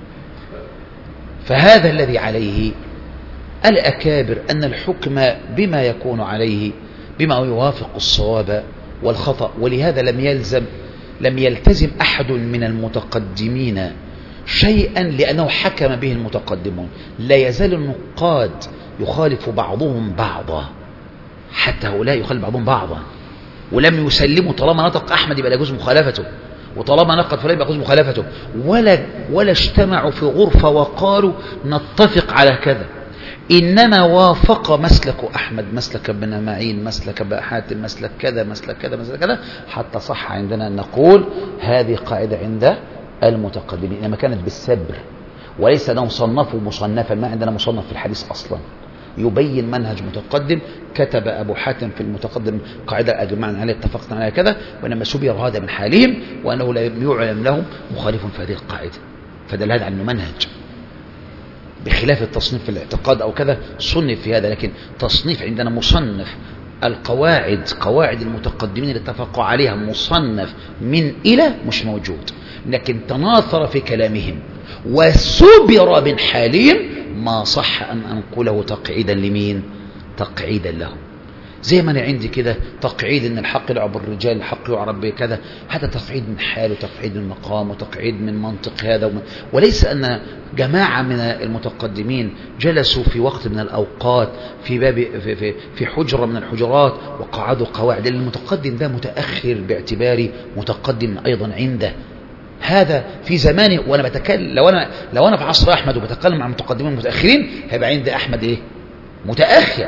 فهذا الذي عليه الأكابر، أن الحكم بما يكون عليه بما يوافق الصواب والخطأ. ولهذا لم يلزم لم يلتزم أحد من المتقدمين شيئا لأنه حكم به المتقدمون. لا يزال النقاد يخالف بعضهم بعضا، حتى هؤلاء يخالف بعضهم بعضا ولم يسلموا. طالما نطق أحمد يبقى يجوز مخالفته، وطالما نقد فلان يبقى يجوز مخالفته. ولا ولا اجتمعوا في غرفة وقالوا نتفق على كذا، إنما وافق مسلك أحمد، مسلك ابن معين، مسلك ابن حاتم، مسلك كذا، مسلك كذا، مسلك كذا، حتى صح عندنا أن نقول هذه قاعدة عند المتقدمين، إنما كانت بالسبر، وليس أنهم صنفوا مصنفا. ما عندنا مصنف في الحديث أصلا يبين منهج متقدم. كتب أبو حاتم في المتقدم قاعدة أجمعنا عليها اتفقنا عليها كذا، وإنما سبير هذا من حالهم، وأنه لم يعلم لهم مخالف في هذه القاعدة، فدل هذا عنه منهج، بخلاف التصنيف في الاعتقاد أو كذا صنف في هذا. لكن تصنيف عندنا مصنف القواعد، قواعد المتقدمين اللي اتفقوا عليها مصنف من إلى مش موجود، لكن تناثر في كلامهم وسبر من حالهم ما صح أن أنقله تقعيدا لمين؟ تقعيدا لهم. زي ما أنا عندي كده تقعيد أن الحق يلعب الرجال، الحق يعرب بكذا، هذا تقعيد من حال وتقعيد من مقام وتقعيد من منطق هذا ومن... وليس أن جماعة من المتقدمين جلسوا في وقت من الأوقات في باب في, في, في حجرة من الحجرات وقعدوا قواعد. المتقدم ده متأخر باعتبار متقدم أيضا عنده هذا في زمانه. وأنا بتكلم لو أنا لو أنا في عصر أحمد وبتكلم عن المتقدمين المتأخرين، هيبقى عند أحمد إيه؟ متأخر.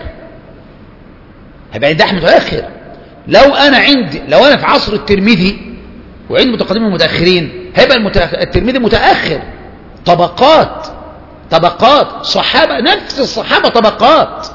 هيبقى عند أحمد متأخر. لو أنا عندي لو أنا في عصر الترمذي وعند متقدمين المتأخرين، هيبقى المتأخر الترمذي متأخر. طبقات طبقات صحابة، نفس الصحابة طبقات.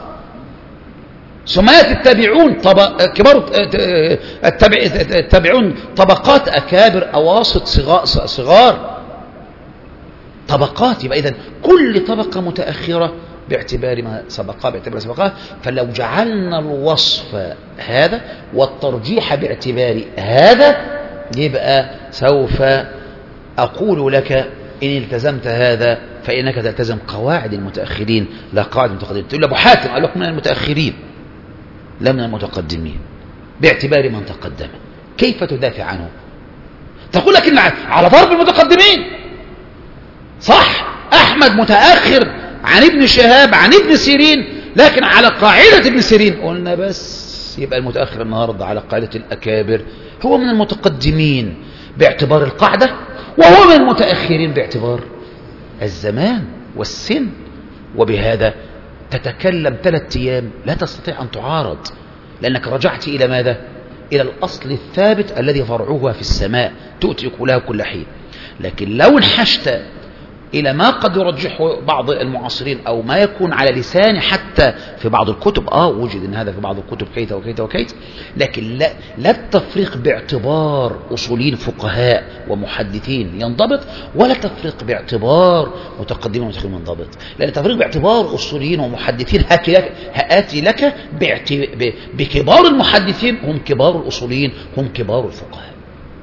سمات التابعون طب... كبار التابع... التابعون طبقات، أكابر، أواسط، صغار, صغار طبقات. يبقى إذن كل طبقة متأخرة باعتبار ما سبقها باعتبار سبقها. فلو جعلنا الوصف هذا والترجيح باعتبار هذا، يبقى سوف أقول لك إن التزمت هذا فإنك تلتزم قواعد المتأخرين لا قواعد المتقدمين. تقول أبو حاتم قال لك من المتأخرين لا من المتقدمين باعتبار من تقدم. كيف تدافع عنه؟ تقول لك إن على ضرب المتقدمين. صح، أحمد متأخر عن ابن شهاب عن ابن سيرين، لكن على قاعدة ابن سيرين. قلنا بس يبقى المتأخر النهاردة على قاعدة الأكابر هو من المتقدمين باعتبار القاعدة، وهو من المتأخرين باعتبار الزمان والسن. وبهذا تتكلم ثلاثة أيام لا تستطيع أن تعارض، لأنك رجعت إلى ماذا؟ إلى الأصل الثابت الذي فرعوها في السماء تؤتي أكلها كل حين. لكن لو انحشت إلى ما قد يرجحه بعض المعاصرين أو ما يكون على لسان حتى في بعض الكتب، آه وجد إن هذا في بعض الكتب كيت وكيت وكيت، لكن لا, لا التفريق باعتبار أصولين فقهاء ومحدثين ينضبط، ولا تفريق باعتبار متقدمين ومتأخرين ينضبط. لأن التفريق باعتبار أصوليين ومحدثين هآتي لك بكبار المحدثين هم كبار الأصوليين هم كبار الفقهاء.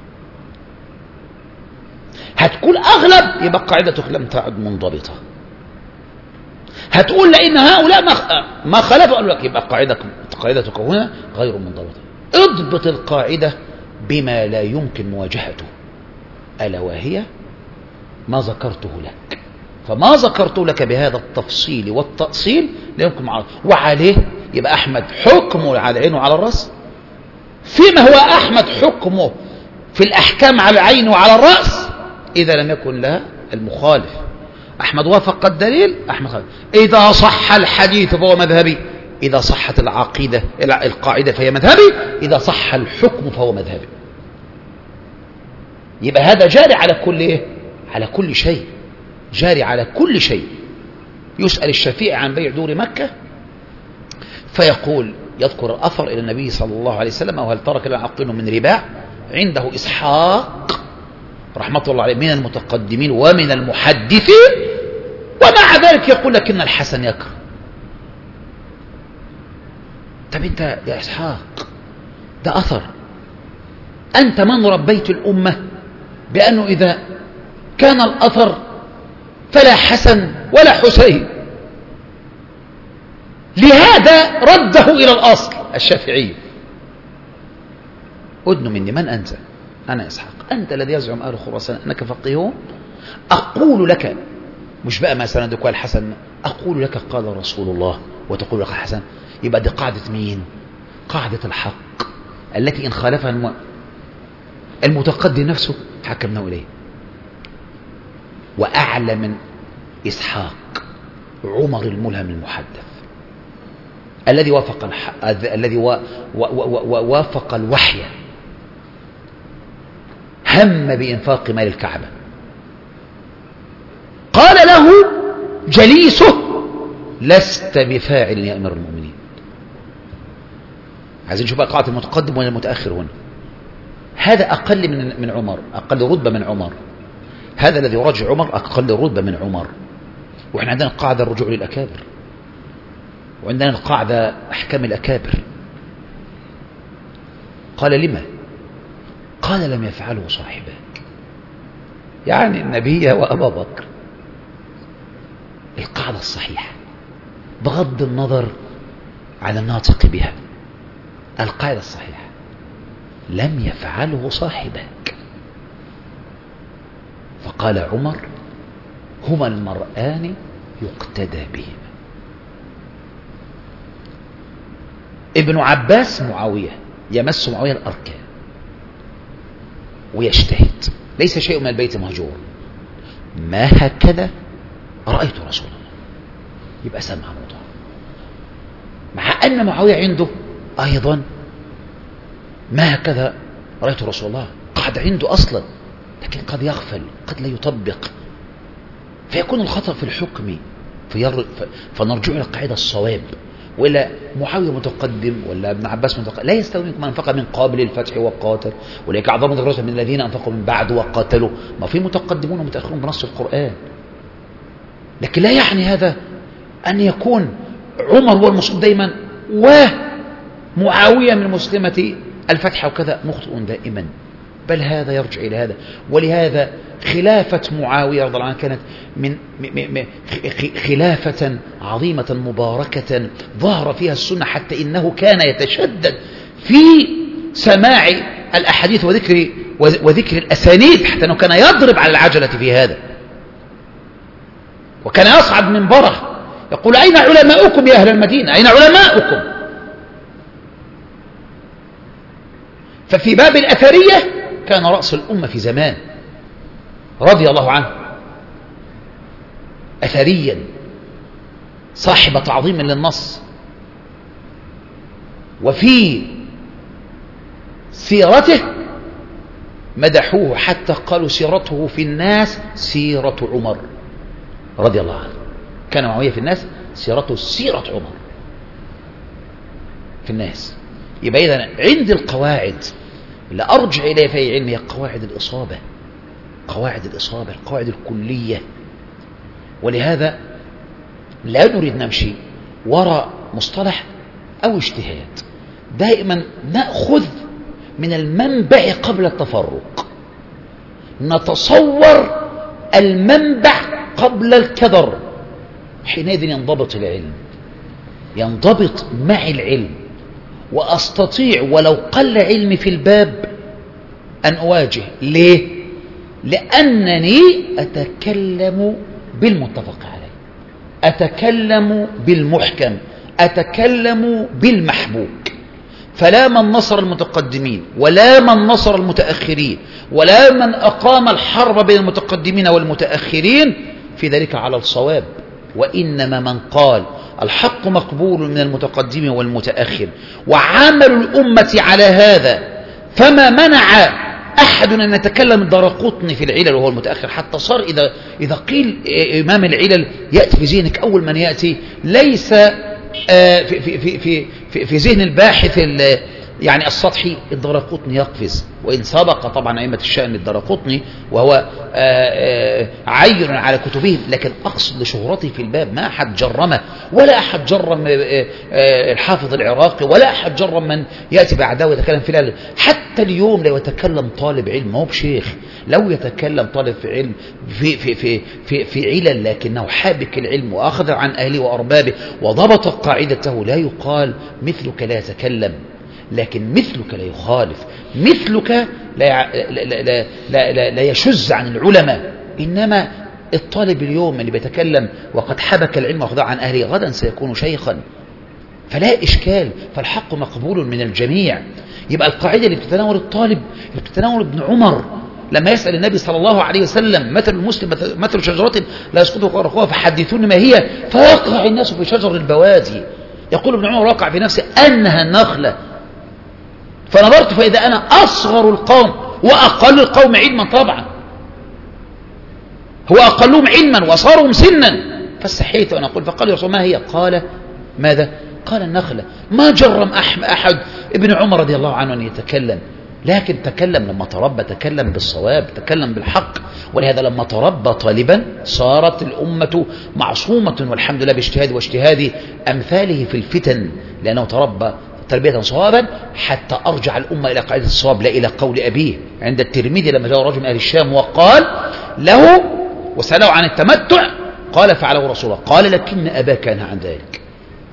هتقول أغلب، يبقى قاعدتك لم تعد منضبطة. هتقول لأن هؤلاء ما خالفوا، أقول لك يبقى قاعدتك قاعدتك هنا غير منضبطة. اضبط القاعدة بما لا يمكن مواجهته، ألا وهي ما ذكرته لك. فما ذكرته لك بهذا التفصيل والتأصيل لا يمكن معارضة، وعليه يبقى أحمد حكمه على العين وعلى الرأس، فيما هو أحمد حكمه في الأحكام على العين وعلى الرأس إذا لم يكن لها المخالف. أحمد وافق الدليل، أحمد خالف. إذا صح الحديث فهو مذهبي، إذا صحت العقيدة القاعدة فهي مذهبي، إذا صح الحكم فهو مذهبي. يبقى هذا جاري على كل إيه؟ على كل شيء، جاري على كل شيء. يسأل الشفيع عن بيع دور مكة فيقول، يذكر الأثر إلى النبي صلى الله عليه وسلم: وهل ترك لنا عقل من رباع؟ عنده إسحاق رحمة الله عليه من المتقدمين ومن المحدثين، ومع ذلك يقول لك إن الحسن يكره. طب أنت يا إسحاق ده أثر، أنت من ربيت الأمة بأنه إذا كان الأثر فلا حسن ولا حسين، لهذا رده إلى الأصل الشافعي. أدن مني، من أنت؟ أنا إسحاق. أنت الذي يزعم أهل خراسان أنك فقيه أقول لك، مش بقى ما سندك الحسن، أقول لك قال رسول الله وتقول لك الحسن. يبقى دي قاعدة مين؟ قاعدة الحق التي إن خالفها المتقدم نفسه حكمناه إليه. وأعلى من إسحاق عمر الملهم المحدث الذي وافق الح... الذي و... و... و... وافق الوحي، هم بإنفاق مال الكعبة، قال له جليسه لست بفاعل يا أمير المؤمنين. عايزين نشوف قاعدة المتقدم ولا المتأخر هنا. هذا أقل من من عمر، أقل رتبة من عمر. هذا الذي يراجع عمر أقل رتبة من عمر. وإحنا عندنا القاعدة الرجوع للأكابر، وعندنا القاعدة أحكام الأكابر. قال لما؟ قال لم يفعله صاحبك، يعني النبي وأبا بكر. القاعدة الصحيحة بغض النظر عن الناطق بها، القاعدة الصحيحة لم يفعله صاحبك. فقال عمر هما المرآن يقتدى بهما. ابن عباس معاوية يمس معاوية الأركان ويجتهد، ليس شيء من البيت مهجور، ما هكذا رأيت رسول الله، يبقى سمع موضوع. مع أن معاوية عنده أيضا ما هكذا رأيت رسول الله، قاعد عنده أصلا، لكن قد يغفل، قد لا يطبق، فيكون الخطأ في الحكم، فنرجع إلى القاعدة الصواب. وإلا معاوية متقدم ولا ابن عباس متقدم، لا يستوي منكم من أنفق من قابل الفتح وقاتل، وليك أعظم درجة من الذين أنفقوا من بعد وقاتلوا. ما في متقدمون ومتأخرون بنص القرآن، لكن لا يعني هذا أن يكون عمر هو المصيب دائما ومعاوية من مسلمة الفتح وكذا مخطئ دائما، بل هذا يرجع إلى هذا. ولهذا خلافة معاوية رضي الله عنه كانت من خلافة عظيمة مباركة ظهر فيها السنة، حتى إنه كان يتشدد في سماع الأحاديث وذكر وذكر الأسانيد، حتى أنه كان يضرب على العجلة في هذا، وكان يصعد منبره يقول أين علماؤكم يا أهل المدينة، أين علماؤكم؟ ففي باب الأثرية كان رأس الأمة في زمان رضي الله عنه أثريا صاحب تعظيم للنص، وفي سيرته مدحوه حتى قالوا سيرته في الناس سيرة عمر رضي الله عنه. كان معاوية في الناس سيرته سيرة عمر في الناس. يبقى إذن عند القواعد اللي أرجع إليه في علمي قواعد الإصابة، قواعد الإصابة، القواعد الكلية. ولهذا لا نريد نمشي وراء مصطلح أو اجتهاد، دائما نأخذ من المنبع قبل التفرق، نتصور المنبع قبل الكدر، حينئذ ينضبط العلم، ينضبط مع العلم، وأستطيع ولو قل علمي في الباب أن أواجه. ليه؟ لأنني أتكلم بالمتفق عليه، أتكلم بالمحكم، أتكلم بالمحبوك. فلا من نصر المتقدمين ولا من نصر المتأخرين ولا من أقام الحرب بين المتقدمين والمتأخرين في ذلك على الصواب، وإنما من قال الحق مقبول من المتقدم والمتأخر وعمل الأمة على هذا، فما منع أحد أن يتكلم الدرقطني في العلل وهو المتأخر، حتى صار إذا, إذا قيل إمام العلل يأتي في ذهنك أول من يأتي ليس في, في, في, في, في, في ذهن الباحث يعني السطحي الدرقطني يقفز، وإن سبق طبعا أئمة الشأن الدرقطني وهو عين على كتبهم، لكن أقصد لشهرته في الباب ما أحد جرمه، ولا أحد جرم الحافظ العراقي، ولا أحد جرم من يأتي بعده ويتكلم في العلم. حتى اليوم لو يتكلم طالب علم، هو بشيخ، لو يتكلم طالب في علم في, في, في, في, في علل لكنه حابك العلم وأخذ عن أهله وأربابه وضبط قاعدته، لا يقال مثلك لا يتكلم، لكن مثلك لا يخالف، مثلك لا, لا, لا, لا, لا, لا يشز عن العلماء، إنما الطالب اليوم اللي بيتكلم وقد حبك العلم وخضع عن أهله غدا سيكون شيخا، فلا إشكال، فالحق مقبول من الجميع. يبقى القاعدة اللي بتتناول الطالب اللي بتتناول ابن عمر لما يسأل النبي صلى الله عليه وسلم مثل المسلم مثل شجرة لا يسقط ورقها فحدثوني ما هي، فيقع الناس في شجر البوادي. يقول ابن عمر وقع في نفسه أنها النخلة، فنظرت فإذا أنا أصغر القوم وأقل القوم علما، طبعا هو أقلهم علما وصاروا سنا، فاستحيت أن أقول، فقال يا رسول ما هي؟ قال ماذا؟ قال النخلة. ما جرم أحد ابن عمر رضي الله عنه أن يتكلم، لكن تكلم لما تربى، تكلم بالصواب، تكلم بالحق. ولهذا لما تربى طالبا صارت الأمة معصومة والحمد لله باجتهاد واجتهاد أمثاله في الفتن، لأنه تربى تربية صوابا حتى أرجع الأمة إلى قاعدة الصواب لا إلى قول أبيه. عند الترمذي لما جاء رجل من أهل الشام وقال له وسأله عن التمتع قال فعله رسول الله، قال لكن أباك ينهى عن ذلك،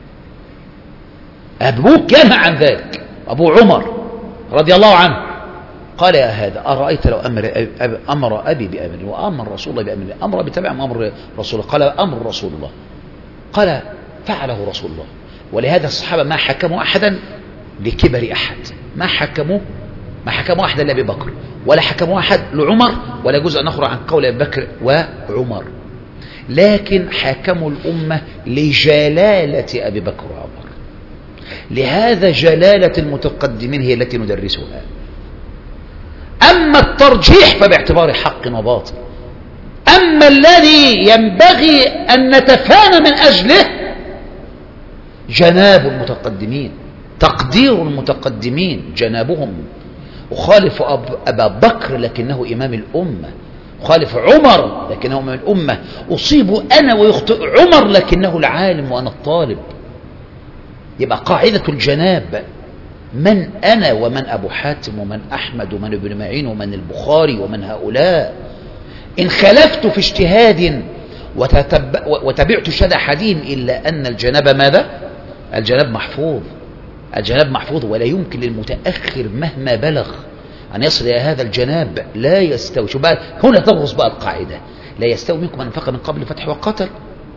أبوك ينهى عن ذلك، أبو عمر رضي الله عنه. قال يا هذا أرأيت لو أمر, أمر أبي بأمر وأمر رسول الله بأمر، أمر بتبع أمر رسول الله، قال أمر رسول الله، قال فعله رسول الله. ولهذا الصحابة ما حكموا أحدا لكبر أحد، ما حكموا ما حكموا أحدا لأبي بكر ولا حكموا أحد لعمر، ولا يجوز أن نخرج عن قول أبي بكر وعمر، لكن حكموا الأمة لجلالة أبي بكر وعمر. لهذا جلالة المتقدمين هي التي ندرسها. أما الترجيح فباعتبار حق وباطل. أما الذي ينبغي أن نتفانى من أجله جناب المتقدمين، تقدير المتقدمين جنابهم. أخالف أبا بكر لكنه إمام الأمة، أخالف عمر لكنه إمام الأمة، أصيب أنا ويخطئ عمر لكنه العالم وأنا الطالب. يبقى قاعدة الجناب من أنا ومن أبو حاتم ومن أحمد ومن ابن معين ومن البخاري ومن هؤلاء. إن خلفت في اجتهاد وتبعت شدى حديث إلا أن الجناب ماذا؟ الجناب محفوظ، الجناب محفوظ، ولا يمكن للمتأخر مهما بلغ أن يصل إلى هذا الجناب. لا يستوي. شو بقى هنا تغرس بقى القاعدة، لا يستوي منكم من أنفق من قبل الفتح وقتل،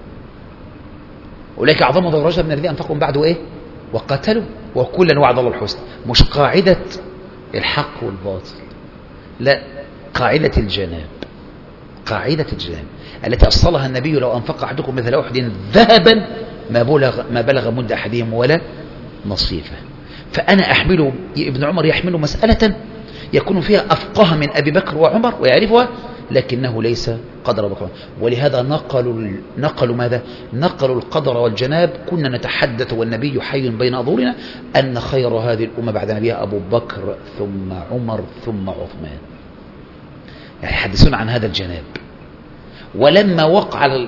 أولئك أعظم درجة من الذين أنفقوا بعد إيه وقتلوا، وكلا وعد الله الحسنى. مش قاعدة الحق والباطل، لا، قاعدة الجناب، قاعدة الجناب التي أصلها النبي لو أنفق أحدكم مثل أحد ذهبا ما بلغ ما بلغ مد أحدهم ولا نصيفه. فأنا أحمله، ابن عمر يحمل مسألة يكون فيها أفقه من أبي بكر وعمر ويعرفها، لكنه ليس قدر بكر. ولهذا نقلوا نقلوا ماذا؟ نقلوا القدر والجناب. كنا نتحدث والنبي حي بين أظهرنا أن خير هذه الأمة بعد نبيها أبو بكر ثم عمر ثم عثمان، يعني يحدثون عن هذا الجناب. ولما وقع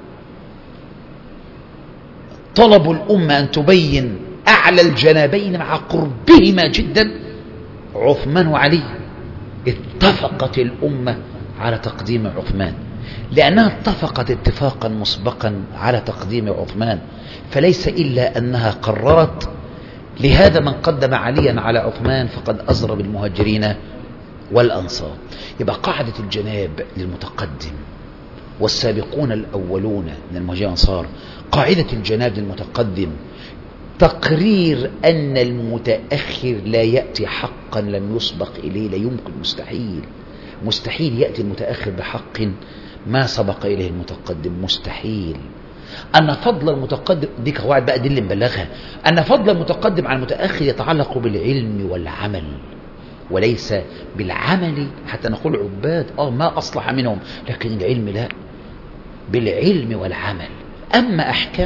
طلب الأمة أن تبين أعلى الجنابين مع قربهما جدا عثمان وعلي، اتفقت الأمة على تقديم عثمان، لأنها اتفقت اتفاقا مسبقا على تقديم عثمان، فليس إلا أنها قررت لهذا من قدم عليا على عثمان فقد أزرى بالمهاجرين والأنصار. يبقى قاعدة الجناب للمتقدم والسابقون الأولون من المهاجرين والأنصار، قاعدة الجناب للمتقدم تقرير أن المتأخر لا يأتي حقا لم يسبق إليه، لا يمكن، مستحيل مستحيل يأتي المتأخر بحق ما سبق إليه المتقدم، مستحيل. أن فضل المتقدم، دي قواعد بقى دي اللي نبلغها، أن فضل المتقدم عن المتأخر يتعلق بالعلم والعمل وليس بالعمل، حتى نقول عباد آه ما أصلح منهم، لكن العلم لا، بالعلم والعمل. أما أحكام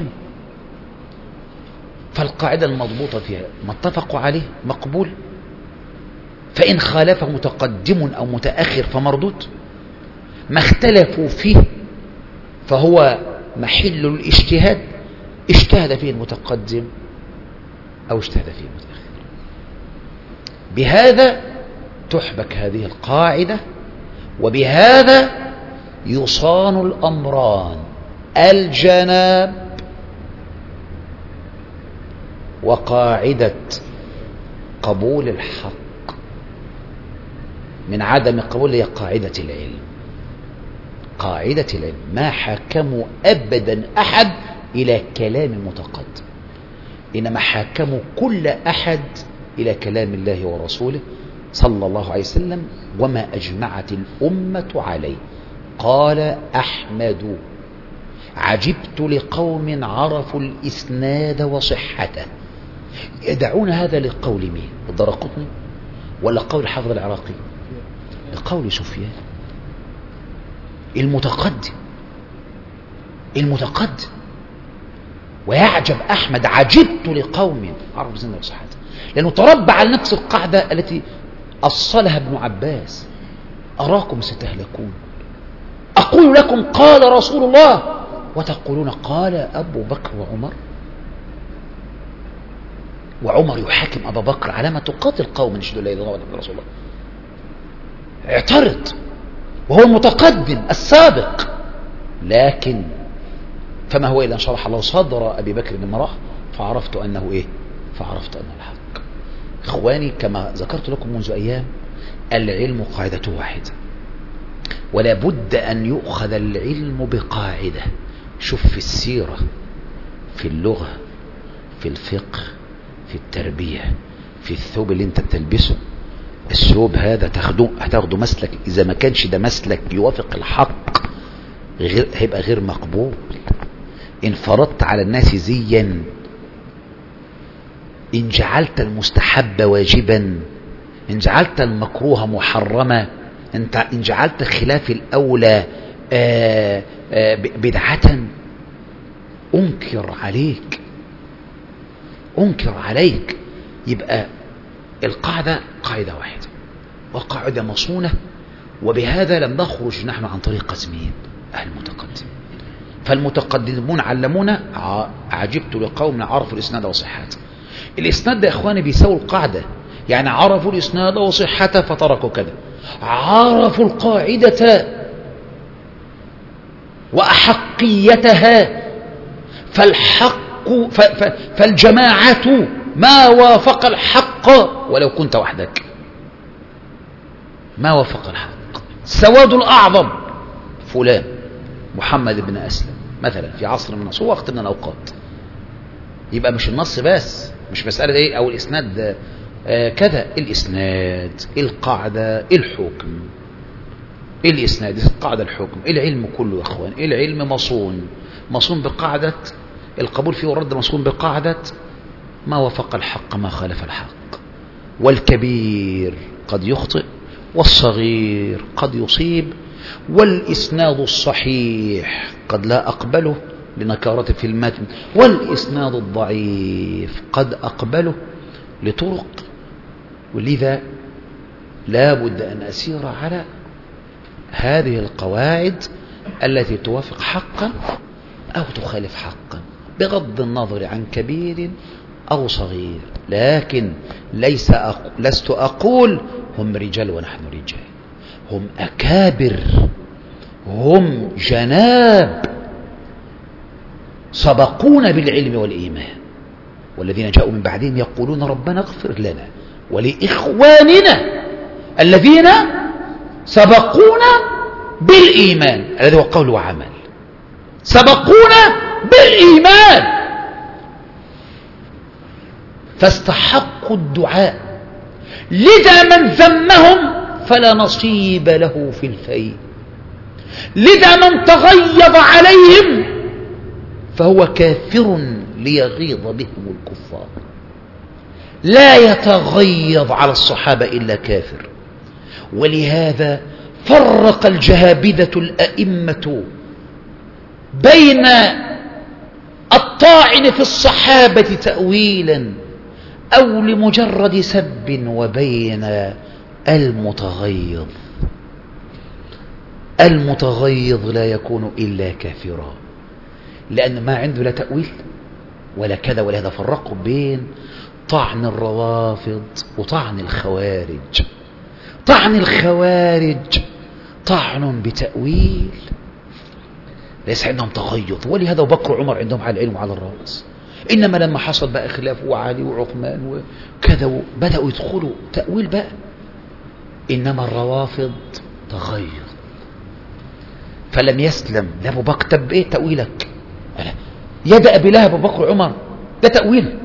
فالقاعدة المضبوطة فيها ما اتفقوا عليه مقبول، فإن خالف متقدم أو متأخر فمردود، ما اختلفوا فيه فهو محل الاجتهاد، اجتهد فيه المتقدم أو اجتهد فيه المتأخر. بهذا تحبك هذه القاعدة، وبهذا يصان الأمران، الجناب وقاعدة قبول الحق من عدم قبول هي قاعدة العلم. قاعدة العلم ما حاكموا أبدا أحد إلى كلام متقدم، إنما حاكموا كل أحد إلى كلام الله ورسوله صلى الله عليه وسلم وما أجمعت الأمة عليه. قال أحمد: عجبت لقوم عرفوا الإسناد وصحته. يدعون هذا لقول مين؟ الدرقطني ولا قول حافظ العراقي؟ لقول سفيان المتقدم المتقدم. ويعجب أحمد: عجبت لقوم عرفوا الإسناد وصحته، لأنه تربى على نفس القاعدة التي أصلها ابن عباس: أراكم ستهلكون، أقول لكم قال رسول الله وتقولون قال أبو بكر وعمر. وعمر يحاكم أبا بكر على ما تقاتل قوم يشهدوا لا إله إلا الله محمد رسول الله. اعترض وهو المتقدم السابق، لكن فما هو إلا أن شرح الله صدر أبي بكر بن مراه فعرفت أنه إيه؟ فعرفت أنه الحق. إخواني، كما ذكرت لكم منذ أيام، العلم قاعدته واحدة، ولا بد أن يؤخذ العلم بقاعدة. شوف في السيرة، في اللغة، في الفقه، في التربية، في الثوب اللي انت بتلبسه، الثوب هذا تاخده هتاخده مسلك، إذا ما كانش ده مسلك يوافق الحق غير هيبقى غير مقبول. إن فرضت على الناس زيا، إن جعلت المستحب واجبا، إن جعلت المكروه محرما، إن جعلت خلاف الأولى آآ آآ بدعة، أنكر عليك أنكر عليك. يبقى القاعدة قاعدة واحدة، والقاعدة مصونة، وبهذا لم نخرج نحن عن طريق مين؟ المتقدم. فالمتقدمون علمونا: عجبت لقوم عرفوا الإسناد وصحته. الإسناد ده يا إخواني بيساوي القاعدة، يعني عرفوا الإسناد وصحته فتركوا كذا، عرفوا القاعدة وأحقيتها. فالحق فالجماعة ما وافق الحق ولو كنت وحدك، ما وافق الحق. السواد الأعظم فلان محمد بن أسلم مثلا في عصر من العصور وقت من الأوقات. يبقى مش النص بس، مش مسألة إيه أو الإسناد آه كذا، الإسناد، القاعدة، الحكم. الإسناد، القاعدة، الحكم، العلم كله يا أخوان. العلم مصون مصون بقاعدة القبول فيه والرد، مصون بقاعدة ما وافق الحق ما خالف الحق. والكبير قد يخطئ، والصغير قد يصيب، والإسناد الصحيح قد لا أقبله لنكارته في المتن، والإسناد الضعيف قد أقبله لطرق. ولذا لا بد أن أسير على هذه القواعد التي توافق حقا أو تخالف حقا، بغض النظر عن كبير أو صغير. لكن ليس أق... لست أقول هم رجال ونحن رجال، هم أكابر، هم جناب، سبقونا بالعلم والإيمان. والذين جاءوا من بعدهم يقولون ربنا اغفر لنا ولإخواننا الذين سبقونا بالإيمان، الذي هو قول وعمل. سبقونا بالإيمان فاستحقوا الدعاء، لذا من ذمهم فلا نصيب له في الفيء، لذا من تغيظ عليهم فهو كافر ليغيظ بهم الكفار. لا يتغيظ على الصحابة إلا كافر. ولهذا فرق الجهابذة الأئمة بين الطاعن في الصحابة تأويلا أو لمجرد سب، وبين المتغيظ. المتغيظ لا يكون إلا كافرا، لأن ما عنده لا تأويل ولا كذا. ولهذا فرقوا بين طعن الروافض وطعن الخوارج. طعن الخوارج طعن بتأويل، ليس عندهم تغيظ، ولهذا بكر وعمر عندهم على العلم وعلى الرأس. إنما لما حصل بقى خلاف وعلي وعثمان وكذا بدأوا يدخلوا تأويل بقى. إنما الروافض تغيظ. فلم يسلم لأبو بكر. طب ايه تأويلك؟ يد أبي لهب أبو بكر وعمر ده تأويل؟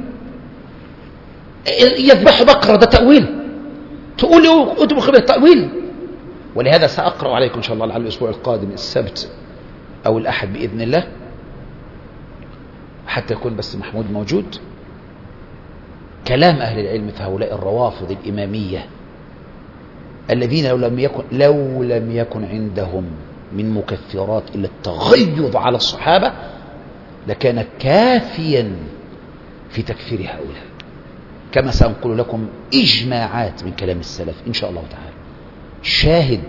يذبح بقرة ده تأويل؟ تقول لي أتبخ بالتأويل؟ ولهذا سأقرأ عليكم إن شاء الله على الأسبوع القادم السبت أو الأحد بإذن الله، حتى يكون بس محمود موجود، كلام أهل العلم في هؤلاء الروافض الإمامية الذين لو لم يكن لو لم يكن عندهم من مكفرات إلا التغيظ على الصحابة لكان كافيا في تكفير هؤلاء، كما سأنقل لكم إجماعات من كلام السلف إن شاء الله تعالى. شاهد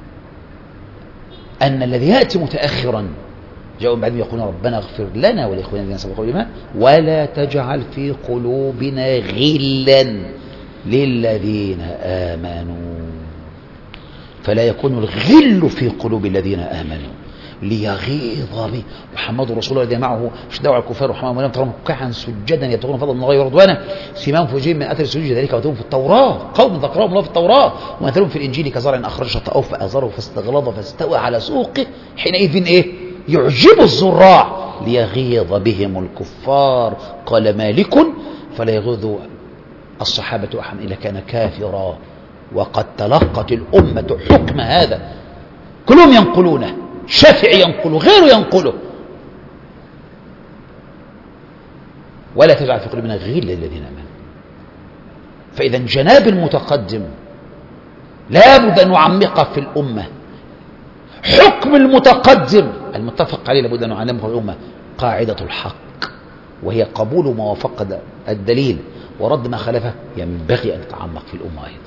أن الذي يأتي متأخرا جاءوا بعدين يقولون ربنا اغفر لنا ولإخواننا الذين سبقوا بالإيمان ولا تجعل في قلوبنا غلا للذين آمنوا، فلا يكون الغل في قلوب الذين آمنوا ليغيظ به محمد رسول الله الذين معه شدوا على الكفار وحماهم ولم ترهم ركعا سجدا يبتغون فضلا من الله ورضوانا سيماهم في وجوههم من اثر السجود ذلك مثلهم في التوراه قوم ذكرهم الله في التوراه ومثلهم في الانجيل كزرع اخرج شطأه فازره فاستغلظ فاستوى على سوقه حينئذ ايه يعجب الزراع ليغيظ بهم الكفار. قال مالك فلا يغيظ الصحابة أحد إلا كان كافرا، وقد تلقت الأمة حكم هذا كلهم ينقلونه، شافعي ينقله غيره ينقله. ولا تجعل في قلوبنا غل للذين آمنوا. فإذا جناب المتقدم لا بد أن نعمقه في الأمة. حكم المتقدم المتفق عليه لابد أن نعلمه الأمة قاعدة الحق، وهي قبول ما وافق الدليل ورد ما خالفه. ينبغي أن نتعمق في الأمة أيضا.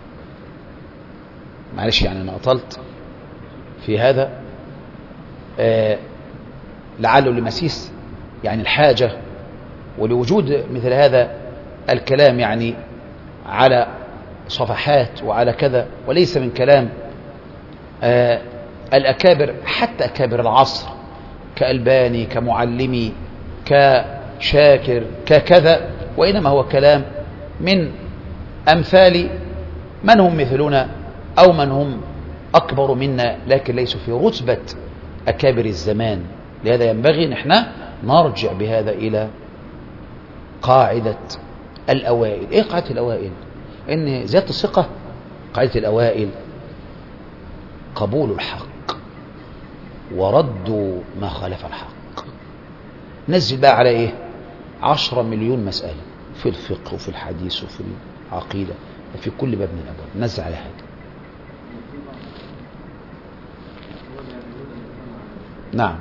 معلش يعني أنا أطلت في هذا، آه لعله لمسيس يعني الحاجة ولوجود مثل هذا الكلام يعني على صفحات وعلى كذا، وليس من كلام آه الأكابر حتى أكابر العصر كألباني كمعلمي كشاكر ككذا، وإنما هو كلام من أمثال من هم مثلنا أو من هم أكبر منا لكن ليسوا في رتبة أكابر الزمان. لهذا ينبغي نحن نرجع بهذا إلى قاعدة الأوائل. إيه قاعدة الأوائل؟ إن زيادة الثقة قاعدة الأوائل قبول الحق ورد ما خالف الحق. نزل بقى على إيه؟ عشرة مليون مسألة في الفقه وفي الحديث وفي العقيدة وفي كل باب من الأبواب، نزل على هذا. نعم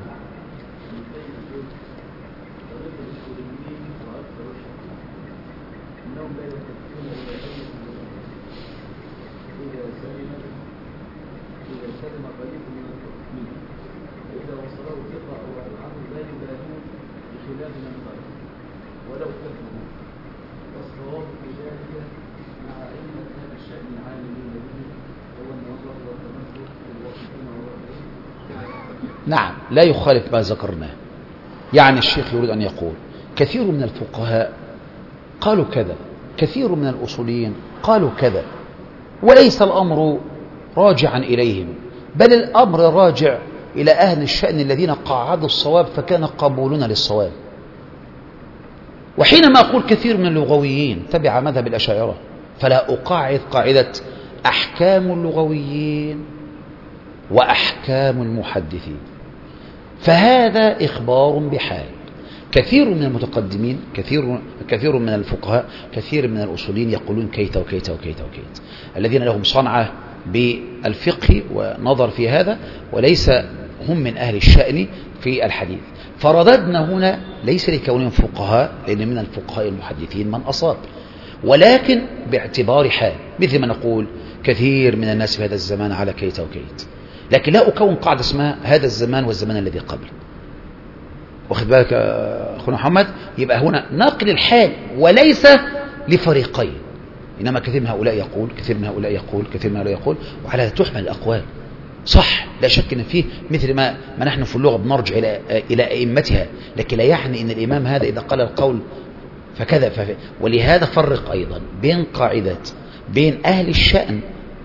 نعم لا يخالف ما ذكرناه. يعني الشيخ يريد أن يقول كثير من الفقهاء قالوا كذا، كثير من الأصوليين قالوا كذا، وليس الأمر راجعا إليهم، بل الأمر راجع إلى أهل الشأن الذين قاعدوا الصواب فكان قبولنا للصواب. وحينما أقول كثير من اللغويين تبع مذهب الأشاعرة فلا أقاعد قاعدة أحكام اللغويين وأحكام المحدثين، فهذا إخبار بحال. كثير من المتقدمين كثير كثير من الفقهاء كثير من الأصوليين يقولون كيت وكيت وكيت وكيت، الذين لهم صنعة بالفقه ونظر في هذا وليس هم من أهل الشأن في الحديث. فرددنا هنا ليس لكونهم فقهاء، لأن من الفقهاء المحدثين من أصاب، ولكن باعتبار حال، مثل ما نقول كثير من الناس في هذا الزمان على كيت وكيت، لكن لا أكون قاعدة اسمها هذا الزمان والزمان الذي قبل. واخد بالك أخونا محمد؟ يبقى هنا نقل الحال وليس لفريقين، إنما كثير من هؤلاء يقول كثير من هؤلاء يقول كثير من هؤلاء يقول، وعلى تحمل الأقوال. صح، لا شك أن فيه مثل ما, ما نحن في اللغة بنرجع إلى, إلى أئمتها، لكن لا يعني أن الإمام هذا إذا قال القول فكذا فف... ولهذا فرق أيضا بين قاعدة بين أهل الشأن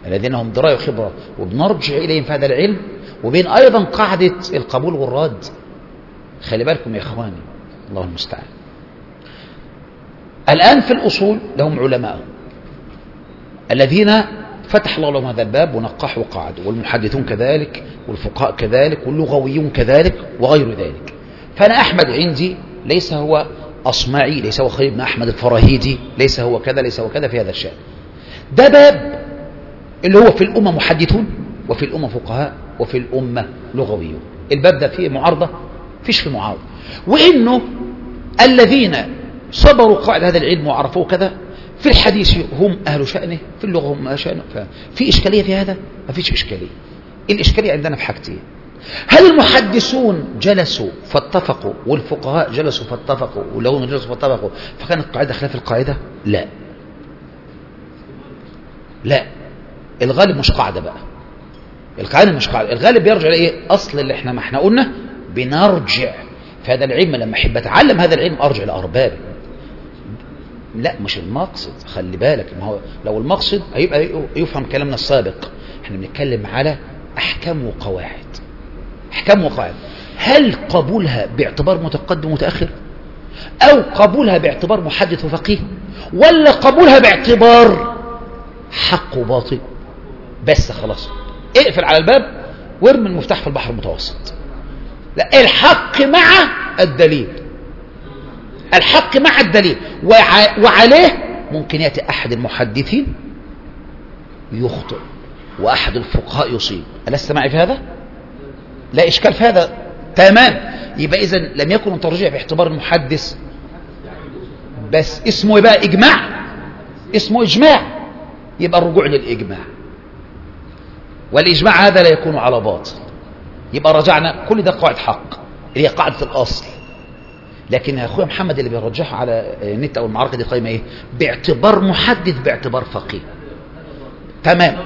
الذين هم دراية وخبرة، وبنرجع إليهم في هذا العلم، وبين أيضا قاعدة القبول والرد. خلي بالكم يا إخواني، الله المستعان. الآن في الأصول لهم علماء الذين فتح الله لهم هذا الباب ونقحوا قاعدة، والمحدثون كذلك، والفقهاء كذلك، واللغويون كذلك، وغير ذلك. فأنا أحمد عندي ليس هو أصمعي، ليس هو خليل بن أحمد الفراهيدي، ليس هو كذا، ليس هو كذا في هذا الشأن. ده باب اللي هو في الأمة محدثون، وفي الأمة فقهاء، وفي الأمة لغويون. الباب ده فيه معارضة؟ فيش في معارضة. وإنه الذين صبروا قواعد هذا العلم وعرفوه كذا، في الحديث هم أهل شأنه، في اللغة هم أهل شأنه. في إشكالية في هذا؟ ما فيش إشكالية. الإشكالية عندنا في حاجتين: هل المحدثون جلسوا فاتفقوا، والفقهاء جلسوا فاتفقوا، ولو جلسوا فاتفقوا فكانت القاعدة خلاف القاعدة؟ لا لا، الغالب مش قاعدة بقى، القاعدة مش قاعدة. الغالب بيرجع لإيه؟ أصل اللي احنا ما احنا قلنا بنرجع في هذا العلم، لما أحب أتعلم هذا العلم أرجع لأربابه. لا مش المقصد، خلي بالك، ما هو لو المقصد هيبقى يفهم كلامنا السابق. احنا بنتكلم على أحكام وقواعد، أحكام وقواعد. هل قبولها باعتبار متقدم ومتأخر، أو قبولها باعتبار محدث وفقيه، ولا قبولها باعتبار حق وباطل بس؟ خلاص اقفل على الباب وارمي المفتاح في البحر المتوسط. لا، الحق مع الدليل، الحق مع الدليل. وعليه ممكن يأتي أحد المحدثين يخطئ وأحد الفقهاء يصيب. ألست معي في هذا؟ لا إشكال في هذا تمام. يبقى إذن لم يكن الترجيح باعتبار المحدث بس، اسمه يبقى إجماع، اسمه إجماع، يبقى الرجوع للإجماع. والإجماع هذا لا يكون على باطل، يبقى رجعنا. كل ده قواعد حق اللي هي قاعدة الأصل. لكن يا أخويا محمد اللي بيرجحها على النت أو المعركة دي قائمة إيه؟ باعتبار محدث، باعتبار فقيه. تمام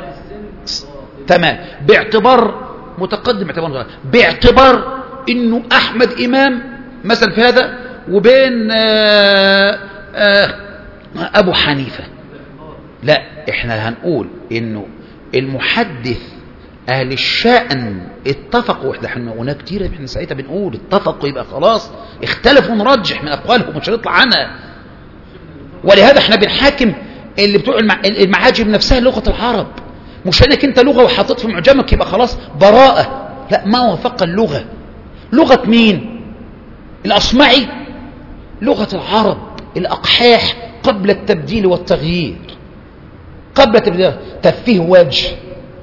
تمام، باعتبار متقدم، باعتبار باعتبار إنه أحمد إمام مثلا في هذا، وبين آآ آآ أبو حنيفة. لا، إحنا هنقول إنه المحدث أهل الشأن اتفقوا. احنا هناك كتير احنا ساعتها بنقول اتفقوا، يبقى خلاص اختلفوا نرجح من أقوالهم مش هنطلع عنها. ولهذا احنا بنحاكم اللي بتوع المعاجم نفسها لغة العرب، مش انك انت لغة وحاطط في معجمك يبقى خلاص براءة. لا، ما وافق اللغة. لغة مين؟ الأصمعي لغة العرب، الأقحاح قبل التبديل والتغيير، قبل التبديل. تفيه وجه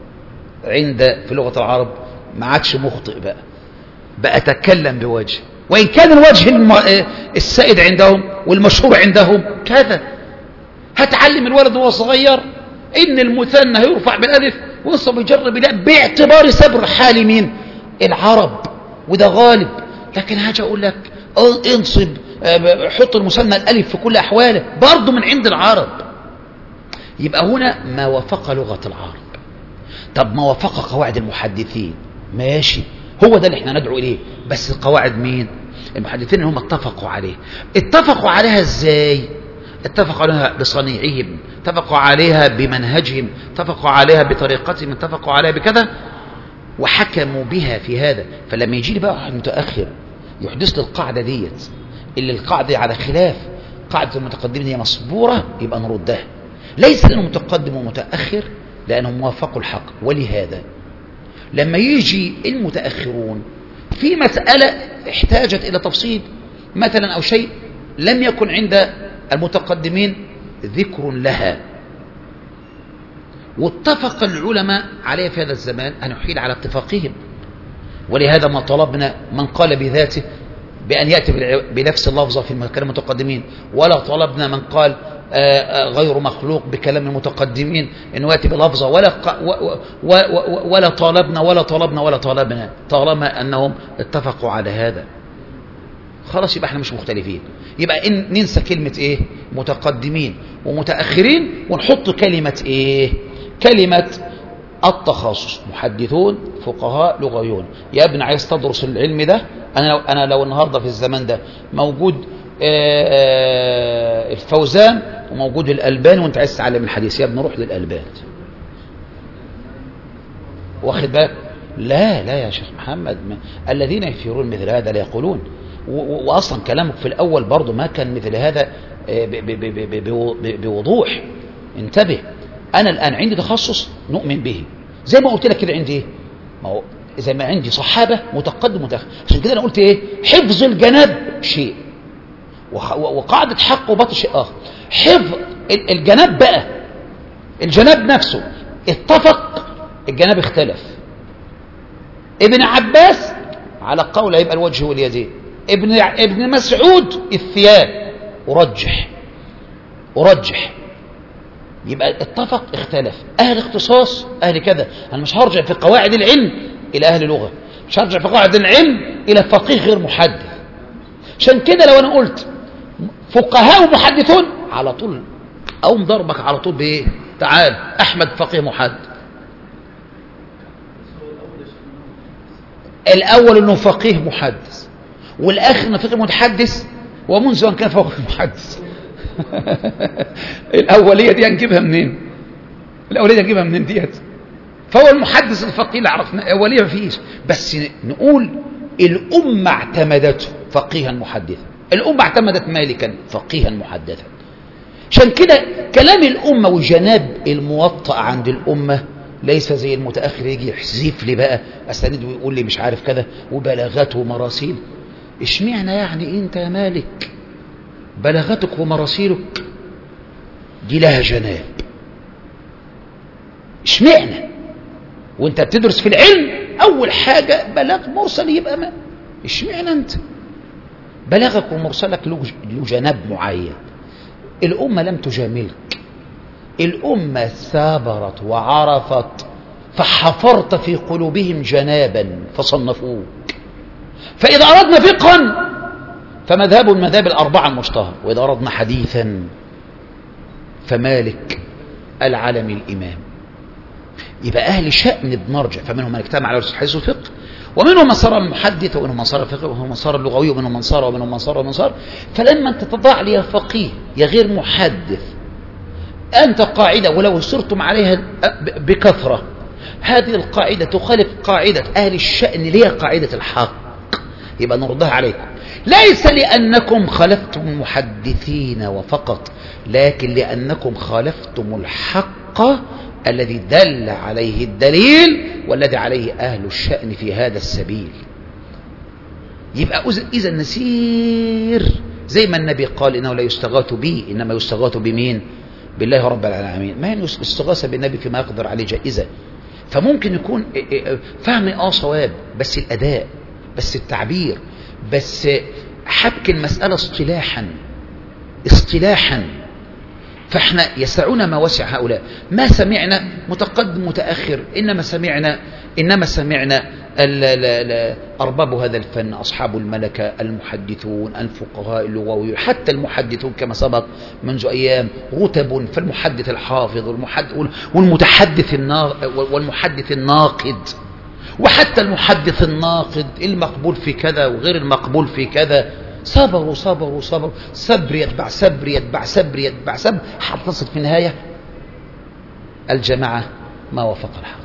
عند في لغة العرب ما عادش مخطئ بقى، بقى تكلم بوجه، وإن كان الوجه السائد عندهم والمشهور عندهم كذا. هتعلم الولد وهو صغير إن المثنى يرفع بالألف وينصب يجر بالياء باعتبار سبر حال مين؟ العرب، وده غالب. لكن هاجي أقول لك انصب حط المثنى الألف في كل أحواله برضه من عند العرب. يبقى هنا ما وافق لغة العرب. طب ما وافق قواعد المحدثين، ماشي، هو ده اللي احنا ندعو إليه. بس القواعد مين؟ المحدثين هم اتفقوا عليه. اتفقوا عليها ازاي؟ اتفقوا عليها بصنيعهم، اتفقوا عليها بمنهجهم، اتفقوا عليها بطريقتهم، اتفقوا عليها بكذا، وحكموا بها في هذا. فلما يجي لي بقى متأخر يحدث لي القاعدة ديت اللي القاعدة على خلاف قاعدة المتقدمين هي مصبورة، يبقى نردها. ليس لأنه متقدم ومتأخر، لأنهم وافقوا الحق. ولهذا لما يجي المتأخرون في مسألة احتاجت إلى تفصيل مثلا أو شيء لم يكن عند المتقدمين ذكر لها، واتفق العلماء عليها في هذا الزمان، أن نحيل على اتفاقهم. ولهذا ما طلبنا من قال بذاته بأن يأتي بنفس اللفظة في كلام المتقدمين، ولا طلبنا من قال غير مخلوق بكلام المتقدمين أنه يأتي بلفظة، ولا, ولا طالبنا ولا طلبنا ولا طالبنا، طالما أنهم اتفقوا على هذا خلاص يبقى احنا مش مختلفين. يبقى إن ننسى كلمة ايه متقدمين ومتأخرين، ونحط كلمة ايه كلمة التخصص، محدثون فقهاء لغويون. يا ابن عايز تدرس العلم ده، أنا لو, أنا لو النهاردة في الزمان ده موجود الفوزان وموجود الألباني وانت عايز تعلم الحديث، يا ابن روح للألباني، واخد بالك؟ لا لا يا شيخ محمد، الذين ينفرون مثل هذا لا يقولون. وأصلا كلامك في الأول برضو ما كان مثل هذا بوضوح. انتبه، أنا الآن عندي تخصص نؤمن به، زي ما قلت لك كده عندي إيه؟ ما هو زي ما عندي صحابة متقدم متأخر، عشان كده أنا قلت إيه؟ حفظ الجناب شيء، وقاعدة حق وباطل شيء آخر. حفظ الجناب بقى، الجناب نفسه اتفق، الجناب اختلف. ابن عباس على قول يبقى الوجه واليدين، ابن ابن مسعود الثياب، ورجح ورجح يبقى اتفق اختلف. اهل اختصاص اهل كذا، انا مش هرجع في قواعد العلم الى اهل لغه، مش هرجع في قواعد العلم الى فقيه غير محدث. عشان كده لو انا قلت فقهاء ومحدثون على طول اقوم ضربك على طول بايه؟ تعال احمد فقيه محدث. الاول انه فقيه محدث، والاخر انه فقيه متحدث، ومنذ ان كان فقيه محدث. الاوليه دي هنجيبها منين؟ الاوليه دي هنجيبها منين ديت؟ فهو المحدث الفقيه اللي عرفنا، الاوليه مفيش، بس نقول الامه اعتمدته فقيها محدثا، الامه اعتمدت مالكا فقيها محدثا. عشان كده كلام الامه وجناب الموطأ عند الامه ليس زي المتأخر يجي يحذف لي بقى أسانيد ويقول لي مش عارف كذا وبلاغات ومراسيل. اشمعنى يعني انت يا مالك بلاغاتك ومراسيلك دي لها جناب؟ اشمعنى وانت بتدرس في العلم اول حاجة بلاغ مرسل يبقى ما؟ اشمعنى انت بلاغك ومرسلك له جناب معين؟ الأمة لم تجاملك، الأمة ثابرت وعرفت، فحفرت في قلوبهم جنابا فصنفوك. فإذا أردنا فقها فمذهب المذاهب الأربعة المشتهر، وإذا أردنا حديثا فمالك العالم الإمام. يبقى أهل شأن بنرجع، فمنهم من اجتمع على حيث الفقه، ومنهم من صار المحدث، ومنهم من صار الفقه، ومنهم من صار اللغوي، ومنهم من صار ومنهم من صار ومن صار. فلما أنت تضع لي يا فقيه يا غير محدث أنت قاعدة ولو سرتم عليها بكثرة، هذه القاعدة تخالف قاعدة أهل الشأن اللي هي قاعدة الحق، يبقى نردها عليكم، ليس لأنكم خالفتم المحدثين وفقط، لكن لأنكم خالفتم الحق الذي دل عليه الدليل والذي عليه أهل الشأن في هذا السبيل. يبقى إذا نسير زي ما النبي قال إنه لا يستغاث بي، إنما يستغاث بمين؟ بالله رب العالمين. ما هي الاستغاثة بالنبي فيما يقدر عليه جائزة. فممكن يكون فهمي اه صواب، بس الأداء، بس التعبير، بس حبك المسألة اصطلاحا اصطلاحا. فاحنا يسعنا ما وسع هؤلاء، ما سمعنا متقدم متأخر، إنما سمعنا إنما سمعنا أرباب هذا الفن، أصحاب الملكة، المحدثون، الفقهاء، اللغويون، حتى المحدثون كما سبق منذ أيام رتب، فالمحدث الحافظ والمتحدث والمحدث الناقد، وحتى المحدث الناقد المقبول في كذا وغير المقبول في كذا. صبروا صبروا صبروا، صبر يتبع صبر يتبع صبر يتبع صبر، حتى تصل في النهاية الجماعة ما وافق الحق.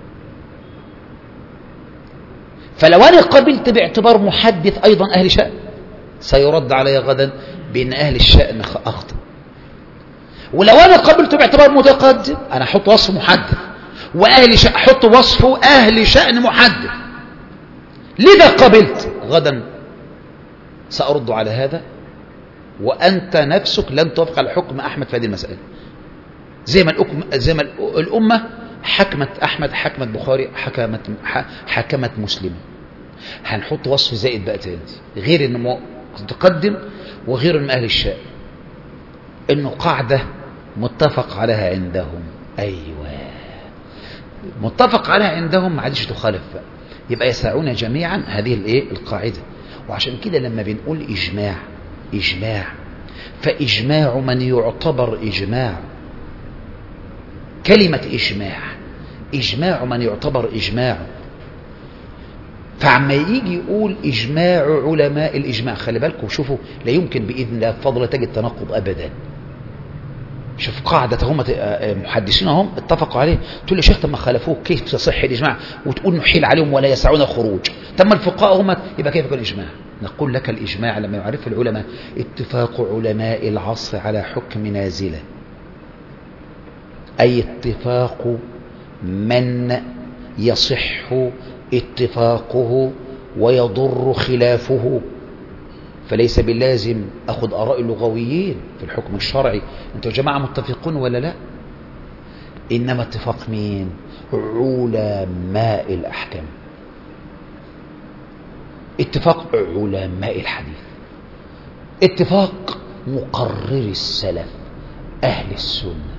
فلو أنا قبلت باعتبار محدث أيضا أهل شأن، سيرد علي غدا بأن أهل الشأن أخطأ. ولو أنا قبلت باعتبار متقدم، أنا أحط وصف محدث، وأهل شأن أحط وصفه أهل شأن محدث، لذا قبلت، غدا سأرد على هذا، وأنت نفسك لن توافق على حكم أحمد في هذه المسألة. زي ما الأكم زي ما الأمة حكمت أحمد، حكمت بخاري، حكمت حكمت مسلم. هنحط وصف زائد بقى تاني، غير إنه متقدم وغير إنه أهل الشأن، إنه قاعدة متفق عليها عندهم. أيوة، متفق عليها عندهم، ما عادش تخالف بقى. يبقى يسعون جميعا هذه الايه القاعدة. وعشان كده لما بنقول إجماع إجماع فإجماع من يعتبر إجماع، كلمة إجماع إجماع من يعتبر إجماع. فعما يجي يقول إجماع علماء الإجماع، خلي بالكم شوفوا، لا يمكن بإذن الله بفضل تجد تناقض أبدا. شوف قاعدة هم محدثين هم اتفقوا عليه. تقول لي شيخ طب ما خالفوه كيف تصح الإجماع وتقول نحيل عليهم ولا يسعون الخروج؟ تم الفقهاء هم يبقى كيف يكون الإجماع؟ نقول لك الإجماع لما يعرف العلماء اتفاق علماء العصر على حكم نازلة، أي اتفاق من يصح اتفاقه ويضر خلافه، فليس باللازم أخذ آراء اللغويين في الحكم الشرعي. أنتوا يا جماعة متفقون ولا لا؟ إنما اتفاق مين؟ علماء الأحكام، اتفاق علماء الحديث، اتفاق مقرر السلف أهل السنة.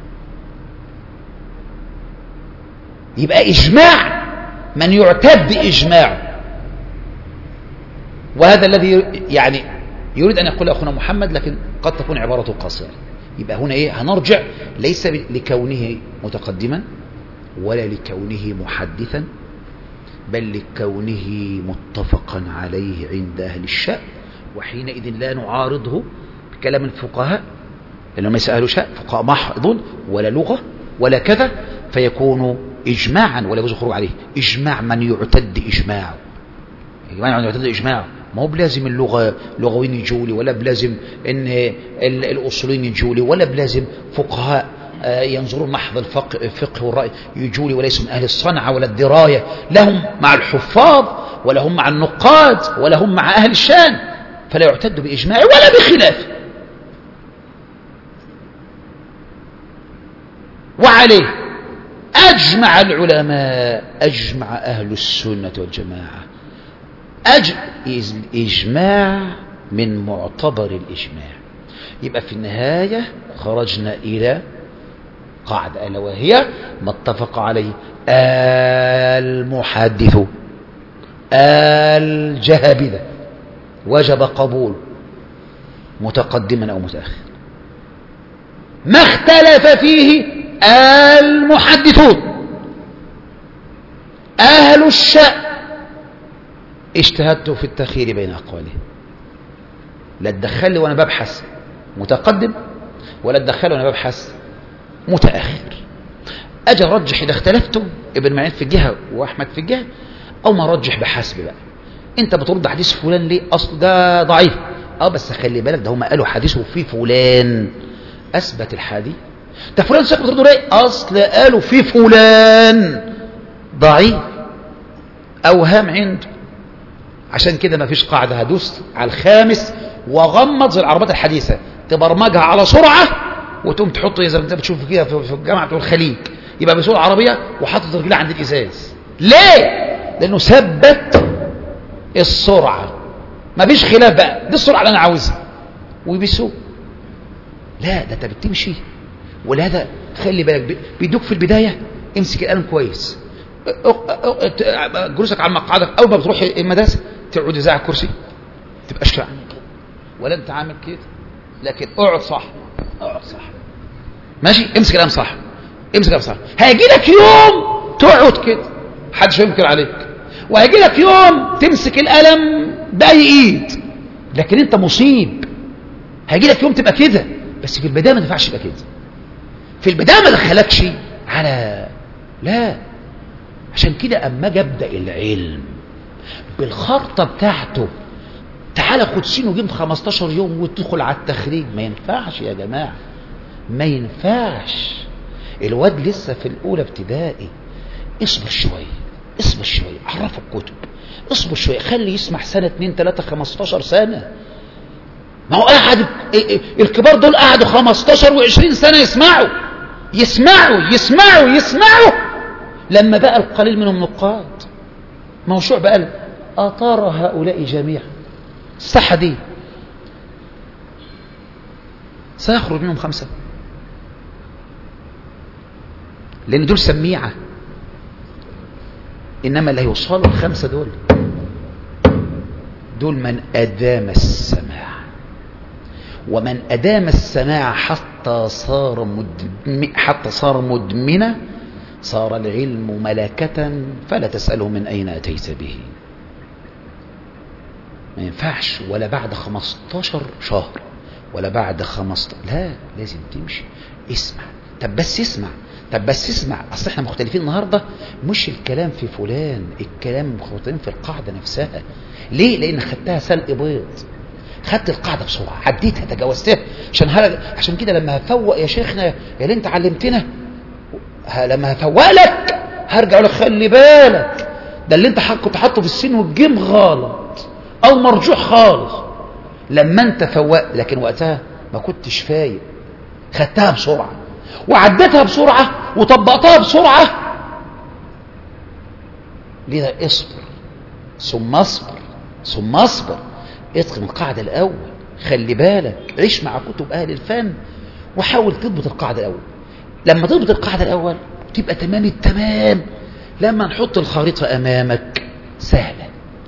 يبقى إجماع من يعتد بإجماعه، وهذا الذي يعني يريد أن يقول أخونا محمد، لكن قد تكون عبارته قصيرة. يبقى هنا إيه؟ هنرجع ليس لكونه متقدما ولا لكونه محدثا، بل لكونه متفقا عليه عند أهل الشأن، وحينئذ لا نعارضه بكلام الفقهاء لأنهم ليس أهل شأن، فقهاء محضون ولا لغة ولا كذا، فيكون إجماعا ولا يجوز الخروج عليه. إجماع من يعتد إجماعه، إجماع من يعتد إجماعه، ما هو بلازم اللغة لغويين يجولي، ولا بلازم ان الأصولين يجولي، ولا بلازم فقهاء ينظرون محض الفقه والرأي يجولي، وليس من أهل الصنعة ولا الدراية، لهم مع الحفاظ ولا هم مع النقاد ولا هم مع أهل الشان، فلا يعتد بإجماع ولا بخلاف. وعليه أجمع العلماء، أجمع أهل السنة والجماعة، أج... إجماع من معتبر الإجماع. يبقى في النهاية خرجنا إلى قاعدة ألا وهي ما اتفق عليه المحدث الجهابذة وجب قبول متقدما أو متأخر، ما اختلف فيه المحدثون أهل الشأن اجتهدت في التخيير بين أقوالهم. لا تدخل لي وأنا ببحث متقدم، ولا تدخل لي وأنا ببحث متأخر. أجل رجح إذا اختلفتم، ابن معين في الجهة وأحمد في الجهة، أو ما رجح بحسب بقى. أنت بترد حديث فلان ليه؟ أصل ده ضعيف. أه بس خلي بالك ده هم قالوا حديثه في فلان أثبت الحديث. ده فلان ثقة، بتردوا ليه؟ أصل قالوا في فلان ضعيف، أوهام عنده. عشان كده ما فيش قاعدة هدوس على الخامس وغمض زي العربات الحديثة تبرمجها على سرعة وتقوم تحط زي ما انت بتشوف كده في الجامعة بتوع الخليج، يبقى بسرعة عربية وحاطط رجلها عند الإزاز. ليه؟ لأنه ثبت السرعة، ما فيش خلاف بقى، دي السرعة اللي أنا عاوزها وبيسوق. لا ده انت بتمشي، ولهذا خلي بالك بيدوك في البداية امسك القلم كويس، جلوسك على مقعدك اول ما بتروح المدرسه تقعد ازاي على الكرسي، تبقاش كده ولا انت عامل كده، لكن اقعد صح، اقعد صح ماشي، امسك القلم صح، امسك القلم صح. هيجي لك يوم تقعد كده محدش ينكر عليك، وهيجي لك يوم تمسك القلم باي ايد، لكن انت مصيب. هيجي لك يوم تبقى كده، بس في البدايه ما ينفعش تبقى كده. في البدايه ما دخلكش على لا. عشان كده اما ابدا العلم بالخرطه بتاعته، تعالى خد سين وجيب خمستاشر يوم وتدخل على التخريج، ما ينفعش يا جماعه، ما ينفعش. الواد لسه في الاولى ابتدائي، اصبر شويه، اصبر شويه، عرفه الكتب، اصبر شويه، خلي يسمع سنه اتنين تلاته خمستاشر سنه. ما هو قاعد الكبار دول قعدوا خمستاشر وعشرين سنه يسمعوا يسمعوا يسمعوا يسمعوا لما بقى القليل منهم نقاد. موضوع بقى أطار هؤلاء جميعا الساحة دي سيخرج منهم خمسة، لأن دول سميعة، إنما اللي هيوصلوا الخمسة دول دول من أدام السماع، ومن أدام السماع حتى صار مدم حتى صار مدمنا صار العلم ملكة فلا تسأله من أين أتيت به. ما ينفعش ولا بعد خمستاشر شهر ولا بعد خمسة عشر، لا لازم تمشي. اسمع، طب بس اسمع، طب بس اسمع، اصل احنا مختلفين النهارده، مش الكلام في فلان، الكلام مختلفين في القاعده نفسها. ليه؟ لان خدتها سلق بيض، خدت القاعده بسرعه، عديتها، تجاوزتها. عشان هرج... عشان كده لما هفوق يا شيخنا يا اللي انت علمتنا، ه... لما هفوق لك هرجع لك خلي بالك، ده اللي انت كنت حاطه في السين والجيم غلط او مرجوح خالص. لما انت فوقت، لكن وقتها ما كنتش فايق، خدتها بسرعه وعدتها بسرعه وطبقتها بسرعه. لذا اصبر ثم اصبر ثم اصبر، اتقن القاعده الاول، خلي بالك، عيش مع كتب اهل الفن وحاول تضبط القاعده الاول. لما تضبط القاعده الاول تبقى تمام التمام. لما نحط الخريطه امامك سهله،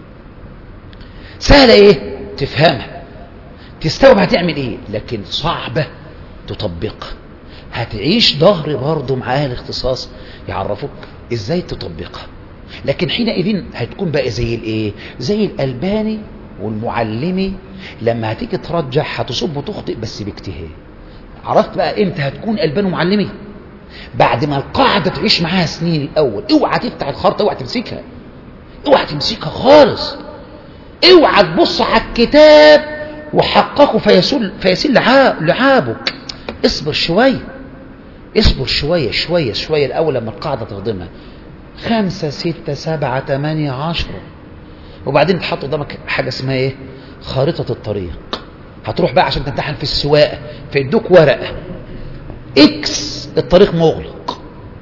سهله ايه؟ تفهمها، تستوعب هتعمل ايه، لكن صعبه تطبقها. هتعيش ظهر برضه مع اهل الاختصاص يعرفوك ازاي تطبقها، لكن حينئذ هتكون بقى زي الايه، زي الالباني والمعلمي. لما هتيجي ترجح هتصب وتخطئ بس باجتهاد. عرفت بقى امتى هتكون الباني ومعلمي؟ بعد ما القاعده تعيش معاها سنين الاول. اوعى تفتح الخرطه، اوعى تمسكها، اوعى تمسكها خالص، اوعى تبص على الكتاب وحققه فيسل فيسل لعابك. اصبر شويه، اصبر شويه شويه شويه الاول لما القاعده تخدمها. خمسة ستة سبعة تمانية عشرة، وبعدين تحط قدامك حاجه اسمها ايه؟ خارطه الطريق. هتروح بقى عشان تمتحن في السواقه، فيدوك ورقه اكس الطريق مغلق،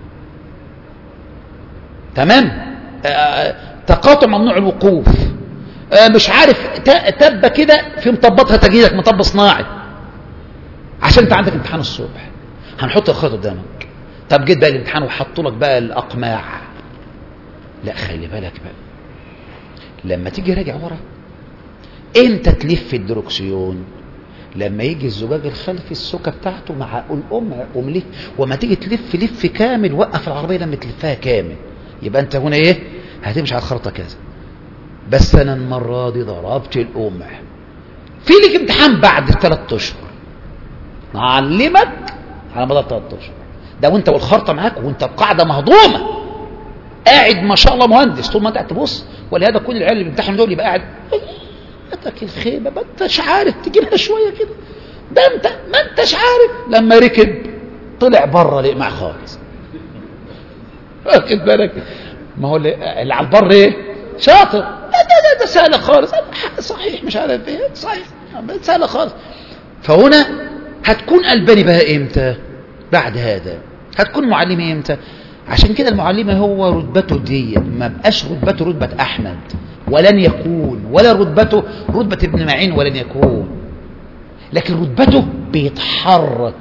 تمام؟ آه تقاطع ممنوع الوقوف، آه مش عارف تبه كده في مطبطها تجهيزك مطب صناعي، عشان انت عندك امتحان الصبح. هنحط الخطوه قدامك. طب جيت بقى الامتحان وحطوا لك بقى الاقماع، لا خلي بالك بقى لما تيجي راجع ورا امتى تلف الدركسيون؟ لما يجي الزجاج الخلفي السكه بتاعته مع القمع وملف، وما تيجي تلف لف كامل وقف العربيه لما تلفها كامل. يبقى انت هنا ايه؟ هتمشي على الخريطه كذا. بس انا المره دي ضربت القمع. في لك امتحان بعد ثلاث اشهر، نعلمك على مدار ثلاث اشهر ده وانت والخرطه معاك وانت بقاعده مهضومه، قاعد ما شاء الله مهندس طول ما انت قاعد تبص. ولهذا كل العيال اللي بيمتحنوا دول يبقى قاعد اتك الخيبه، ما انتش عارف تجيبها شويه كده، ده انت ما انتش عارف. لما ركب طلع بره الاقماع خالص، واخد بالك؟ ما هو اللي, اللي على البر ايه؟ شاطر، ده ده ده سهله خالص، صحيح مش عارف ايه، صحيح سهله خالص. فهنا هتكون ألباني بقى امتى؟ بعد هذا. هتكون معلمي امتى؟ عشان كده المعلمي هو رتبته دي، ما بقاش رتبته رتبة أحمد، ولن يكون، ولا رتبته رتبة ابن معين، ولن يكون، لكن رتبته بيتحرك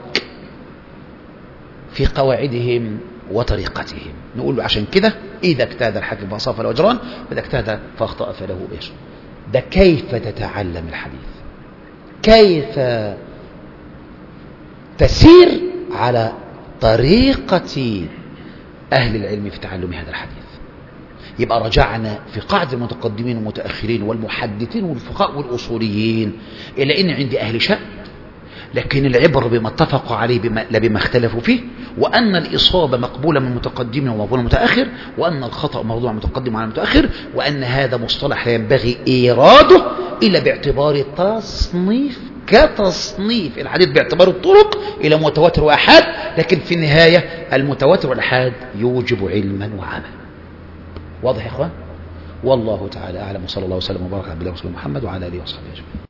في قواعدهم وطريقتهم. نقول له عشان كده إذا اجتهد الحاكم فأصاب فله أجران، وإذا اجتهد فأخطأ فله أجر. ده كيف تتعلم الحديث، كيف تسير على طريقة أهل العلم في تعلم هذا الحديث. يبقى رجعنا في قاعدة المتقدمين والمتأخرين والمحدثين والفقهاء والأصوليين إلى أن عندي أهل شأن، لكن العبر بما اتفقوا عليه بما لا بما اختلفوا فيه، وأن الإصابة مقبولة من المتقدم ومقبولة من المتأخر، وأن الخطأ موضوع متقدم على المتأخر، وأن هذا مصطلح لا ينبغي إيراده إلا باعتبار التصنيف كتصنيف الحديث باعتبار الطرق إلى متواتر وأحاد. لكن في النهاية المتواتر والأحاد يوجب علما وعملا. واضح يا إخوان؟ والله تعالى أعلم، وصلى الله وسلم وبارك على عبد الله ورسوله محمد وعلى آله وصحبه أجمعين.